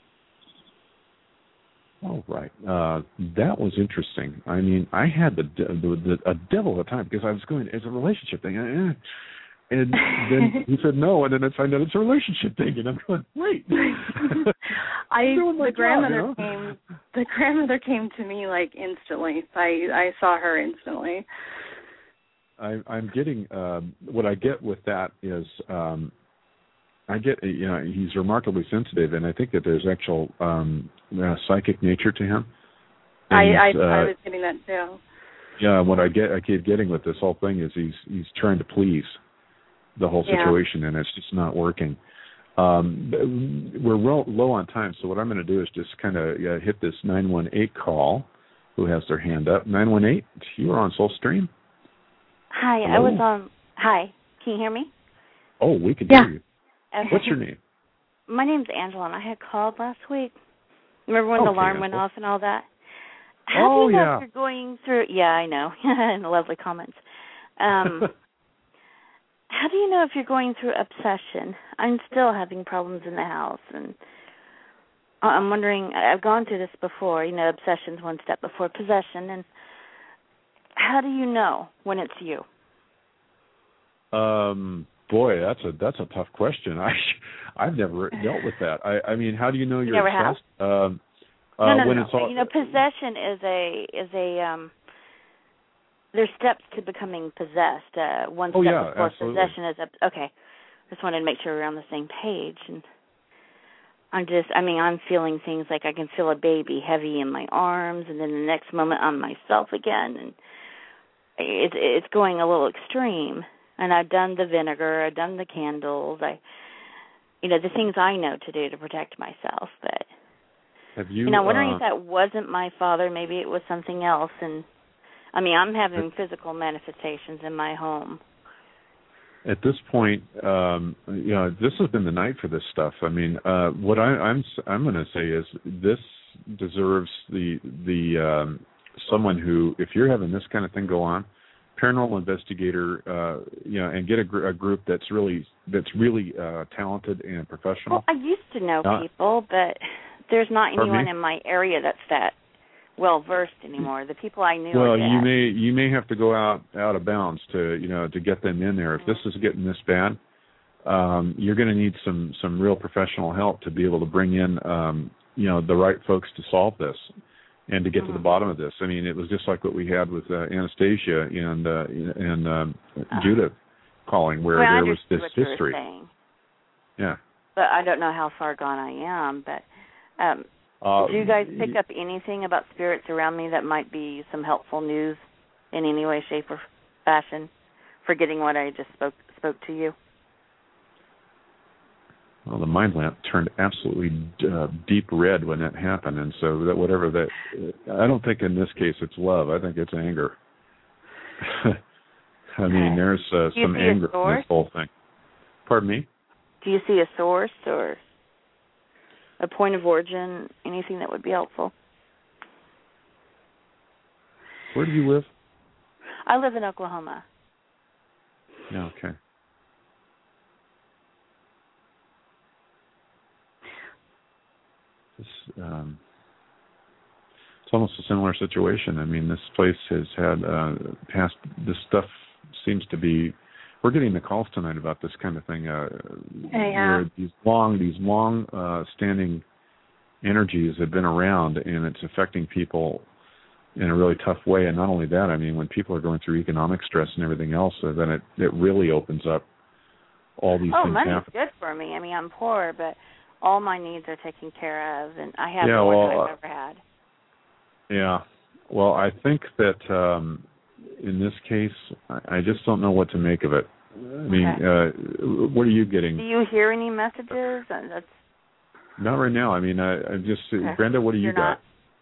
All right. Uh, that was interesting. I mean, I had the, the, the a devil of a time because I was going, it's a relationship thing. And then he said no, and then I find out it's a relationship thing. And I'm going, wait. I the job, grandmother you know? came the grandmother came to me like instantly. I, I saw her instantly. I, I'm getting, um, what I get with that is, um, I get, you know, he's remarkably sensitive, and I think that there's actual um, uh, psychic nature to him. I I, uh, I was getting that too. Yeah, what I get, I keep getting with this whole thing is he's he's trying to please the whole situation, yeah. and it's just not working. Um, we're real low on time, so what I'm going to do is just kind of uh, hit this nine one eight call. Who has their hand up? nine one eight. You are on Soulstream. Hi, Hello? I was on. Hi, can you hear me? Oh, we can yeah. hear you. Okay. What's your name? My name's Angela, and I had called last week. Remember when okay, the alarm Angela. went off and all that? How oh, do you know yeah. if you're going through? Yeah, I know. And the lovely comments. Um, how do you know if you're going through obsession? I'm still having problems in the house, and I'm wondering. I've gone through this before. You know, obsession's one step before possession, and how do you know when it's you? Um. Boy, that's a that's a tough question. I I've never dealt with that. I, I mean, how do you know you're you never obsessed? Have? Um, no, uh, no, when no. It's all, you know, possession is a is a um. There's steps to becoming possessed. Uh, one oh, step yeah, before absolutely. possession is a, okay. Just wanted to make sure we're on the same page. And I'm just, I mean, I'm feeling things like I can feel a baby heavy in my arms, and then the next moment I'm myself again, and it's it's going a little extreme. And I've done the vinegar, I've done the candles, I, you know, the things I know to do to protect myself. But, Have you, you know, I'm wondering uh, if that wasn't my father, maybe it was something else. And, I mean, I'm having physical manifestations in my home. At this point, um, you know, this has been the night for this stuff. I mean, uh, what I, I'm I'm going to say is this deserves the the um, someone who, if you're having this kind of thing go on, paranormal investigator, uh, you know, and get a, gr- a group that's really that's really uh, talented and professional. Well, I used to know uh, people, but there's not anyone me? in my area that's that well versed anymore. The people I knew. Well, are you dead. may you may have to go out out of bounds to you know to get them in there. If this is getting this bad, um, you're going to need some some real professional help to be able to bring in um, you know the right folks to solve this. And to get mm-hmm. to the bottom of this, I mean, it was just like what we had with uh, Anastasia and uh, and um, uh, Judith calling, where well, there was this what history. You were saying. Yeah. But I don't know how far gone I am. But um, Uh, Did you guys pick up anything about spirits around me that might be some helpful news in any way, shape, or fashion? Forgetting what I just spoke spoke to you. Well, the mind lamp turned absolutely uh, deep red when that happened, and so that whatever that, I don't think in this case it's love. I think it's anger. I mean, there's uh, some anger in this whole thing. Pardon me? Do you see a source or a point of origin, anything that would be helpful? Where do you live? I live in Oklahoma. Yeah, okay. It's, um, it's almost a similar situation. I mean, this place has had uh, past. This stuff seems to be. We're getting the calls tonight about this kind of thing. Uh, yeah. Where these long, these long uh, standing energies have been around, and it's affecting people in a really tough way. And not only that, I mean, when people are going through economic stress and everything else, uh, then it it really opens up all these oh, things. Oh, money's happen. good for me. I mean, I'm poor, but all my needs are taken care of, and I have yeah, more well, than I've uh, ever had. Yeah. Well, I think that um, in this case, I, I just don't know what to make of it. I mean, Okay. uh, what are you getting? Do you hear any messages? That's Not right now. I mean, I, I just, okay. Brenda, what do you You're got? not...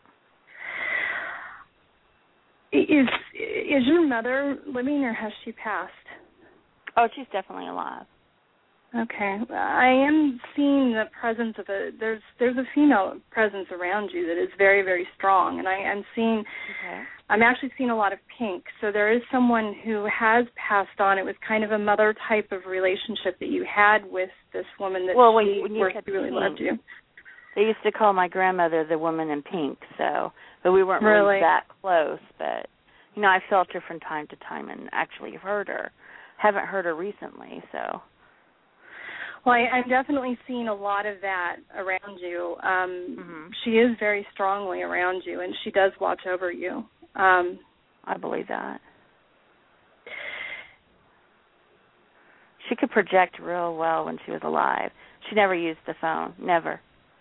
Is is your mother living or has she passed? Oh, she's definitely alive. Okay. I am seeing the presence of a there's there's a female presence around you that is very, very strong, and I am seeing okay. I'm actually seeing a lot of pink. So there is someone who has passed on. It was kind of a mother type of relationship that you had with this woman that well, she, when you, when you she really pink, loved you. They used to call my grandmother the woman in pink, so but we weren't really, really that close. But you know, I felt her from time to time, and actually heard her. Haven't heard her recently, so. Well, I, I'm definitely seeing a lot of that around you. Um, mm-hmm. She is very strongly around you, and she does watch over you. Um, I believe that. She could project real well when she was alive. She never used the phone, never.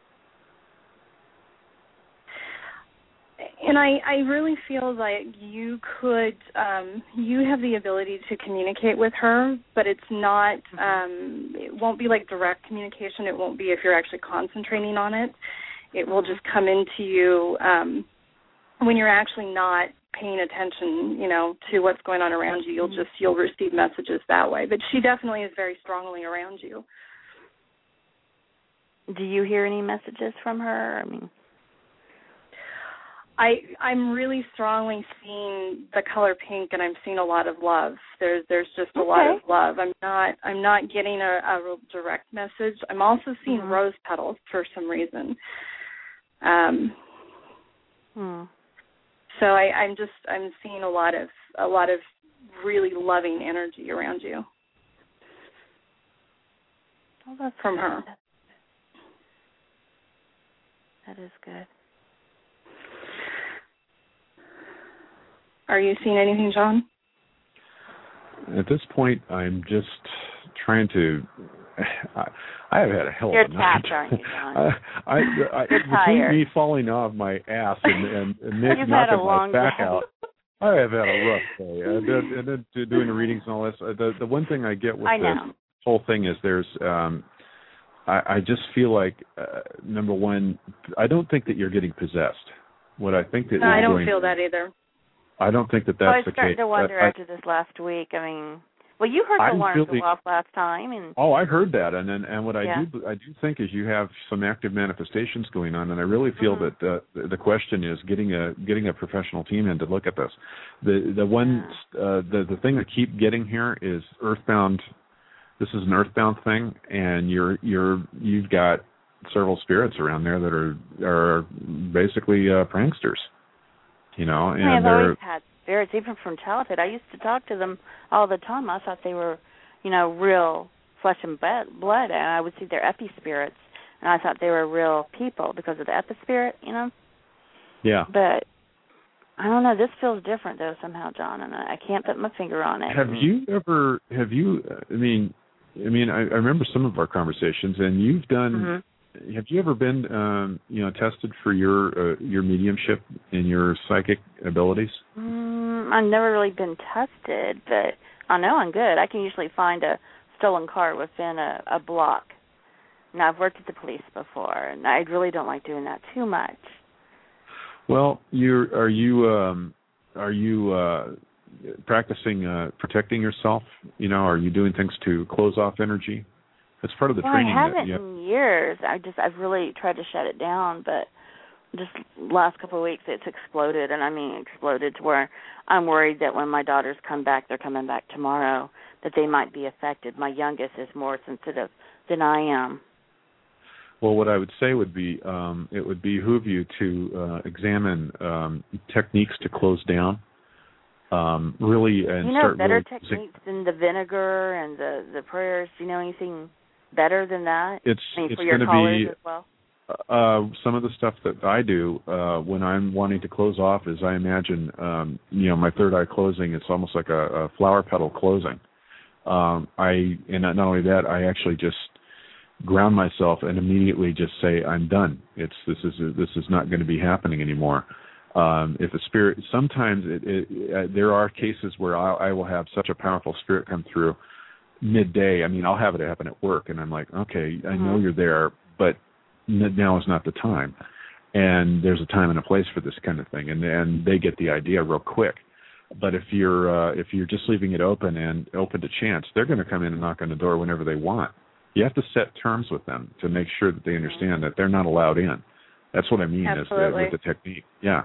And I, I really feel like you could, um, you have the ability to communicate with her, but it's not, um, it won't be like direct communication. It won't be if you're actually concentrating on it. It will just come into you um, when you're actually not paying attention, you know, to what's going on around you. You'll just, you'll receive messages that way. But she definitely is very strongly around you. Do you hear any messages from her? I mean... I I'm really strongly seeing the color pink, and I'm seeing a lot of love. There's there's just a okay. lot of love. I'm not I'm not getting a, a real direct message. I'm also seeing mm-hmm. rose petals for some reason. Um. Hmm. So I, I'm just I'm seeing a lot of a lot of really loving energy around you. Oh, that's from good. her. That is good. Are you seeing anything, John? At this point, I'm just trying to. I, I have had a hell You're of a night. tapped, aren't you, John? I, I, I, You're between tired. me falling off my ass and, and, and Nick You've had a knocking my long back day. out, I have had a rough day. And then, and then doing the readings and all this. uh, The the one thing I get with I this know. whole thing is there's. Um, I, I just feel like uh, number one, I don't think that you're getting possessed. What I think that No, you're I don't doing, feel that either. I don't think that that's well, I was the starting case. to wonder I, after this last week. I mean, well, you heard I'm the alarms really- go off last time, and Oh, I heard that, and and, and what Yeah. I do I do think is you have some active manifestations going on, and I really feel Mhm. that the the question is getting a getting a professional team in to look at this. The the one uh, the the thing that keep getting here is earthbound. This is an earthbound thing, and you're you're you've got several spirits around there that are are basically uh, pranksters, you know, and I've they're. always had spirits, even from childhood. I used to talk to them all the time. I thought they were, you know, real flesh and blood, and I would see their epi spirits, and I thought they were real people because of the epi spirit, you know. Yeah. But I don't know. This feels different though somehow, John, and I, I can't put my finger on it. Have you ever? Have you? I mean, I mean, I, I remember some of our conversations, and you've done. Mm-hmm. have you ever been, um, you know, tested for your uh, your mediumship and your psychic abilities? Mm, I've never really been tested, but I know I'm good. I can usually find a stolen car within a, a block. Now, I've worked at the police before, and I really don't like doing that too much. Well, you're are you um, are you uh, practicing uh, protecting yourself? You know, are you doing things to close off energy? It's part of the well, training. I haven't that you in years. I just I've really tried to shut it down, but just last couple of weeks it's exploded, and I mean exploded to where I'm worried that when my daughters come back, they're coming back tomorrow, that they might be affected. My youngest is more sensitive than I am. Well, what I would say would be um, it would behoove you to uh, examine um, techniques to close down. Um, really, and you know start better really techniques than the vinegar and the the prayers. Do you know anything better than that? It's I mean, it's for your going to callers be as well. Uh, some of the stuff that I do uh, when I'm wanting to close off is I imagine, um, you know, my third eye closing. It's almost like a, a flower petal closing. Um, I and not only that, I actually just ground myself and immediately just say I'm done. It's this is this is not going to be happening anymore. Um, if a spirit, sometimes it, it, uh, there are cases where I, I will have such a powerful spirit come through midday. I mean, I'll have it happen at work, and I'm like, okay, I know you're there, but now is not the time. And there's a time and a place for this kind of thing, and and they get the idea real quick. But if you're uh, if you're just leaving it open and open to chance, they're going to come in and knock on the door whenever they want. You have to set terms with them to make sure that they understand that they're not allowed in. That's what I mean is uh, with the technique. Yeah.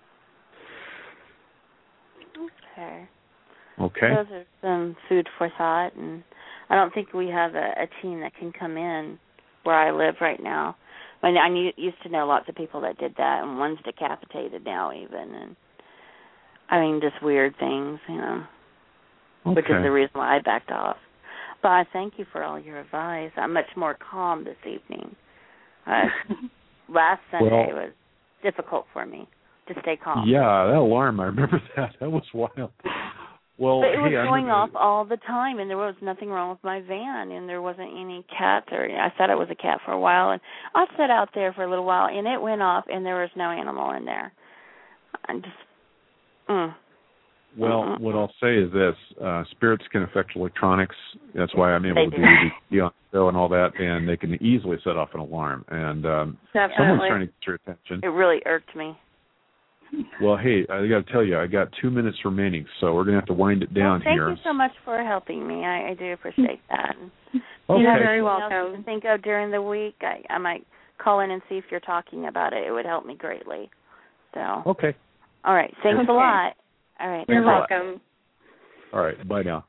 Okay. Okay. Those are some food for thought, and I don't think we have a, a team that can come in where I live right now. I mean, I knew, used to know lots of people that did that, and one's decapitated now even, and I mean, just weird things, you know, okay. which is the reason why I backed off. But I thank you for all your advice. I'm much more calm this evening. Uh, last Sunday well, was difficult for me to stay calm. Yeah, that alarm, I remember that. That was wild. Well, but it was hey, going gonna... off all the time, and there was nothing wrong with my van, and there wasn't any cats, or I thought it was a cat for a while, and I sat out there for a little while, and it went off, and there was no animal in there. I just, mm. Well, mm-hmm. what I'll say is this: uh, spirits can affect electronics. That's why I'm able they to do, do the on the show and all that, and they can easily set off an alarm. And um, someone's trying to get your attention. It really irked me. Well, hey, I got to tell you, I got two minutes remaining, so we're going to have to wind it down well, thank here. Thank you so much for helping me. I, I do appreciate that. Okay. You're very welcome. welcome. To think of during the week, I, I might call in and see if you're talking about it. It would help me greatly. So. Okay. All right. Thanks okay. a lot. All right. You're bye. welcome. All right. Bye now.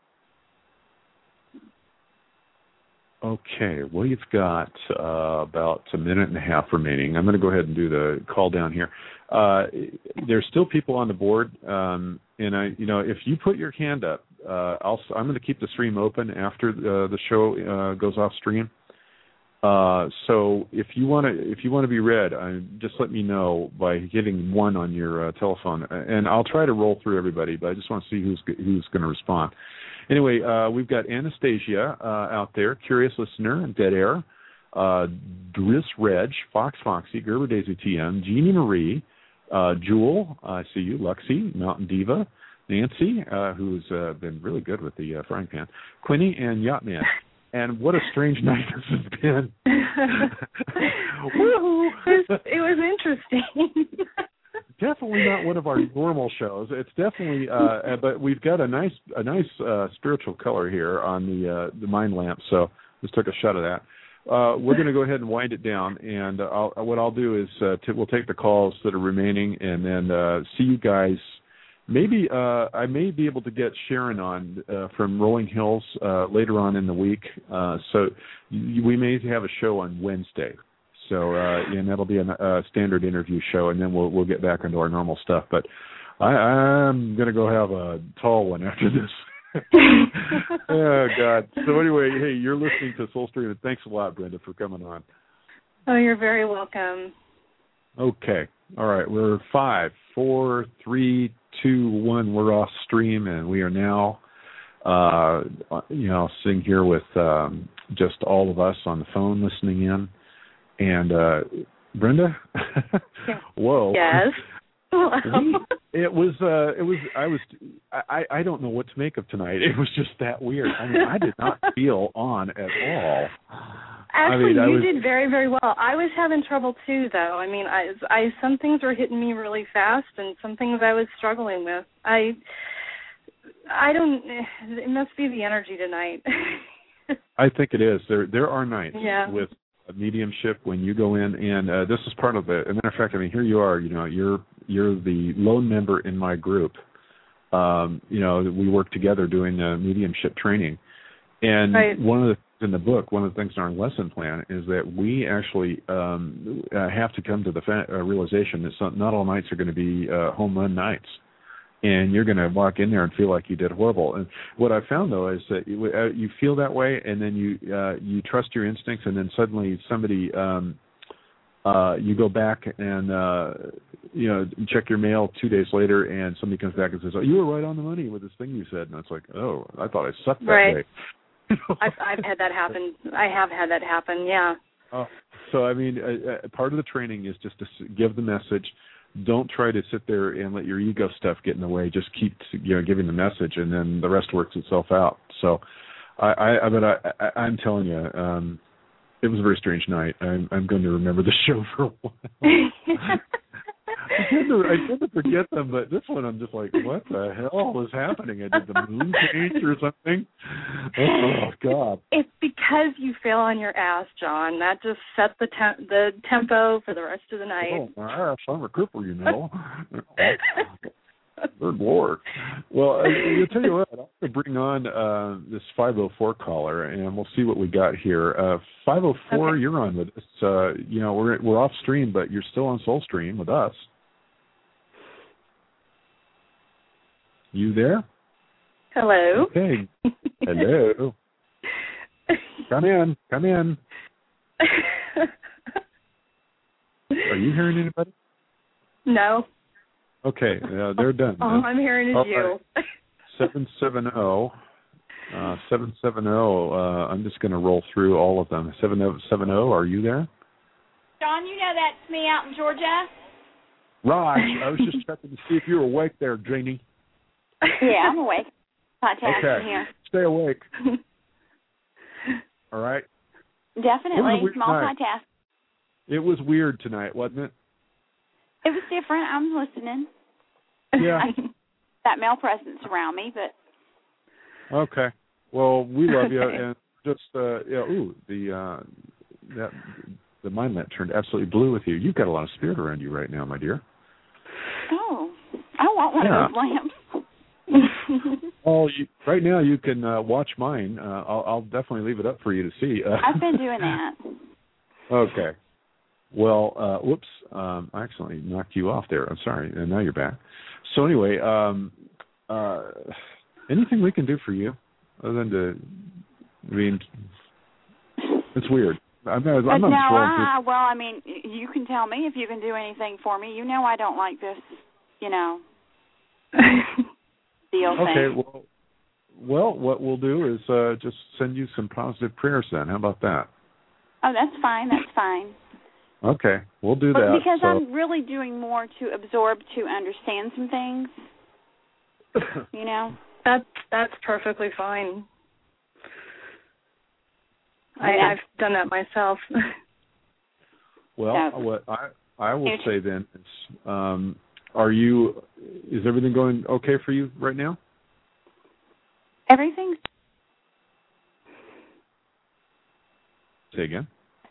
Okay, we've got uh, about a minute and a half remaining. I'm going to go ahead and do the call down here. Uh, there's still people on the board, um, and I, you know, if you put your hand up, uh, I'll, I'm going to keep the stream open after the, the show uh, goes off stream. Uh, so if you want to, if you want to be read, uh, just let me know by hitting one on your uh, telephone, and I'll try to roll through everybody. But I just want to see who's who's going to respond. Anyway, uh, we've got Anastasia uh, out there, Curious Listener, Dead Air, uh, Driss Reg, Fox Foxy, Gerber Daisy T M, Jeannie Marie, uh, Jewel, I see you, Luxie, Mountain Diva, Nancy, uh, who's uh, been really good with the uh, frying pan, Quinny, and Yachtman. And what a strange night this has been. Woo! It was, it was interesting. Definitely not one of our normal shows. It's definitely, uh, but we've got a nice, a nice uh, spiritual color here on the uh, the mind lamp. So just took a shot of that. Uh, we're going to go ahead and wind it down, and I'll, what I'll do is uh, t- we'll take the calls that are remaining, and then uh, see you guys. Maybe uh, I may be able to get Sharon on uh, from Rolling Hills uh, later on in the week. Uh, so we may have a show on Wednesday. So uh, and that'll be a uh, standard interview show, and then we'll we'll get back into our normal stuff. But I, I'm going to go have a tall one after this. Oh God! So anyway, hey, you're listening to Soulstream, and thanks a lot, Brenda, for coming on. Oh, you're very welcome. Okay. All right. We're five, four, three, two, one. We're off stream, and we are now, uh, you know, sitting here with um, just all of us on the phone listening in. And uh, Brenda, whoa, yes, we, it was uh, it was I was I I don't know what to make of tonight. It was just that weird. I mean, I did not feel on at all. Actually, I mean, I you was, did very, very well. I was having trouble too, though. I mean, I, I some things were hitting me really fast, and some things I was struggling with. I, I don't. It must be the energy tonight. I think it is. There, there are nights yeah. with a mediumship when you go in, and uh, this is part of it. As a matter of fact, I mean, here you are. You know, you're you're the lone member in my group. Um, you know, we work together doing uh, mediumship training, and right. one of the in the book, one of the things in our lesson plan is that we actually um, uh, have to come to the fa- uh, realization that some, not all nights are going to be uh, home run nights, and you're going to walk in there and feel like you did horrible. And what I found though is that you, uh, you feel that way, and then you uh, you trust your instincts, and then suddenly somebody um, uh, you go back and uh, you know check your mail two days later, and somebody comes back and says, "Oh, you were right on the money with this thing you said," and it's like, "Oh, I thought I sucked that right. day." I've, I've had that happen. I have had that happen. Yeah. Oh, so I mean, uh, part of the training is just to give the message. Don't try to sit there and let your ego stuff get in the way. Just keep, you know, giving the message, and then the rest works itself out. So, I, I, I but I, I, I'm telling you, um, it was a very strange night. I'm, I'm going to remember the show for a while. I tend, to, I tend to forget them, but this one I'm just like, what the hell was happening? I did the moon change or something? Oh, God. It's because you fell on your ass, John. That just set the te- the tempo for the rest of the night. Oh, my ass. I'm a cripple, you know. Good Lord. Well, I, I'll tell you what, I'm going to bring on uh, this five oh four caller, and we'll see what we got here. Uh, five oh four, okay. You're on with us. Uh, you know, we're we're off stream, but you're still on Soul Stream with us. You there? Hello. Okay. Hello. Come in. Come in. Are you hearing anybody? No. Okay, uh, they're done. All I'm hearing is All you. Right. seven seven zero. Uh, seven seven zero. Uh, I'm just going to roll through all of them. seven seven zero, are you there? John, you know that's me out in Georgia. Raj, I was just checking to see if you were awake there, Janie. Yeah, I'm awake. Podcast okay. here. Stay awake. All right? Definitely. Multitask. It was weird tonight, wasn't it? It was different. I'm listening. Yeah. I, that male presence around me, but. Okay. Well, we love you, and just uh, yeah. Ooh, the uh, that the mind map turned absolutely blue with you. You've got a lot of spirit around you right now, my dear. Oh, I want one yeah. of those lamps. Oh, you, right now you can uh, watch mine. Uh, I'll, I'll definitely leave it up for you to see. Uh, I've been doing that. Okay. Well, uh, whoops, um, I accidentally knocked you off there. I'm sorry, and now you're back. So anyway, um, uh, anything we can do for you other than to, I mean, it's weird. I'm not, I'm not no, I, well, I mean, you can tell me if you can do anything for me. You know I don't like this, you know, deal okay, thing. well, well, what we'll do is uh, just send you some positive prayers then. How about that? Oh, that's fine. That's fine. Okay, we'll do but that. Because so. I'm really doing more to absorb, to understand some things, you know? That's, that's perfectly fine. I, Yeah. I've done that myself. Well, Yeah. what I I will say then is, um, are you? Is everything going okay for you right now? Everything's. Say again.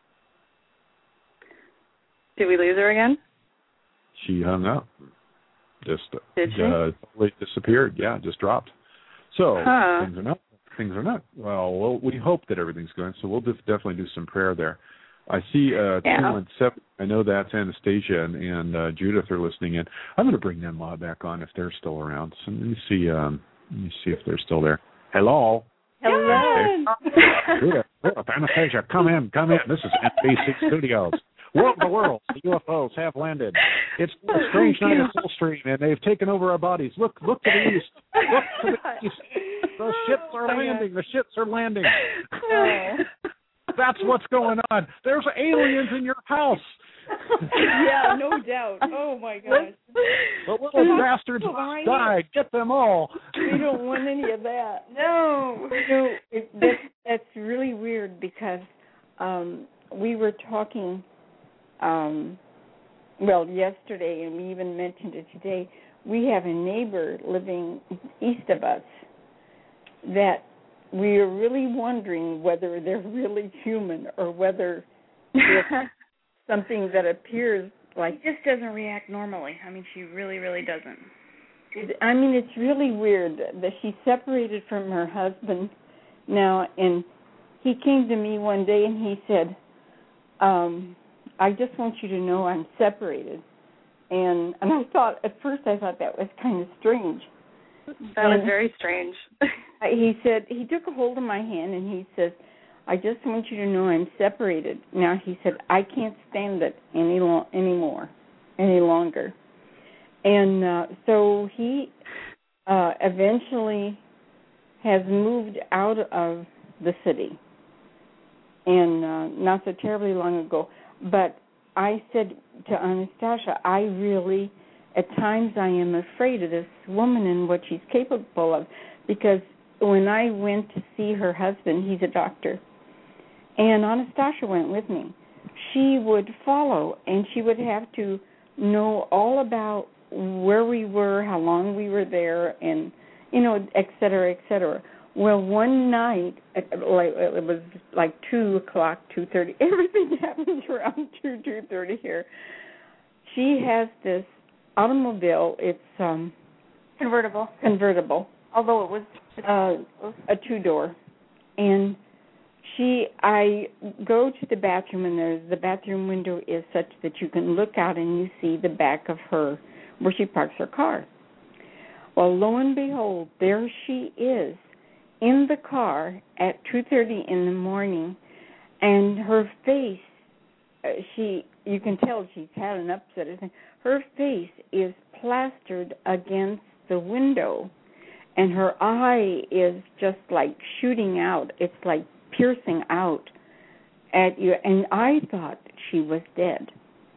Did we lose her again? She hung up. Just Did she? uh, totally disappeared. Yeah, just dropped. So Huh. things are not. Things are not. Well, well, we hope that everything's going. So we'll def- definitely do some prayer there. I see uh, Yeah. two one seven. I know that's Anastasia and, and uh, Judith are listening in. I'm going to bring them uh, back on if they're still around. So let me see. Um, let me see if they're still there. Hello. Hello. Judith, Judith, Anastasia, come in, come in. This is N B C Studios. World of the world, the U F Os have landed. It's a strange night at Soul Stream, and they've taken over our bodies. Look, look to the east. Look to the east. The ships are landing. The ships are landing. That's what's going on. There's aliens in your house. Yeah, no doubt. Oh my gosh. The little bastards must die. Get them all. We don't want any of that. No. No, it, that's, that's really weird because um, we were talking, um, well, yesterday, and we even mentioned it today. We have a neighbor living east of us that we are really wondering whether they're really human or whether it's something that appears like... She just doesn't react normally. I mean, she really, really doesn't. It, I mean, it's really weird that she's separated from her husband now, and he came to me one day and he said, um, I just want you to know I'm separated. And and I thought, at first I thought that was kind of strange. That and was very strange. He said, he took a hold of my hand and he says, I just want you to know I'm separated. Now, he said, I can't stand it any lo- anymore, any longer. And uh, so he uh, eventually has moved out of the city, and uh, not so terribly long ago. But I said to Anastasia, I really, at times I am afraid of this woman and what she's capable of, because when I went to see her husband, he's a doctor, and Anastasia went with me, she would follow, and she would have to know all about where we were, how long we were there, and, you know, et cetera, et cetera. Well, one night, like it was like two o'clock, two thirty. Everything happens around two, two thirty here. She has this automobile. It's um convertible. Convertible. Although it was uh, a two door, and she, I go to the bathroom, and there's the bathroom window is such that you can look out and you see the back of her where she parks her car. Well, lo and behold, there she is in the car at two thirty in the morning, and her face, uh, she, you can tell she's had an upset. Her face is plastered against the window, and her eye is just like shooting out. It's like piercing out at you, and I thought she was dead.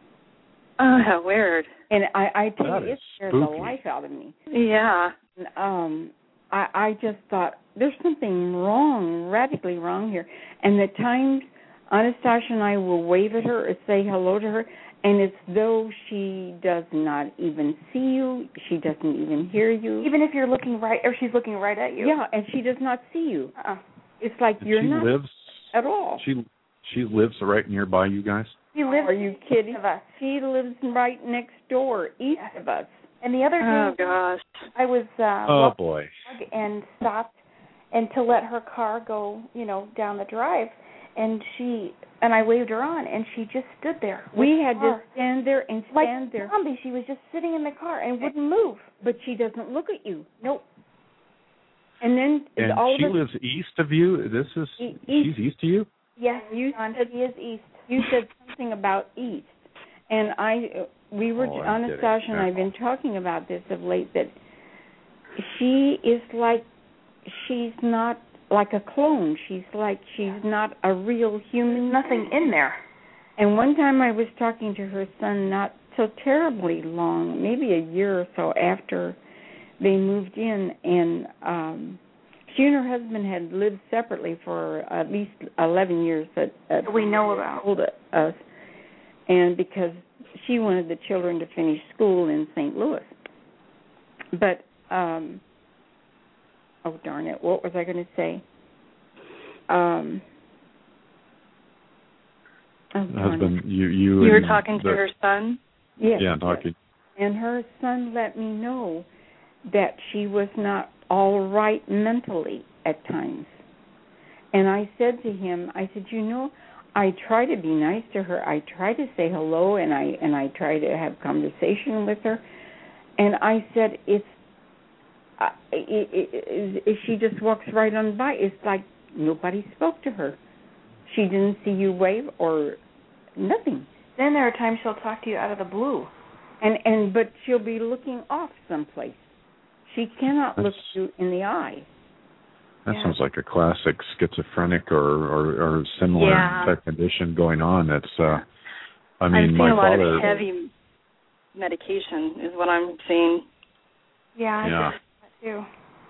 Oh, how weird. And I, I tell That you, it is scared the spooky. life out of me. Yeah. Um, I, I just thought, there's something wrong, radically wrong here. And at times, Anastasia and I will wave at her or say hello to her, and it's though she does not even see you, she doesn't even hear you. Even if you're looking right, or she's looking right at you. Yeah, and she does not see you. Uh-uh. It's like And you're she not lives, at all. She she lives right nearby you guys? She lives Are you kidding? east of us. She lives right next door, east Yes. of us. And the other Oh, day, gosh. I was uh, Oh, walking boy. the dog and stopped and to let her car go, you know, down the drive, and she and I waved her on, and she just stood there. with We the had to car. stand there and like stand there. a zombie. She was just sitting in the car and wouldn't move. But she doesn't look at you. Nope. And then And all she of a lives east of you? This is, E- she's east of you? Yes, You John, said- he is east. you said something about east, and I, we were, Oh, I'm Anastasia kidding. and I've been talking about this of late, that she is like, she's not like a clone. She's like, she's not a real human. Nothing in there. And one time I was talking to her son not so terribly long, maybe a year or so after they moved in, and um she and her husband had lived separately for at least eleven years that, that we know about. Told us, and because she wanted the children to finish school in Saint Louis. But, um, oh, darn it, what was I going to say? Um, oh, darn Husband, it. you you. You were and talking to the- her son? Yes, Yeah, yes. talking. And her son let me know that she was not all right mentally at times. And I said to him, I said, you know, I try to be nice to her. I try to say hello, and I and I try to have conversation with her. And I said, it's, uh, it, it, it, she just walks right on by. It's like nobody spoke to her. She didn't see you wave or nothing. Then there are times she'll talk to you out of the blue. And and but she'll be looking off someplace. She cannot look That's- you in the eye. That Yeah. sounds like a classic schizophrenic or or, or similar Yeah. type condition going on. That's, uh, I I'm mean, seeing my a lot father. of heavy medication is what I'm seeing. Yeah, I Yeah. think that too.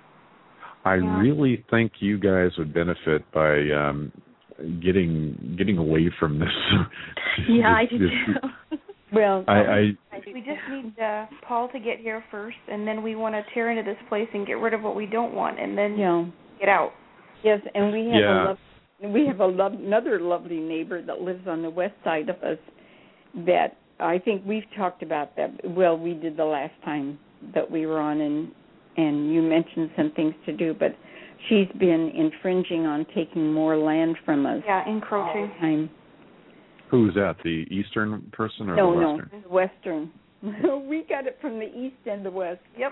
I Yeah. really think you guys would benefit by um, getting getting away from this. Yeah, I this- do this- too. Well, I, I We just need uh, Paul to get here first, and then we want to tear into this place and get rid of what we don't want, and then yeah. get out. Yes, and we have Yeah. a lo- we have a lo- another lovely neighbor that lives on the west side of us that I think we've talked about that. Well, we did the last time that we were on, and and you mentioned some things to do, but she's been infringing on taking more land from us. Yeah, encroaching. Time. who's that? The eastern person or No, the no, western? the western. We got it from the east and the west. Yep.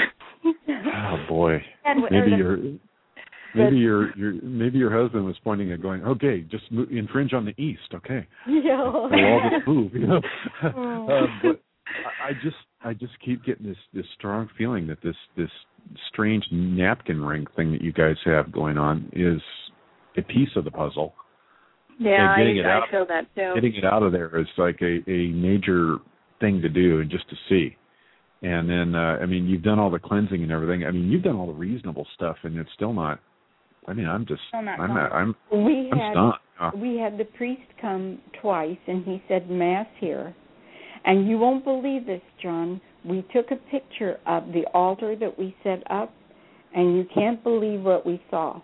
Oh boy. And Maybe or the- your maybe your your maybe your husband was pointing at going, okay, just mo- infringe on the east, okay. Yeah. We'll all just move, you know. Oh. uh, but I I just I just keep getting this this strong feeling that this this strange napkin ring thing that you guys have going on is a piece of the puzzle. Yeah, And getting it I, out- I feel that too. Getting it out of there is like a, a major thing to do and just to see. And then, uh, I mean, you've done all the cleansing and everything. I mean, you've done all the reasonable stuff, and it's still not. I mean, I'm just, Still not I'm, gone. not, I'm, We I'm had stunned. Uh, we had the priest come twice, and he said mass here. And you won't believe this, John. We took a picture of the altar that we set up, and you can't believe what we saw.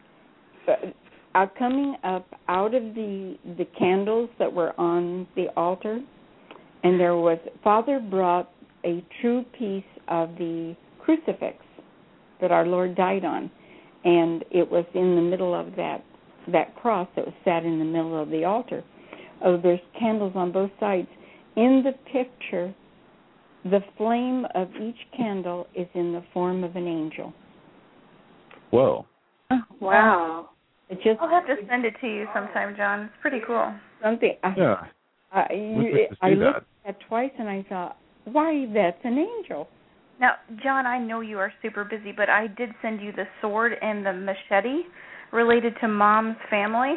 But, uh, coming up out of the the candles that were on the altar, and there was Father brought a true piece of the crucifix that our Lord died on, and it was in the middle of that that cross that was sat in the middle of the altar. Oh, there's candles on both sides. In the picture, the flame of each candle is in the form of an angel. whoa. Wow. It just I'll have to send it to you sometime, John. It's pretty cool. something. I, Yeah. I, Would you, like to see I looked that. at that twice, and I thought, why, that's an angel. Now, John, I know you are super busy, but I did send you the sword and the machete related to Mom's family.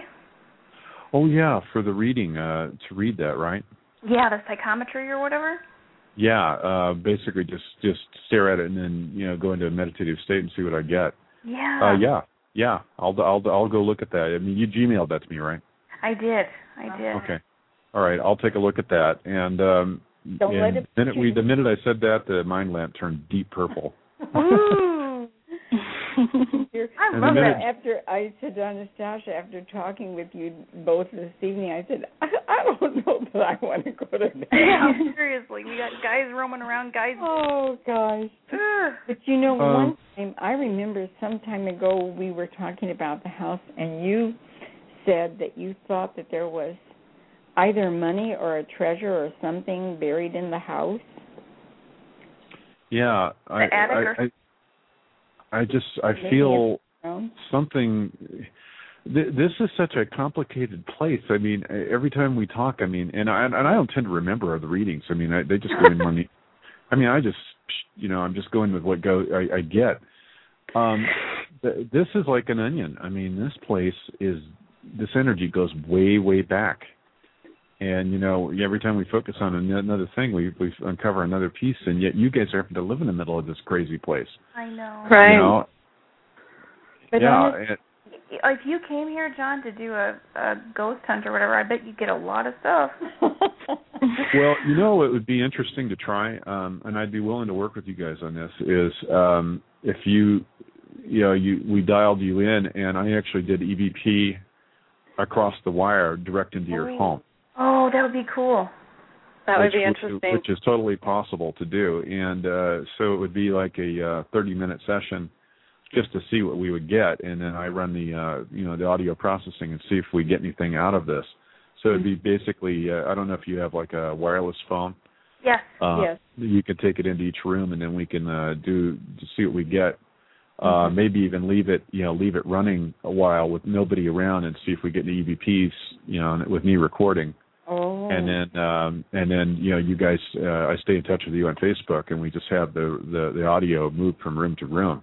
Oh, yeah, for the reading, uh, to read that, right? Yeah, the psychometry or whatever. Yeah, uh, basically just, just stare at it and then, you know, go into a meditative state and see what I get. Yeah. Uh, yeah, yeah, I'll, I'll, I'll go look at that. I mean, you Gmailed that to me, right? I did. I did. Okay. All right, I'll take a look at that. And um, Don't and let it the minute we, the minute I said that, the mind lamp turned deep purple. Ooh. I And love the that. minute- After I said to Anastasia, after talking with you both this evening, I said, I, I don't know that I want to go to that. Yeah, seriously, we got guys roaming around, guys. Oh gosh! Ugh. But you know, Um, one time I remember some time ago we were talking about the house, and you said that you thought that there was either money or a treasure or something buried in the house. Yeah, I, The attic or- I, I, I just, I Maybe feel No? something. Th- this is such a complicated place. I mean, every time we talk, I mean, and I, and I don't tend to remember the readings. I mean, I, they just go in on me. I mean, I just, you know, I'm just going with what go I, I get. Um, th- this is like an onion. I mean, this place is, this energy goes way, way back. And, you know, every time we focus on an- another thing, we we uncover another piece, and yet you guys are having to live in the middle of this crazy place. I know. Right. You know? But yeah. honest- and- If you came here, John, to do a, a ghost hunt or whatever, I bet you'd get a lot of stuff. well, you know, it would be interesting to try, um, and I'd be willing to work with you guys on this, is um, if you, you know, you we dialed you in, and I actually did E V P across the wire direct into your Oh. home. Oh, that would be cool. That would which, be which- interesting. Which is totally possible to do. And uh, so it would be like a uh, thirty-minute session just to see what we would get. And then I run the, uh, you know, the audio processing and see if we get anything out of this. So it'd be basically, uh, I don't know if you have like a wireless phone. Yes. Uh, Yes. You could take it into each room, and then we can uh, do to see what we get. Uh, Mhm. Maybe even leave it, you know, leave it running a while with nobody around, and see if we get any E V Ps, you know, with me recording. Oh. And then, um, and then, you know, you guys, uh, I stay in touch with you on Facebook, and we just have the, the, the audio moved from room to room.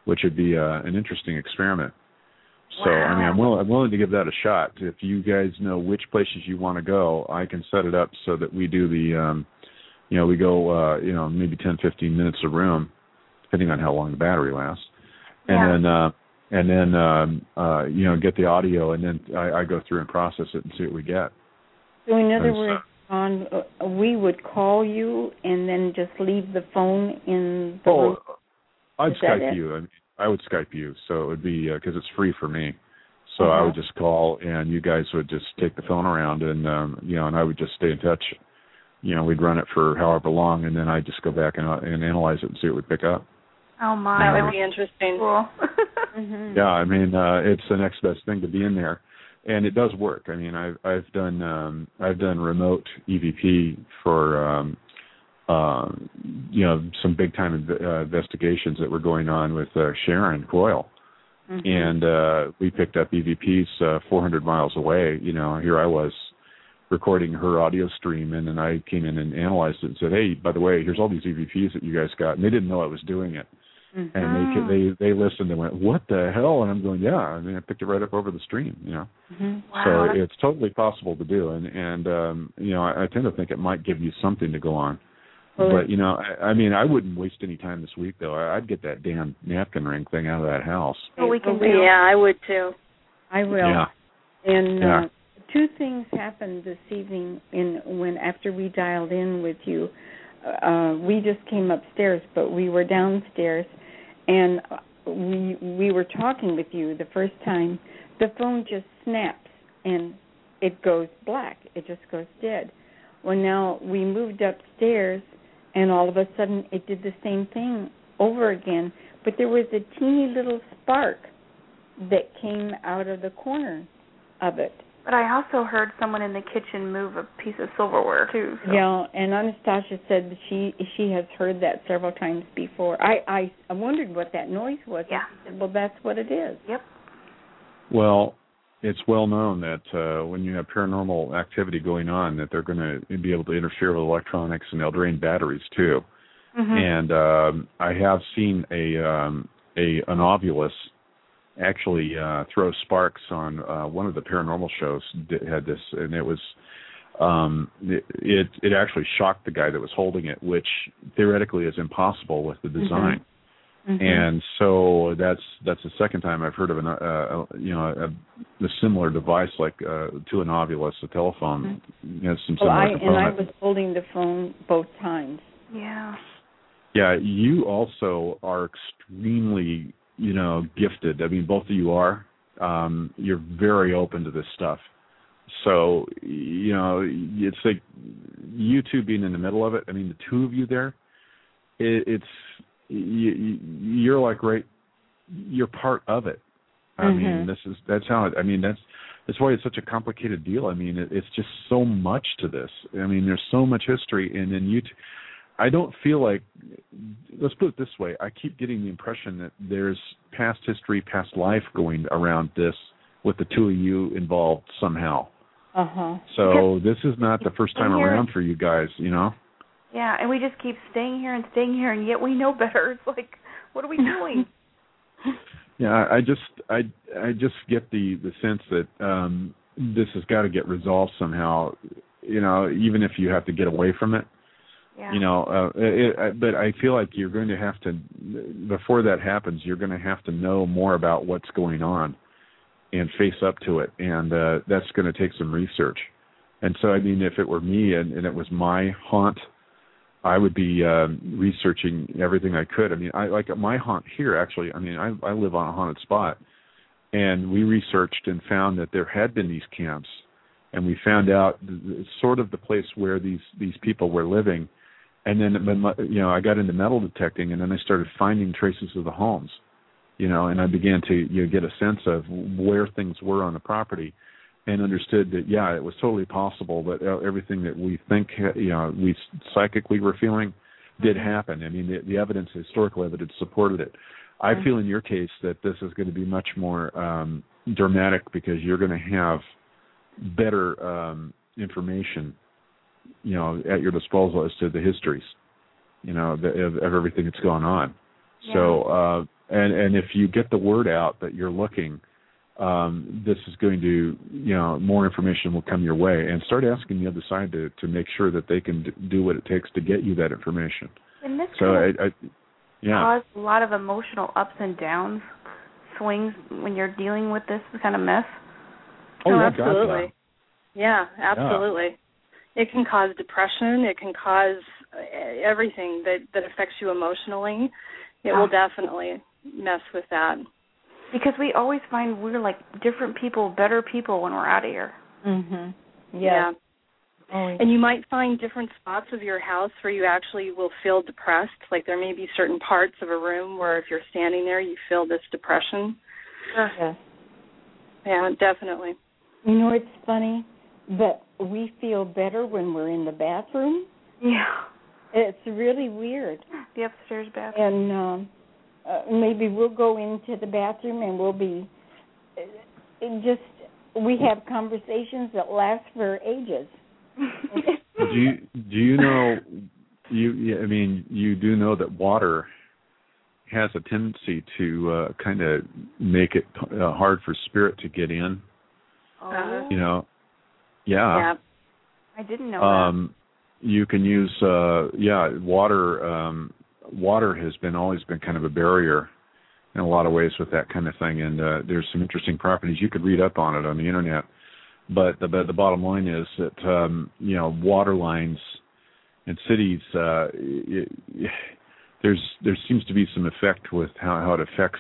which would be uh, an interesting experiment. So, Wow. I mean, I'm willing, I'm willing to give that a shot. If you guys know which places you want to go, I can set it up so that we do the, um, you know, we go, uh, you know, maybe ten, fifteen minutes a room, depending on how long the battery lasts. And Yeah. then, uh, and then, um, uh, you know, get the audio, and then I, I go through and process it and see what we get. So in other As, uh, words, on uh, we would call you and then just leave the phone in the Oh, room. I'd Is that Skype it? you. I, mean, I would Skype you, so it would be because it's free for me. So Uh-huh. I would just call, and you guys would just take the phone around, and um, you know, and I would just stay in touch. You know, we'd run it for however long, and then I'd just go back and, uh, and analyze it and see what would pick up. Oh my, That would be interesting. Cool. Mm-hmm. Yeah, I mean, uh, it's the next best thing to be in there, and it does work. I mean, I've I've done um, I've done remote E V P for um, uh, you know some big time uh, investigations that were going on with uh, Sharon Coyle, Mm-hmm. and uh, we picked up E V Ps uh, four hundred miles away. You know, here I was recording her audio stream, and then I came in and analyzed it and said, "Hey, by the way, here's all these E V Ps that you guys got," and they didn't know I was doing it. Mm-hmm. And they they they listened and went, "What the hell?" And I'm going, "Yeah." I mean, I picked it right up over the stream, you know. Mm-hmm. Wow. So it's totally possible to do, and and um, you know, I, I tend to think it might give you something to go on. Well, But you know, I, I mean, I wouldn't waste any time this week though. I, I'd get that damn napkin ring thing out of that house. What we can do. Yeah, I would too. I will. Yeah. And Yeah. uh, two things happened this evening in when after we dialed in with you. Uh, we just came upstairs, but we were downstairs, and we we were talking with you the first time. The phone just snaps and it goes black. It just goes dead. Well, now we moved upstairs, and all of a sudden it did the same thing over again. But there was a teeny little spark that came out of the corner of it. But I also heard someone in the kitchen move a piece of silverware too. So. Yeah, and Anastasia said that she she has heard that several times before. I I, I wondered what that noise was. Yeah. I said, well, that's what it is. Yep. Well, it's well known that uh, when you have paranormal activity going on, that they're going to be able to interfere with electronics, and they'll drain batteries too. Mm-hmm. And um, I have seen a um, a an ovulus actually uh, throw sparks on uh, one of the paranormal shows. That had this, and it was um, it, it it actually shocked the guy that was holding it, which theoretically is impossible with the design. Mm-hmm. And so that's that's the second time I've heard of an uh, you know a, a similar device like uh, to an ovulus, a telephone. Mm-hmm. Has some Well, similar I and I component. was holding the phone both times. Yeah. Yeah, you also are extremely, you know, gifted. I mean, both of you are. Um, you're very open to this stuff. So, you know, it's like you two being in the middle of it. I mean, the two of you there, it, it's you, you're like right. You're part of it. I Mm-hmm. mean, this is that's how. It, I mean, that's that's why it's such a complicated deal. I mean, it, it's just so much to this. I mean, there's so much history, and then you. T- I don't feel like, let's put it this way, I keep getting the impression that there's past history, past life going around this with the two of you involved somehow. Uh-huh. So this is not the first time Here- around for you guys, you know? Yeah, and we just keep staying here and staying here, and yet we know better. It's like, what are we doing? Yeah, I just I I just get the, the sense that um, this has got to get resolved somehow, you know, even if you have to get away from it. Yeah. You know, uh, it, it, but I feel like you're going to have to, before that happens, you're going to have to know more about what's going on and face up to it, and uh, that's going to take some research. And so, I mean, if it were me and, and it was my haunt, I would be um, researching everything I could. I mean, I like my haunt here, actually, I mean, I, I live on a haunted spot, and we researched and found that there had been these camps, and we found out sort of the place where these, these people were living. And then, you know, I got into metal detecting, and then I started finding traces of the homes, you know, and I began to you know, get a sense of where things were on the property, and understood that, yeah, it was totally possible that everything that we think, you know, we psychically were feeling did happen. I mean, the, the evidence, historical evidence, supported it. I feel in your case that this is going to be much more um, dramatic because you're going to have better um, information, you know, at your disposal as to the histories, you know, the, of, of everything that's gone on. Yeah. So, uh, and and if you get the word out that you're looking, um, this is going to, you know, more information will come your way, and start asking the other side to to make sure that they can d- do what it takes to get you that information. And this So, kind I, of I yeah. cause a lot of emotional ups and downs, swings when you're dealing with this kind of mess. Oh, no, yeah, absolutely. gotcha. Yeah, absolutely. Yeah. It can cause depression. It can cause everything that, that affects you emotionally. It Yeah. will definitely mess with that. Because we always find we're like different people, better people when we're out of here. Mhm. Yeah. Yeah. And you might find different spots of your house where you actually will feel depressed. Like there may be certain parts of a room where if you're standing there, you feel this depression. Yes. Yeah, definitely. You know, it's funny, but we feel better when we're in the bathroom. Yeah. It's really weird. The upstairs bathroom. And um, uh, maybe we'll go into the bathroom and we'll be uh, it just, we have conversations that last for ages. do you do you know you, you I mean you do know that water has a tendency to uh, kind of make it uh, hard for spirit to get in. Oh. You know, yeah. Yeah. I didn't know Um, you can use uh, yeah water. Um, water has been always been kind of a barrier in a lot of ways with that kind of thing, and uh, there's some interesting properties you could read up on it on the internet. But the the bottom line is that um, you know water lines in cities, uh, it, it, there's there seems to be some effect with how, how it affects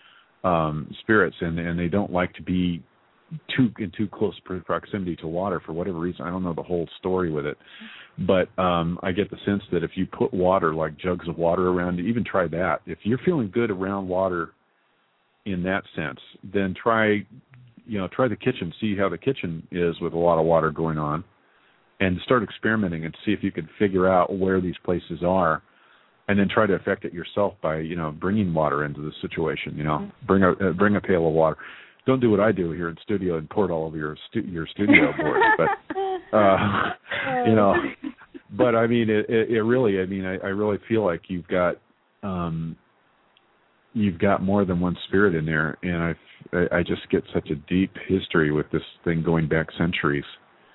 um, spirits, and and they don't like to be too in too close proximity to water for whatever reason. I don't know the whole story with it, but um, I get the sense that if you put water, like jugs of water around, even try that. If you're feeling good around water in that sense, then try. You know, try the kitchen, see how the kitchen is with a lot of water going on, and start experimenting and see if you can figure out where these places are, and then try to affect it yourself by, you know, bringing water into the situation. You know, mm-hmm. bring a uh, bring a pail of water. Don't do what I do here in studio and pour it all over your stu- your studio board, but uh, you know, but I mean, it, it, it really, I mean, I, I really feel like you've got. Um, You've got more than one spirit in there, and I, I just get such a deep history with this thing going back centuries.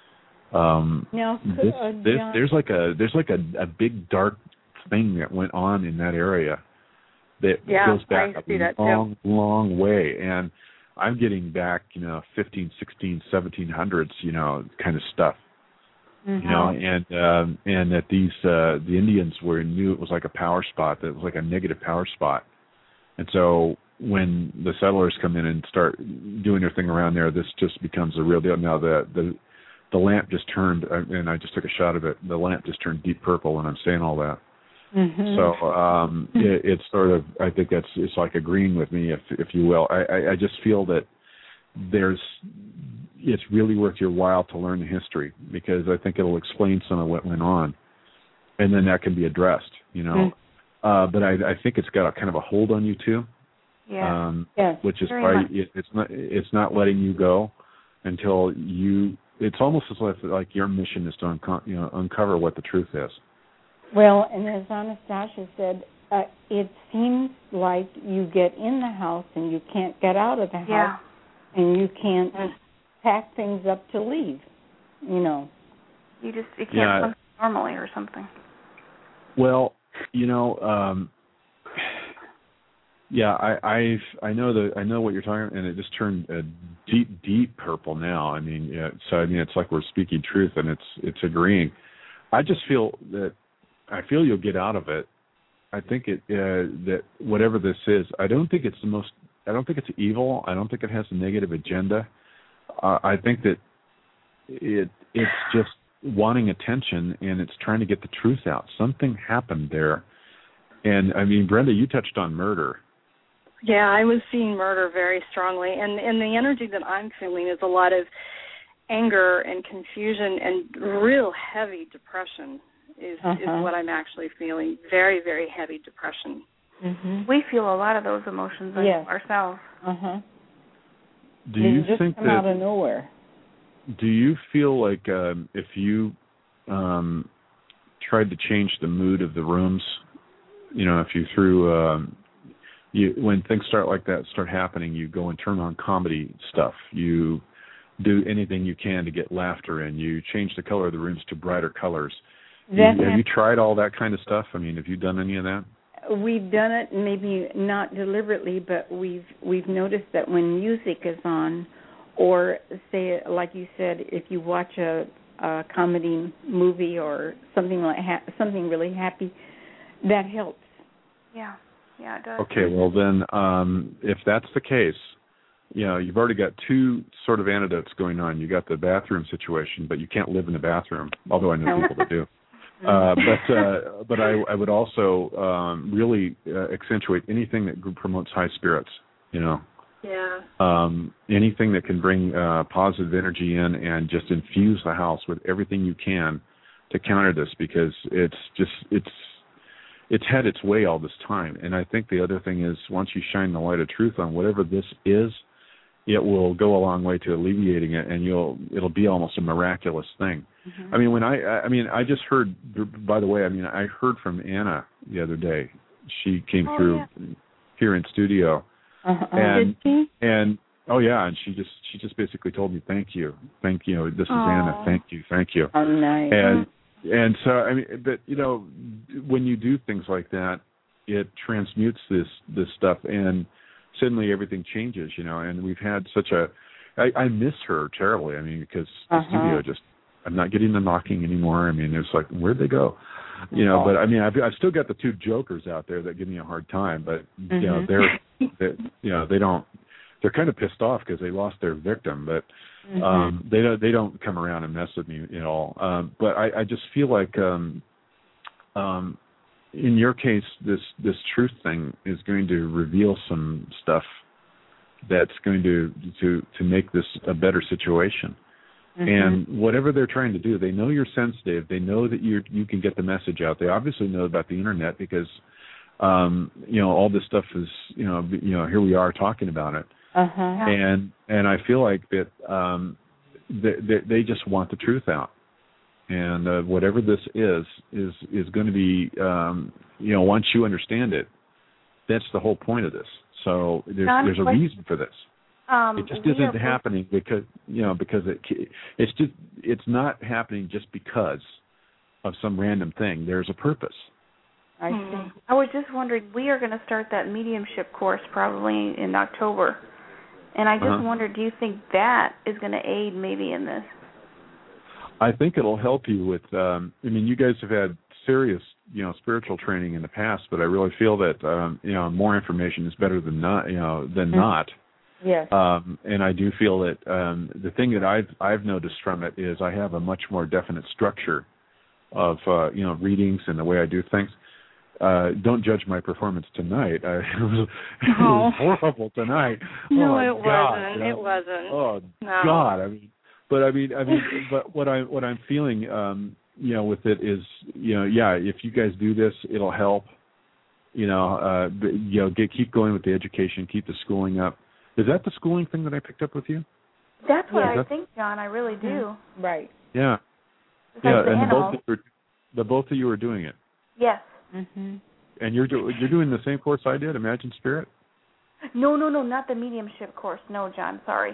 Um, now, this, uh, this, John, there's like a there's like a, a big dark thing that went on in that area that yeah, goes back I see a that long, too. long way, and I'm getting back, you know, fifteen, sixteen, seventeen hundreds, you know, kind of stuff. Mm-hmm. You know, and um, and that these uh, the Indians were knew it was like a power spot, that it was like a negative power spot. And so when the settlers come in and start doing their thing around there, this just becomes a real deal. Now the the, the lamp just turned, and I just took a shot of it. The lamp just turned deep purple, and I'm saying all that. Mm-hmm. So um, it, it's sort of, I think that's it's like agreeing with me, if if you will. I, I, I just feel that there's it's really worth your while to learn the history, because I think it'll explain some of what went on, and then that can be addressed. You know. Mm-hmm. Uh, but I, I think it's got a kind of a hold on you too, Yeah. um, yes. which is Very why much. it, it's not it's not letting you go until you. It's almost as if like your mission is to unco- you know uncover what the truth is. Well, and as Anastasia said, uh, it seems like you get in the house and you can't get out of the house, Yeah. and you can't pack things up to leave. You know. You just you can't Yeah. function normally or something. Well, you know, um, yeah, I I've, I know the I know what you're talking about, and it just turned a deep deep purple now. I mean, yeah, so I mean, it's like we're speaking truth, and it's it's agreeing. I just feel that I feel you'll get out of it. I think it uh, that whatever this is, I don't think it's the most. I don't think it's evil. I don't think it has a negative agenda. Uh, I think that it it's just wanting attention, and it's trying to get the truth out. Something happened there. And, I mean, Brenda, you touched on murder. Yeah, I was seeing murder very strongly. And, and the energy that I'm feeling is a lot of anger and confusion and real heavy depression is, uh-huh. is what I'm actually feeling. Very, very heavy depression. Mm-hmm. We feel a lot of those emotions yes. ourselves. Uh-huh. Do they you just think come that... out of nowhere. Do you feel like um, if you um, tried to change the mood of the rooms, you know, if you threw um, you when things start like that start happening, you go and turn on comedy stuff. You do anything you can to get laughter in. You change the color of the rooms to brighter colors. You, have you tried all that kind of stuff? I mean, have you done any of that? We've done it, maybe not deliberately, but we've we've noticed that when music is on, or say, like you said, if you watch a, a comedy movie or something like ha- something really happy, that helps. Yeah, yeah, it does. Okay, well then, um, if that's the case, you know, you've already got two sort of antidotes going on. You got the bathroom situation, but you can't live in the bathroom, although I know people that do. Uh, but uh, but I, I would also um, really uh, accentuate anything that promotes high spirits, you know. Yeah. Um, anything that can bring uh, positive energy in and just infuse the house with everything you can to counter this, because it's just it's it's had its way all this time. And I think the other thing is, once you shine the light of truth on whatever this is, it will go a long way to alleviating it, and you'll it'll be almost a miraculous thing. Mm-hmm. I mean, when I I mean, I just heard. By the way, I mean, I heard from Anna the other day. She came oh, through yeah. here in studio, uh-huh. and Did she? and oh yeah, and she just she just basically told me thank you, thank you. This is Aww. Anna. Thank you, thank you. Oh, nice. And and so I mean, but you know, when you do things like that, it transmutes this this stuff, and suddenly everything changes, you know. And we've had such a I, I miss her terribly. I mean, because the uh-huh. studio just I'm not getting the knocking anymore. I mean, it's like, where'd they go? You know, but I mean, I've, I've still got the two jokers out there that give me a hard time, but mm-hmm. you know, they're, they, you know, they don't, they're kind of pissed off because they lost their victim, but mm-hmm. um, they don't, they don't come around and mess with me at all. Um, but I, I just feel like, um, um, in your case, this, this truth thing is going to reveal some stuff that's going to, to, to make this a better situation. Mm-hmm. And whatever they're trying to do, they know you're sensitive. They know that you you can get the message out. They obviously know about the internet because, um, you know, all this stuff is, you know, you know, here we are talking about it. Uh-huh. And and I feel like that um, they, they they just want the truth out. And uh, whatever this is is is going to be, um, you know, once you understand it, that's the whole point of this. So there's John, there's a what- reason for this. Um, it just isn't happening because you know because it it's just it's not happening just because of some random thing. There's a purpose. I see. Hmm. I was just wondering, we are going to start that mediumship course probably in October, and I just uh-huh. wondered, do you think that is going to aid maybe in this? I think it'll help you with. Um, I mean, you guys have had serious, you know, spiritual training in the past, but I really feel that um, you know more information is better than not, you know, than mm-hmm. not. Yes. Um, and I do feel that um, the thing that I've I've noticed from it is I have a much more definite structure of uh, you know readings and the way I do things. Uh, don't judge my performance tonight. I, it, was, it was horrible tonight. No, oh, it God, wasn't. you know? It wasn't. Oh no. God! I mean, but I mean, I mean, but what I what I'm feeling, um, you know, with it is, you know, yeah, if you guys do this, it'll help. You know, uh, you know, get keep going with the education, keep the schooling up. Is that the schooling thing that I picked up with you? That's what yeah, I that's... think, John. I really do. Mm-hmm. Right. Yeah. It's yeah, like the and the both, animal. of you were, the both of you are doing it. Yes. Mm-hmm. And you're do, you're doing the same course I did, Imagine Spirit? No, no, no, not the mediumship course. No, John, sorry.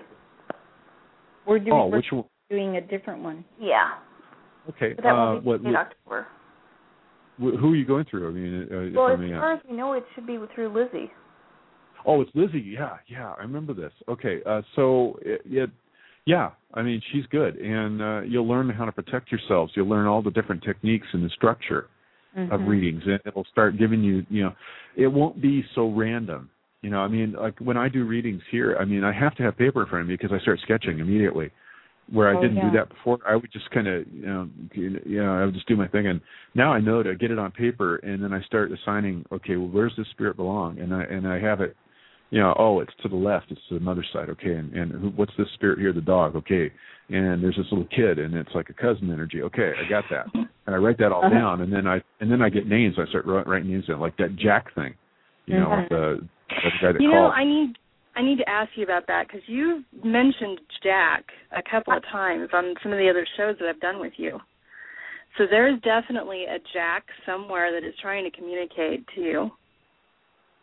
We're doing, oh, we're which one? doing a different one. Yeah. Okay. But that uh, won't be what, in October. Who are you going through? I mean, uh, well, if as I may far ask. as we know, it should be through Lizzie. Oh, it's Lizzie. Yeah, yeah, I remember this. Okay, uh, so it, it, yeah, I mean, she's good, and uh, you'll learn how to protect yourselves. You'll learn all the different techniques and the structure mm-hmm. of readings, and it'll start giving you, you know, it won't be so random. You know, I mean, like when I do readings here, I mean, I have to have paper in front of me because I start sketching immediately. Where I oh, didn't yeah. do that before, I would just kind of, you know, you know, I would just do my thing, and now I know to get it on paper, and then I start assigning, okay, well, where's this spirit belong, and I and I have it, you know, oh, it's to the left, it's to the mother's side, okay, and and who, what's this spirit here, the dog, okay, and there's this little kid, and it's like a cousin energy, okay, I got that, and I write that all uh-huh. down, and then I and then I get names, I start writing names down, like that Jack thing, you know, mm-hmm. with the, the guy that you called. know, I need. I need to ask you about that because you've mentioned Jack a couple of times on some of the other shows that I've done with you. So there's definitely a Jack somewhere that is trying to communicate to you.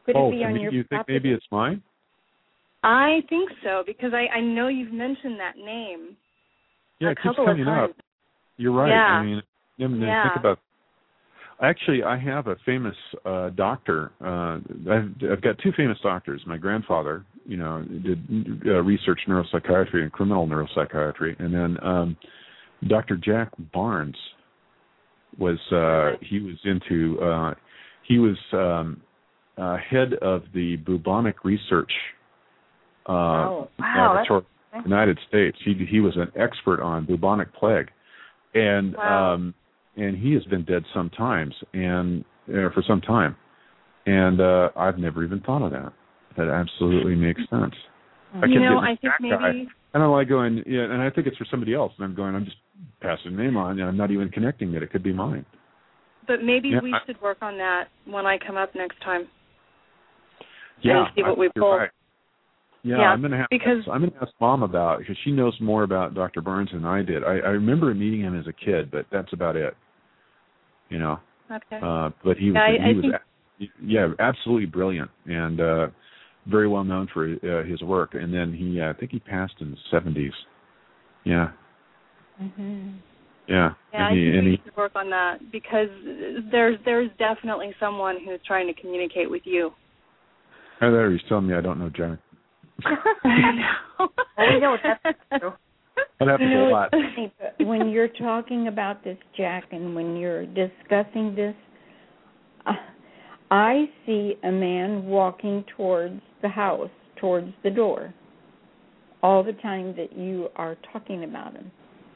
Could oh, it be on maybe your you think property? maybe it's mine? I think so because I, I know you've mentioned that name. Yeah, a it keeps couple coming of times. up. You're right. Yeah. I mean, I mean yeah. think about. Actually, I have a famous uh, doctor. Uh, I've, I've got two famous doctors. My grandfather, you know, did uh, research neuropsychiatry and criminal neuropsychiatry, and then um, Doctor Jack Barnes was uh, he was into uh, he was um, uh, head of the bubonic research uh, oh, wow, laboratory in the United States. He he was an expert on bubonic plague, and wow. um, and he has been dead some times and uh, for some time, and uh, I've never even thought of that. That absolutely makes sense. I you can't know, get I think maybe. Guy. And I'm like going, yeah, and I think it's for somebody else, and I'm going, I'm just passing the name on, and I'm not even connecting it. It could be mine. But maybe yeah, we I, should work on that when I come up next time. Yeah, and see what I, we pull. Right. Yeah, yeah, I'm gonna have because I'm gonna ask Mom about because she knows more about Doctor Burns than I did. I, I remember meeting him as a kid, but that's about it. You know. Okay. Uh, but he was yeah, he I, I was think... yeah absolutely brilliant and uh, very well known for uh, his work. And then he uh, I think he passed in the seventies. Yeah. Mm-hmm. Yeah. Yeah, and he, I think and we he, should work on that because there's there's definitely someone who's trying to communicate with you. Oh, there he's telling me I don't know Jack. oh, no, that's true. That happens you know, a lot. When you're talking about this, Jack, and when you're discussing this, uh, I see a man walking towards the house, towards the door, all the time that you are talking about him.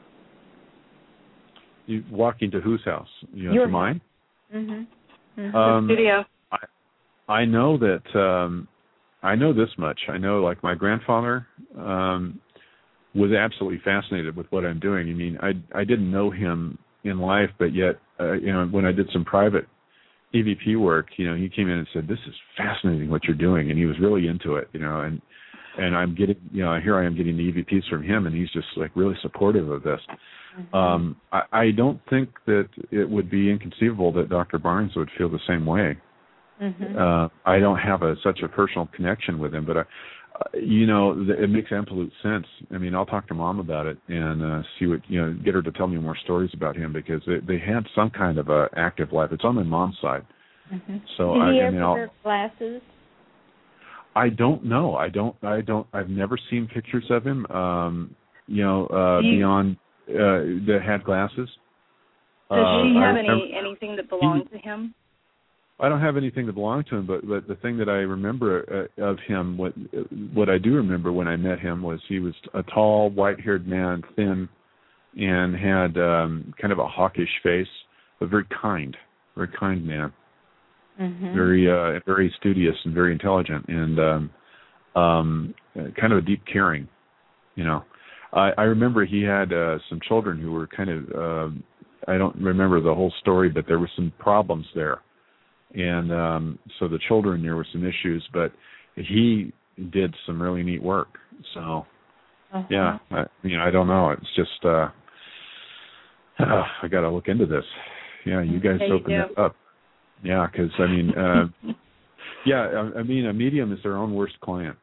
You walking to whose house? You know, Your to mine? Mm-hmm. mm-hmm. Um, the studio. I, I know that, um, I know this much. I know, like, my grandfather um, was absolutely fascinated with what I'm doing. I mean, I, I didn't know him in life, but yet, uh, you know, when I did some private E V P work, you know, he came in and said, "This is fascinating what you're doing," and he was really into it, you know, and and I'm getting, you know, here I am getting the E V Ps from him, and he's just like really supportive of this. Mm-hmm. Um, I, I don't think that it would be inconceivable that Doctor Barnes would feel the same way. Mm-hmm. Uh, I don't have a, such a personal connection with him, but I, uh, you know, it makes absolute sense. I mean, I'll talk to Mom about it and uh, see what, you know, get her to tell me more stories about him because they, they had some kind of a active life. It's on my mom's side. Mm-hmm. So Did I, he I ever mean, I'll, wear glasses? I don't know. I don't. I don't. I've never seen pictures of him. Um, you know, uh, you, beyond uh, that had glasses. Does uh, she have I, any I, anything that belonged he, to him? I don't have anything that belonged to him, but but the thing that I remember uh, of him, what what I do remember when I met him was he was a tall, white-haired man, thin, and had um, kind of a hawkish face, but very kind, very kind man. Mm-hmm. Very, uh, very studious and very intelligent, and um, um, kind of a deep caring. You know, I, I remember he had uh, some children who were kind of. Uh, I don't remember the whole story, but there were some problems there, and um, so the children there were some issues. But he did some really neat work. So, uh-huh. yeah, I, you know, I don't know. It's just uh, uh, I got to look into this. Yeah, you guys yeah, open you that up. Yeah, because, I mean, uh, yeah, I, I mean, a medium is their own worst client.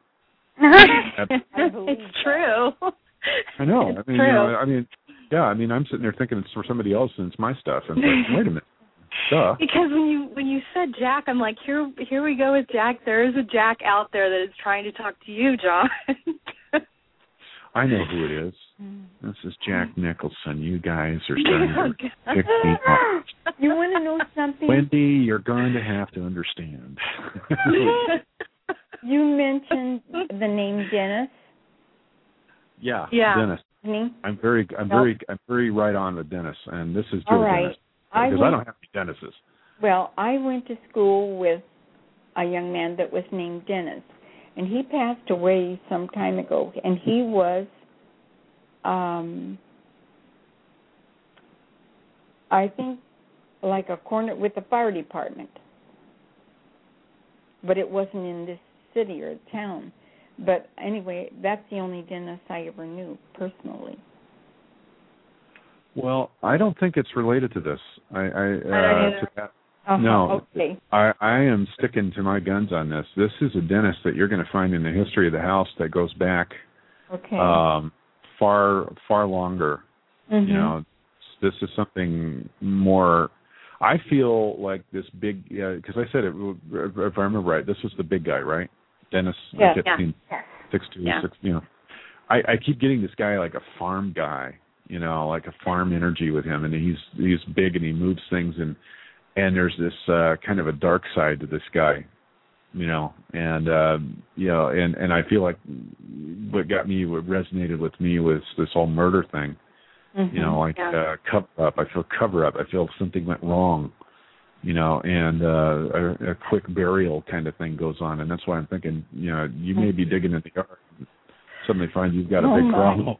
It's true. I know. It's I mean, true. you know, I mean, yeah, I mean, I'm sitting there thinking it's for somebody else and it's my stuff. And I'm like, wait a minute. Duh. Because when you when you said Jack, I'm like, here here we go with Jack. There is a Jack out there that is trying to talk to you, John. I know who it is. This is Jack Nicholson. You guys are starting to pick me up. You want to know something? Wendy, you're going to have to understand. You mentioned the name Dennis. Yeah, yeah. Dennis. Me? I'm very, I'm nope. very, I'm very right on with Dennis, and this is Joe All right. Dennis because I, I, went, I don't have any Dennises. Well, I went to school with a young man that was named Dennis, and he passed away some time ago, and he was. Um, I think like a corner with the fire department, but it wasn't in this city or town. But anyway, that's the only Dennis I ever knew personally. Well, I don't think it's related to this. I, I, uh, I to that. Uh-huh. No, Okay. I, I am sticking to my guns on this. This is a dentist that you're going to find in the history of the house that goes back Okay. um, far, far longer. Mhm. You know, this is something more. I feel like this big, because I said it, if I remember right, this was the big guy, right? Dennis, Yeah. like, Yeah. Yes. Six two, Yeah. six. You know, I, I keep getting this guy like a farm guy. You know, like a farm energy with him, and he's he's big and he moves things, and and there's this uh, kind of a dark side to this guy. You know, and uh, you know, and and I feel like what got me, what resonated with me was this whole murder thing. Mhm. You know, like Yeah. uh, cover up. I feel cover up. I feel something went wrong. You know, and uh, a, a quick burial kind of thing goes on, and that's why I'm thinking, you know, you may be digging in the yard, and suddenly find you've got a Oh, big my. problem.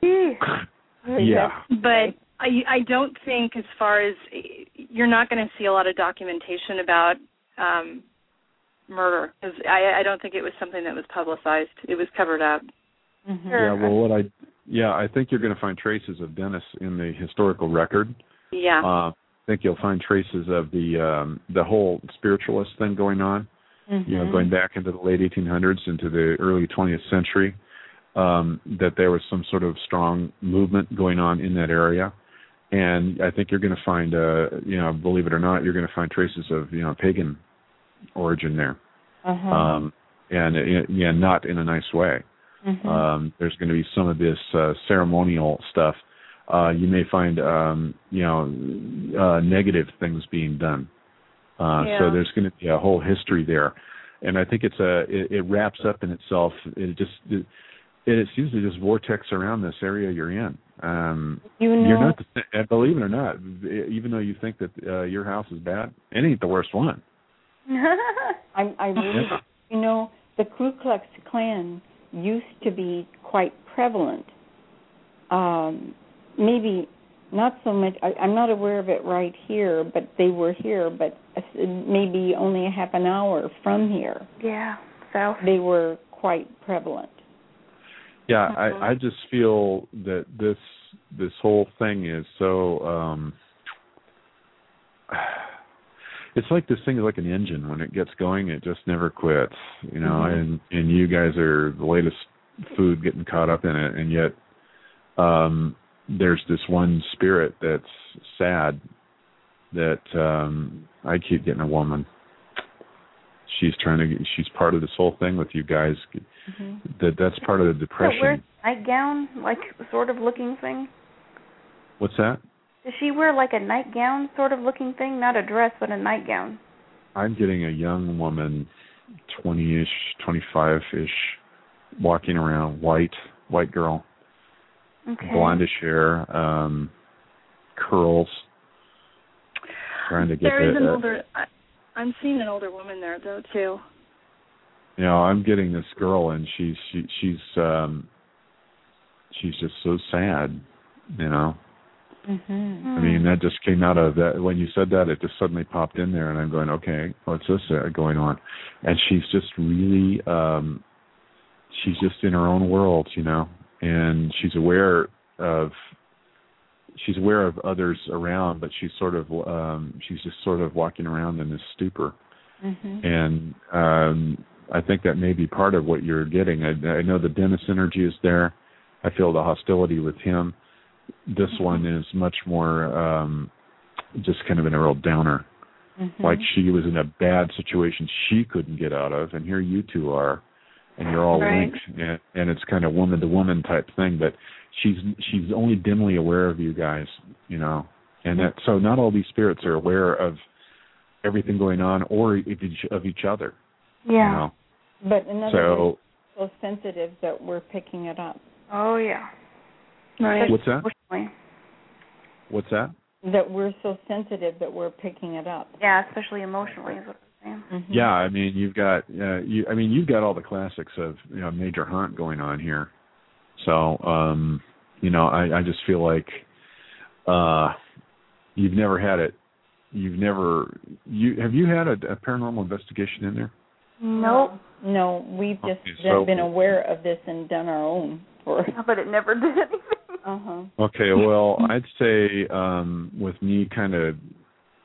Yeah. But I, I don't think, as far as you're not going to see a lot of documentation about um, murder, because I, I don't think it was something that was publicized. It was covered up. Mm-hmm. Yeah, well, what I yeah, I think you're going to find traces of Dennis in the historical record. Yeah. Uh, I think you'll find traces of the um, the whole spiritualist thing going on. Mm-hmm. You know, going back into the late eighteen hundreds into the early twentieth century, um, that there was some sort of strong movement going on in that area. And I think you're going to find, uh, you know, believe it or not, you're going to find traces of, you know, pagan origin there. Uh-huh. Um, and, uh, yeah, not in a nice way. Mhm. Um, there's going to be some of this uh, ceremonial stuff. Uh, you may find, um, you know, uh, negative things being done. Uh, Yeah. So there's going to be a whole history there, and I think it's a it, it wraps up in itself. It just it, it seems to just vortex around this area you're in. Um, You know- you're not, the, and believe it or not, even though you think that uh, your house is bad, it ain't the worst one. I, I really, you know, the Ku Klux Klan used to be quite prevalent. Um, maybe not so much. I, I'm not aware of it right here, but they were here. But maybe only a half an hour from here. Yeah, south. They were quite prevalent. Yeah, I, I just feel that this this whole thing is so. Um, it's like this thing is like an engine. When it gets going, it just never quits. You know, Mhm. and and you guys are the latest food getting caught up in it, and yet um, there's this one spirit that's sad that um, I keep getting a woman. She's trying to. She's part of this whole thing with you guys. Mm-hmm. That that's part of the depression. So wears nightgown, like sort of looking thing. What's that? Does she wear like a nightgown sort of looking thing? Not a dress, but a nightgown. I'm getting a young woman, twenty-ish, twenty-five-ish, walking around, white, white girl, Okay. blondish hair, um, curls, trying to get There is the, an uh, older. I, I'm seeing an older woman there though too. you know, I'm getting this girl, and she's she, she's um, she's just so sad, you know. Mm-hmm. I mean, that just came out of that. When you said that, it just suddenly popped in there, and I'm going, okay, what's this uh, going on? And she's just really, um, she's just in her own world, you know, and she's aware of, she's aware of others around, but she's sort of, um, she's just sort of walking around in this stupor. Mm-hmm. And um, I think that may be part of what you're getting. I, I know the Dennis energy is there. I feel the hostility with him. This Mm-hmm. one is much more um, just kind of in a real downer. Mm-hmm. Like she was in a bad situation she couldn't get out of, and here you two are, and you're all Right. linked, and, and it's kind of woman to woman type thing. But she's she's only dimly aware of you guys, you know, and that so not all these spirits are aware of everything going on or of each, of each other. Yeah. You know? But in other So words, so sensitive that we're picking it up. Oh yeah. Right. what's that? Emotionally. What's that? That we're so sensitive that we're picking it up. Yeah, especially emotionally is what I'm saying. Mm-hmm. Yeah, I mean you've got uh, you. I mean you've got all the classics of you know Major Hunt going on here. So um, you know I, I just feel like uh, you've never had it. You've never you have you had a, a paranormal investigation in there? Nope. No, we've just Okay, been, so- been aware of this and done our own. For But it never did anything. uh huh. Okay, well I'd say um, with me kind of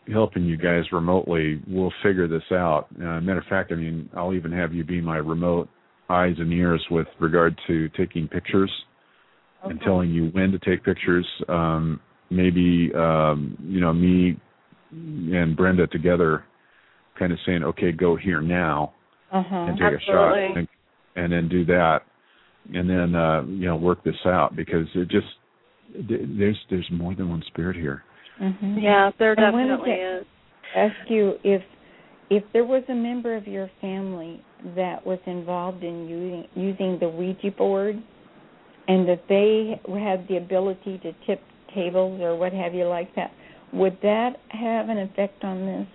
helping you guys remotely, we'll figure this out. Uh, matter of fact, I mean, I'll even have you be my remote eyes and ears with regard to taking pictures okay. and telling you when to take pictures. Um, maybe, um, you know, me and Brenda together kind of saying, okay, go here now uh-huh. and take Absolutely. a shot and, and then do that. And then, uh, you know, work this out because it just, there's there's more than one spirit here. Mm-hmm. Yeah, there I definitely is. Ask you if if there was a member of your family that was involved in using using the Ouija board, and that they had the ability to tip tables or what have you like that, would that have an effect on this?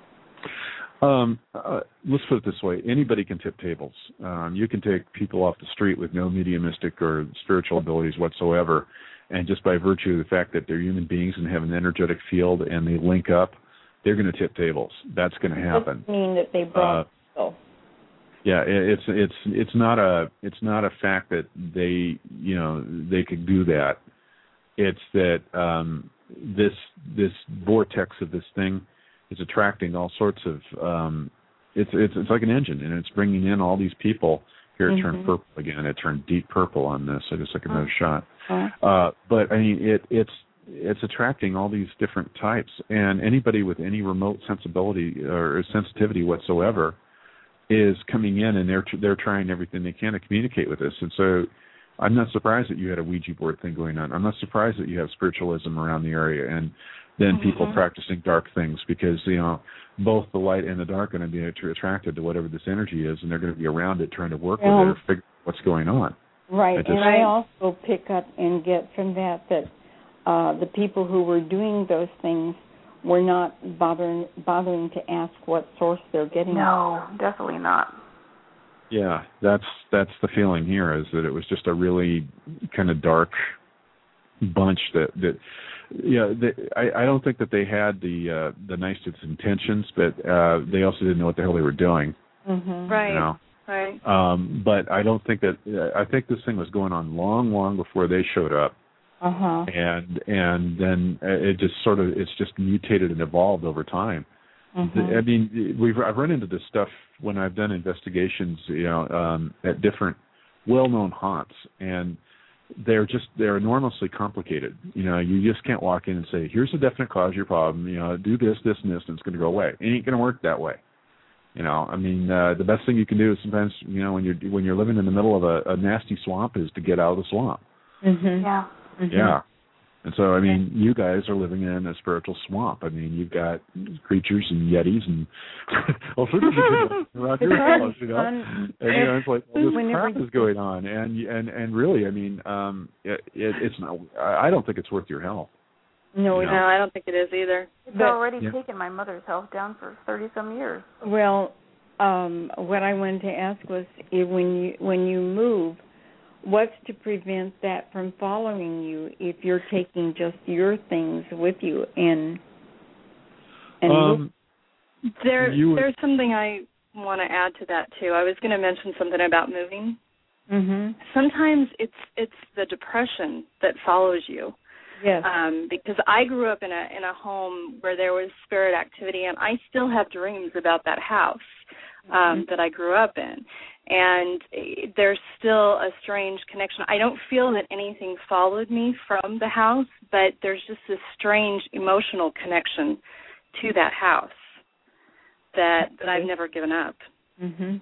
Um, uh, let's put it this way: anybody can tip tables. Um, you can take people off the street with no mediumistic or spiritual abilities whatsoever, and just by virtue of the fact that they're human beings and have an energetic field and they link up, they're going to tip tables. That's going to happen. Doesn't mean that they brought uh, people. Yeah, it, it's it's it's not a it's not a fact that they you know they could do that. It's that um, this this vortex of this thing is attracting all sorts of um, it's it's it's like an engine, and it's bringing in all these people. Here it mm-hmm. turned purple again. It turned deep purple on this. I just took another oh. shot. Oh. Uh, but I mean, it it's it's attracting all these different types, and anybody with any remote sensibility or sensitivity whatsoever is coming in, and they're they're trying everything they can to communicate with us. And so, I'm not surprised that you had a Ouija board thing going on. I'm not surprised that you have spiritualism around the area, and then mm-hmm. people practicing dark things, because you know both the light and the dark are going to be attracted to whatever this energy is, and they're going to be around it trying to work yeah. with it or figure out what's going on. Right, I just, and I also pick up and get from that that uh, the people who were doing those things were not bothering bothering to ask what source they're getting. No, definitely not. Yeah, that's that's the feeling here, is that it was just a really kind of dark bunch that that yeah they, I, I don't think that they had the uh, the nicest intentions, but uh, they also didn't know what the hell they were doing. Mm-hmm. Right. You know? Right. Um, but I don't think that uh, I think this thing was going on long, long before they showed up. Uh-huh. And and then it just sort of it's just mutated and evolved over time. Mm-hmm. I mean, we've I've run into this stuff when I've done investigations, you know, um, at different well-known haunts, and they're just they're enormously complicated. You know, you just can't walk in and say, "Here's a definite cause of your problem. You know, do this, this, and this, and it's going to go away." It ain't going to work that way. You know, I mean, uh, the best thing you can do is sometimes, you know, when you're when you're living in the middle of a, a nasty swamp, is to get out of the swamp. Mm-hmm. Yeah. Mm-hmm. Yeah. And so, I mean, you guys are living in a spiritual swamp. I mean, you've got creatures and yetis and all sorts of things around your house, you know. And, you know, it's like, well, this crap is going on. And and and really, I mean, um, it, it, it's not. I don't think it's worth your health. No, you know? no, I don't think it is either. It's but, already yeah. taken my mother's health down for thirty some years. Well, um, what I wanted to ask was, if when you when you move, what's to prevent that from following you if you're taking just your things with you and and um, there you, there's something I want to add to that too. I was going to mention something about moving. Mm-hmm. Sometimes it's it's the depression that follows you. Yes. Um, because I grew up in a in a home where there was spirit activity, and I still have dreams about that house um, mm-hmm. that I grew up in. And there's still a strange connection. I don't feel that anything followed me from the house, but there's just this strange emotional connection to that house that that I've never given up. Mhm.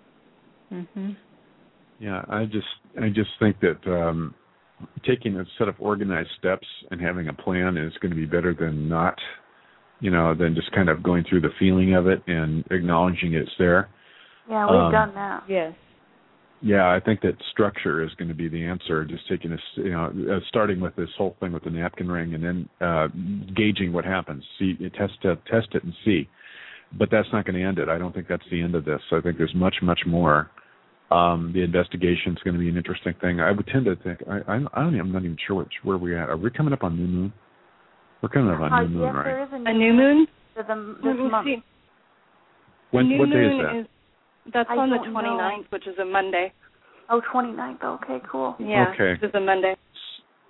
Mhm. Yeah, I just I just think that um, taking a set of organized steps and having a plan is going to be better than not, you know, than just kind of going through the feeling of it and acknowledging it's there. Yeah, we've um, done that. Yes. Yeah, I think that structure is going to be the answer. Just taking a, you know, uh, starting with this whole thing with the napkin ring, and then uh, gauging what happens. See, test uh, test it and see. But that's not going to end it. I don't think that's the end of this. I think there's much, much more. Um, the investigation is going to be an interesting thing. I would tend to think. I, I, I don't. I'm not even sure which where we're at. Are we coming up on new moon? We're coming up on uh, new moon, yes, right? There is a new, a new moon. For the, this we'll month. See. When, new what day moon is that? Is, that's I on the don't twenty-ninth, know. which is a Monday. Oh, twenty-ninth. Okay, cool. Yeah, okay. Which is a Monday.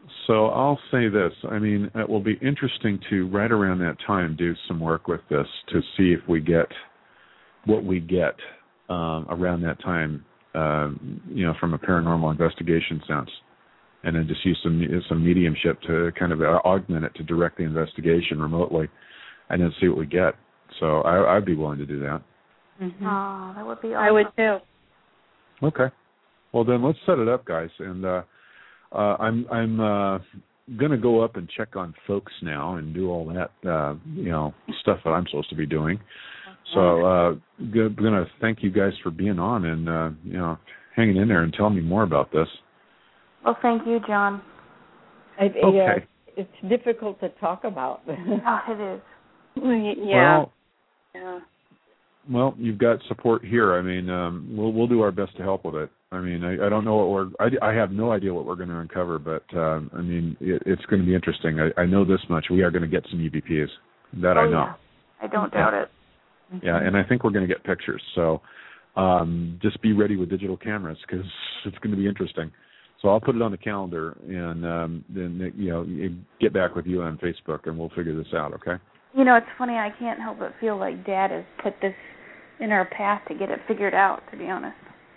So I'll say this. I mean, it will be interesting to, right around that time, do some work with this to see if we get what we get um, around that time, uh, you know, from a paranormal investigation sense. And then just use some some mediumship to kind of augment it to direct the investigation remotely and then see what we get. So I, I'd be willing to do that. Mm-hmm. Oh, that would be awesome. I would too. Okay. Well, then let's set it up, guys. And uh, uh, I'm I'm uh, going to go up and check on folks now and do all that, uh, you know, stuff that I'm supposed to be doing. So uh, I'm going to thank you guys for being on and, uh, you know, hanging in there and telling me more about this. Well, thank you, John. It, okay. Uh, it's difficult to talk about. Oh, it is. Yeah. Well, yeah. Well, you've got support here. I mean, um, we'll we'll do our best to help with it. I mean, I, I don't know what we're. I, I have no idea what we're going to uncover, but um, I mean, it, it's going to be interesting. I, I know this much: we are going to get some E V Ps. That oh, I know. Yeah. I don't doubt it. Yeah, and I think we're going to get pictures. So um, just be ready with digital cameras because it's going to be interesting. So I'll put it on the calendar, and um, then you know, get back with you on Facebook, and we'll figure this out. Okay. You know, it's funny. I can't help but feel like Dad has put this in our path to get it figured out, to be honest.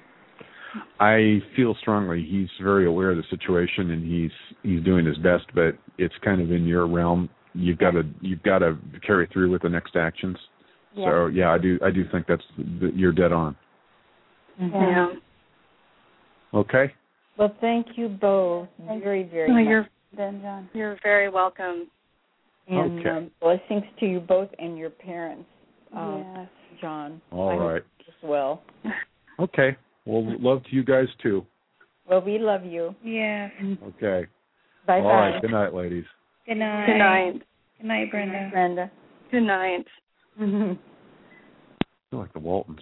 I feel strongly he's very aware of the situation and he's he's doing his best, but it's kind of in your realm. You've got to you've got to carry through with the next actions. Yeah. So yeah, I do I do think that's you're dead on. Yeah. Okay. Well, thank you both very very oh, much. You're then, John. You're very welcome. And okay. um, blessings to you both and your parents, um, yes. John. All I right. As well. Okay. Well, love to you guys too. Well, we love you. Yeah. Okay. Bye All bye. right. Good night, ladies. Good night. Good night. Good night, Brenda. Brenda. Good night. Mm-hmm. I feel like the Waltons.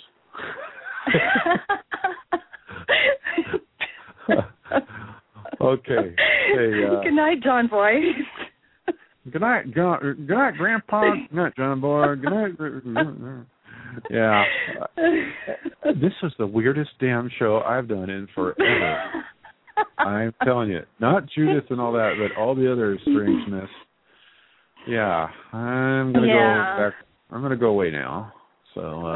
Okay. Hey, uh, good night, John Boy. Good night, John. Good night, Grandpa. Good night, John Boy. Good night. Yeah. This is the weirdest damn show I've done in forever. I'm telling you. Not Judith and all that, but all the other strangeness. Yeah. I'm going to yeah. go back. I'm going to go away now. So, uh,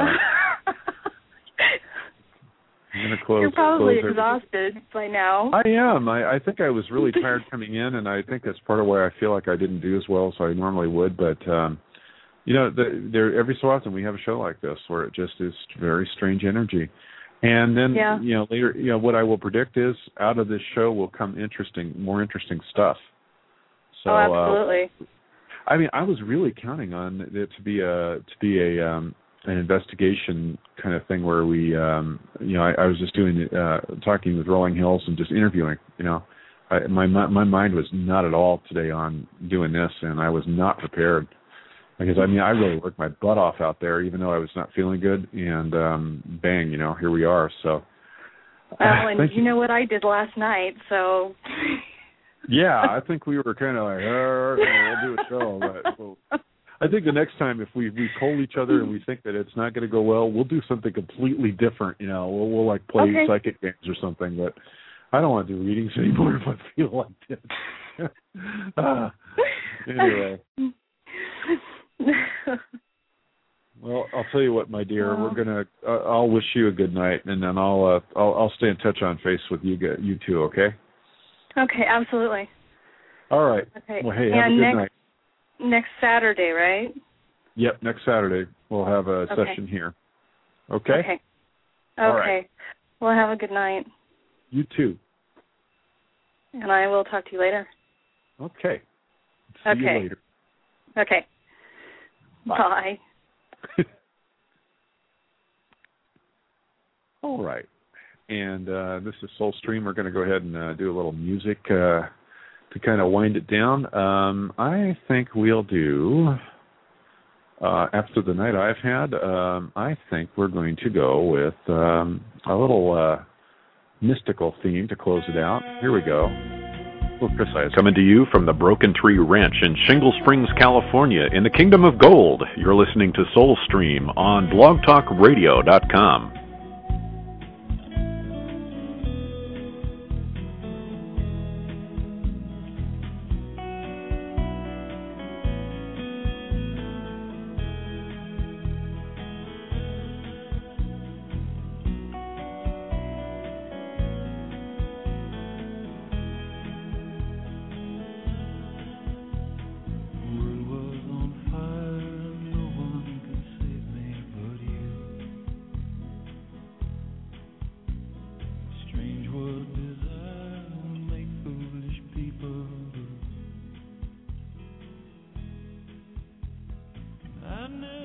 I'm going to close. You're probably close exhausted by now. I am. I, I think I was really tired coming in, and I think that's part of why I feel like I didn't do as well as I normally would. But, um, you know, the, there every so often we have a show like this where it just is very strange energy. And then, yeah. you know, later, you know, what I will predict is out of this show will come interesting, more interesting stuff. So, oh, absolutely. Uh, I mean, I was really counting on it to be a to be a um, an investigation kind of thing where we, um, you know, I, I was just doing uh, talking with Rolling Hills and just interviewing. You know, I, my my mind was not at all today on doing this, and I was not prepared because I mean I really worked my butt off out there, even though I was not feeling good. And um, bang, you know, here we are. So, well, and you, you know what I did last night, so. Yeah, I think we were kind of like, all right, we'll do a show. But we'll, I think the next time, if we we call each other and we think that it's not going to go well, we'll do something completely different. You know, we'll, we'll like play okay. psychic games or something. But I don't want to do readings anymore if I feel like this. uh, anyway. Well, I'll tell you what, my dear. We're gonna. Uh, I'll wish you a good night, and then I'll uh, I'll, I'll stay in touch on Face with you you two. Okay. Okay, absolutely. All right. Okay. Well, hey, and have a good next, night. Next Saturday, right? Yep, next Saturday we'll have a okay. session here. Okay? Okay. Okay. All right. Well, have a good night. You too. And I will talk to you later. Okay. See okay. you later. Okay. Bye. Bye. All right. And uh, this is Soulstream. We're going to go ahead and uh, do a little music uh, to kind of wind it down. Um, I think we'll do, uh, after the night I've had, um, I think we're going to go with um, a little uh, mystical theme to close it out. Here we go. Well, precise. Coming to you from the Broken Tree Ranch in Shingle Springs, California, in the Kingdom of Gold. You're listening to Soulstream on blog talk radio dot com. Under